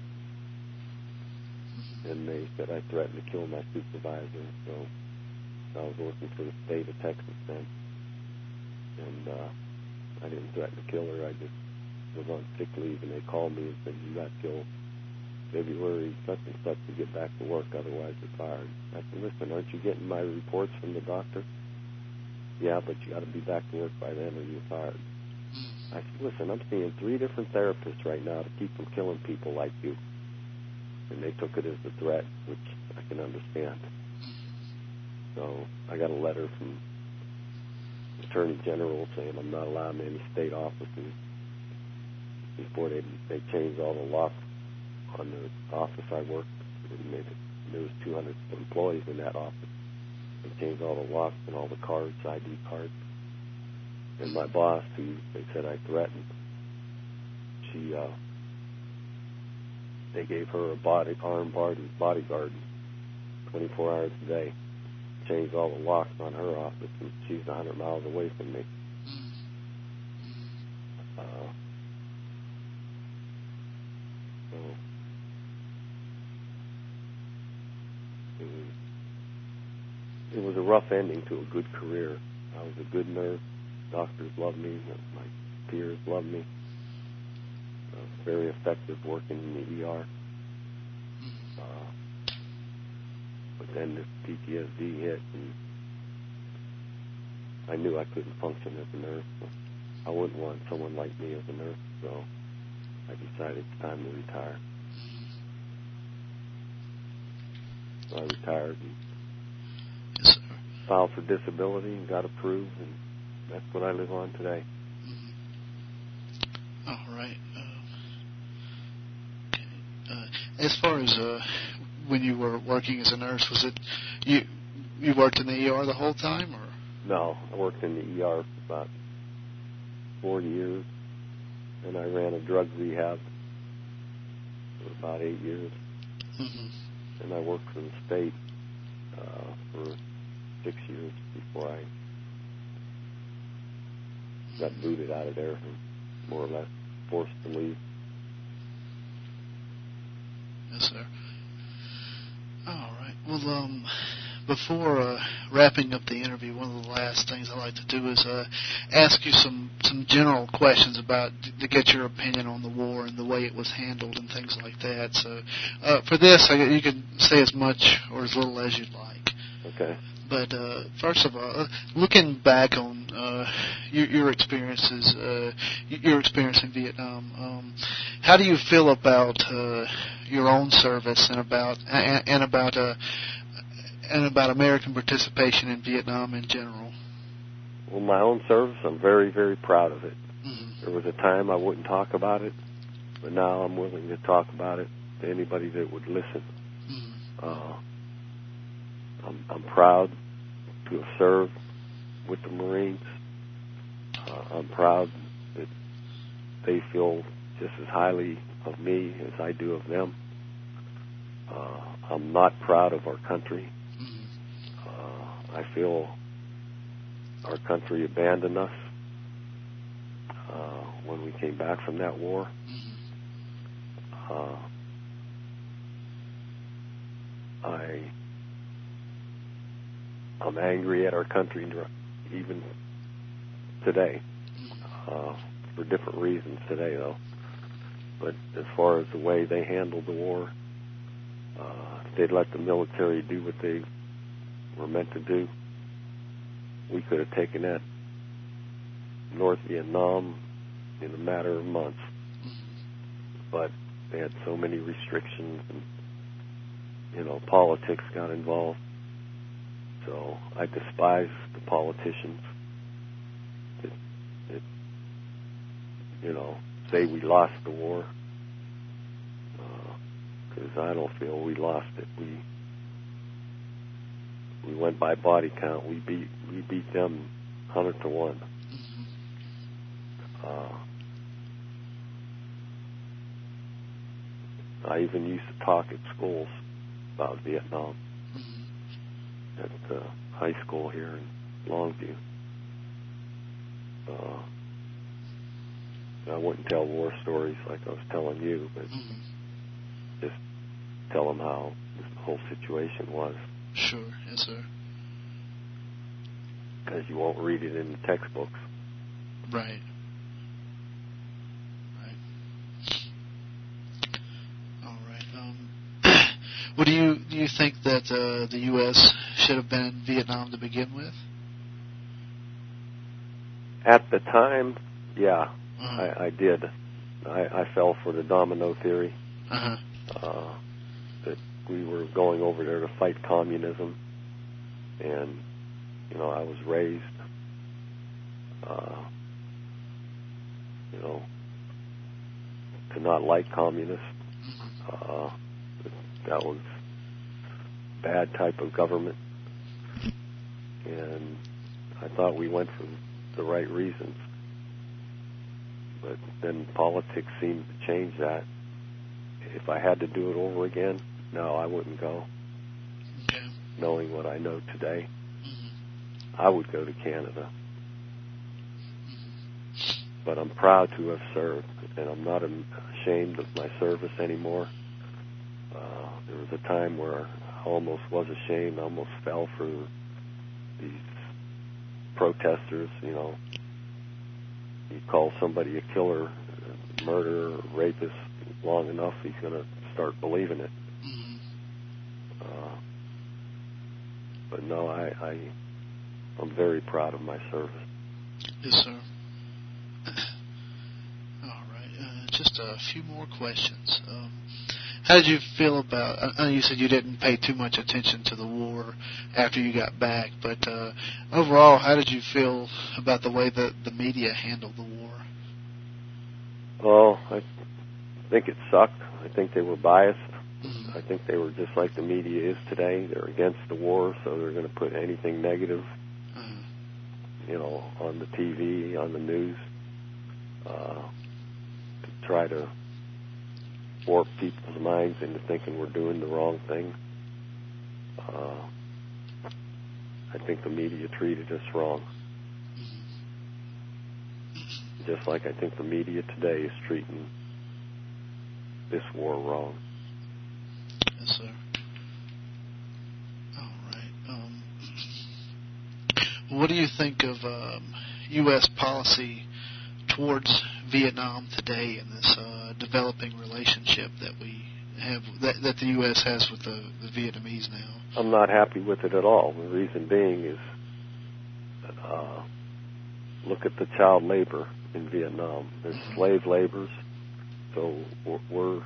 Mm-hmm. And they said I threatened to kill my supervisor. So I was working for the state of Texas then. And uh, I didn't threaten to kill her. I just was on sick leave, and they called me and said, you got killed. February such and such to get back to work, otherwise you're fired. I said, listen, aren't you getting my reports from the doctor? Yeah, but you got to be back to work by then or you're fired. I said, listen, I'm seeing three different therapists right now to keep from killing people like you. And they took it as a threat, which I can understand. So I got a letter from the Attorney General saying I'm not allowed in any state offices. Before they they changed all the locks on the office I worked, they made it, there was two hundred employees in that office. They changed all the locks and all the cards, I D cards. And my boss, who they said I threatened, she, uh, they gave her a body, armed bodyguard twenty-four hours a day, changed all the locks on her office, and she's one hundred miles away from me. Uh, so it was, it was a rough ending to a good career. I was a good nurse. Doctors loved me. My peers loved me. Uh, very effective working in the E R. Uh, but then this P T S D hit, and I knew I couldn't function as a nurse. So I wouldn't want someone like me as a nurse, so I decided it's time to retire. So I retired and yes, sir. filed for disability and got approved, and that's what I live on today. Mm-hmm. All right. Uh, okay. Uh, as far as uh, when you were working as a nurse, was it you you worked in the E R the whole time, or? No, I worked in the E R for about four years, and I ran a drug rehab for about eight years. Mm-hmm. And I worked for the state uh, for six years before I got booted out of there and more or less forced to leave. Yes, sir. All right. Well, um, before uh, wrapping up the interview, one of the last things I like to do is uh, ask you some, some general questions about to get your opinion on the war and the way it was handled and things like that. So, uh, for this, I, you can say as much or as little as you'd like. Okay. But uh, first of all, looking back on uh, your, your experiences, uh, your experience in Vietnam, um, how do you feel about uh, your own service and about and, and about uh, and about American participation in Vietnam in general? Well, my own service, I'm very, very proud of it. Mm-hmm. There was a time I wouldn't talk about it, but now I'm willing to talk about it to anybody that would listen. Mm-hmm. Uh, I'm, I'm proud to have served with the Marines. Uh, I'm proud that they feel just as highly of me as I do of them. Uh, I'm not proud of our country. Uh, I feel our country abandoned us uh, when we came back from that war. Uh, I I'm angry at our country even today, uh, for different reasons today, though. But as far as the way they handled the war, uh, if they'd let the military do what they were meant to do, we could have taken that North Vietnam in a matter of months. But they had so many restrictions, and, you know, politics got involved. So I despise the politicians that, that, you know, say we lost the war, because uh, I don't feel we lost it. We we went by body count. We beat we beat them hundred to one. Uh, I even used to talk at schools about Vietnam. At uh, high school here in Longview. Uh, I wouldn't tell war stories like I was telling you, but mm-hmm. just tell them how this whole situation was. Sure, yes, sir. Because you won't read it in the textbooks. Right. Right. All right. Um, Well, do you do you think that uh, the U S should have been in Vietnam to begin with? At the time, yeah, Uh-huh. I, I did. I, I fell for the domino theory. Uh-huh. Uh, that we were going over there to fight communism, and you know, I was raised, uh, you know, to not like communists. Uh, that was bad type of government, and I thought we went for the right reasons. But then politics seemed to change that. If I had to do it over again, no, I wouldn't go. Okay. Knowing what I know today, Mm-hmm. I would go to Canada. But I'm proud to have served, and I'm not ashamed of my service anymore. Uh, there was a time where I almost was ashamed, I almost fell for these protesters, you know. You call somebody a killer, a murderer, a rapist long enough, he's going to start believing it. Mm-hmm. Uh, but no, I, I, I'm very proud of my service. Yes, sir. All right. Uh, just a few more questions. Um, how did you feel about, I know you said you didn't pay too much attention to the war after you got back, but uh, overall, how did you feel about the way that the media handled the war? Well, I think it sucked. I think they were biased. Mm-hmm. I think they were just like the media is today. They're against the war, so they're going to put anything negative, Uh-huh. you know, on the T V, on the news, uh, to try to warp people's minds into thinking we're doing the wrong thing. Uh, I think the media treated us wrong. Just like I think the media today is treating this war wrong. Yes, sir. All right. Um, what do you think of um, U S policy towards Vietnam today in this uh, developing relationship that we have, that, that the U S has with the, the Vietnamese now? I'm not happy with it at all. The reason being is, uh, look at the child labor in Vietnam. There's Mm-hmm. slave laborers, so we're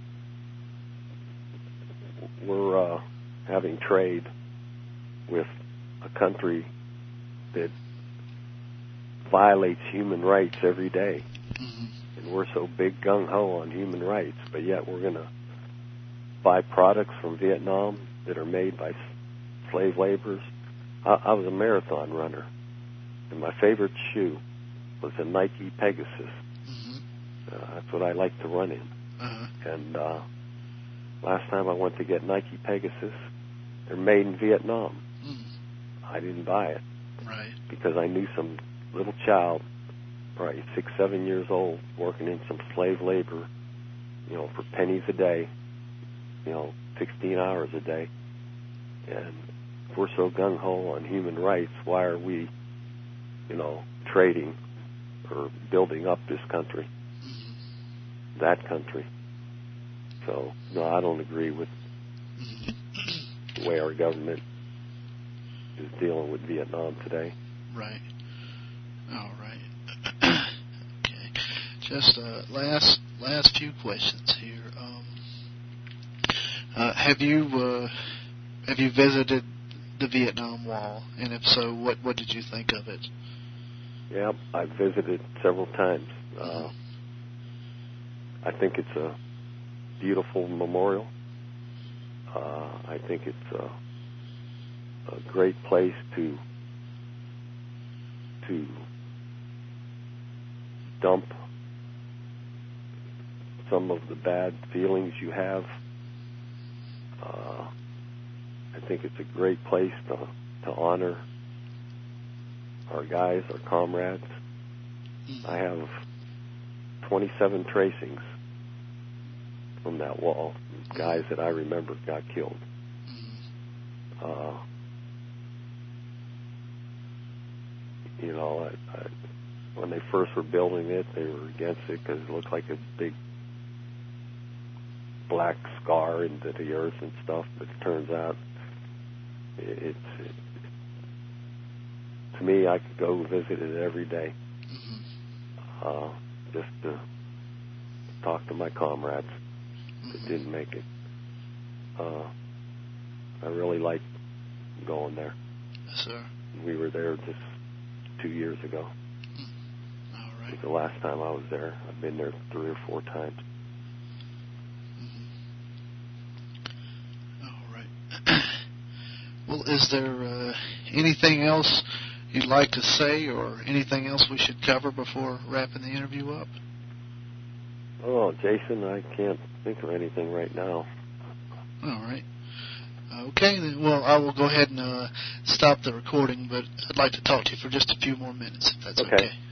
we're uh, having trade with a country that violates human rights every day. Mm-hmm. And we're so big gung-ho on human rights, but yet we're going to buy products from Vietnam that are made by slave laborers. I, I was a marathon runner, and my favorite shoe was a Nike Pegasus. Mm-hmm. Uh, that's what I like to run in. Uh-huh. And uh, last time I went to get Nike Pegasus, they're made in Vietnam. Mm-hmm. I didn't buy it. Right. Because I knew some little child, probably six, seven years old, working in some slave labor, you know, for pennies a day, you know, sixteen hours a day. And if we're so gung-ho on human rights, why are we, you know, trading or building up this country, Mm-hmm. that country? So, no, I don't agree with Mm-hmm. the way our government is dealing with Vietnam today. Right. All right. Okay. Just uh, last last few questions here. Um, uh, have you uh, have you visited the Vietnam Wall? And if so, what what did you think of it? Yeah, I've visited several times. Uh, I think it's a beautiful memorial. Uh, I think it's a, a great place to to dump some of the bad feelings you have. Uh, I think it's a great place to to honor our guys, our comrades. I have twenty-seven tracings from that wall, guys that I remember got killed. Uh, you know, I, I, when they first were building it, they were against it because it looked like a big black scar into the earth and stuff. But it turns out it's it, to me, I could go visit it every day, mm-hmm. uh, just to talk to my comrades mm-hmm. that didn't make it. Uh, I really like going there. Yes, sir. We were there just two years ago. Mm. All right. It was the last time I was there. I've been there three or four times. Mm-hmm. All right. Well, is there uh, anything else you'd like to say or anything else we should cover before wrapping the interview up? Oh, Jason, I can't think of anything right now. All right. Okay, then, well, I will go ahead and uh, stop the recording, but I'd like to talk to you for just a few more minutes, if that's okay. okay.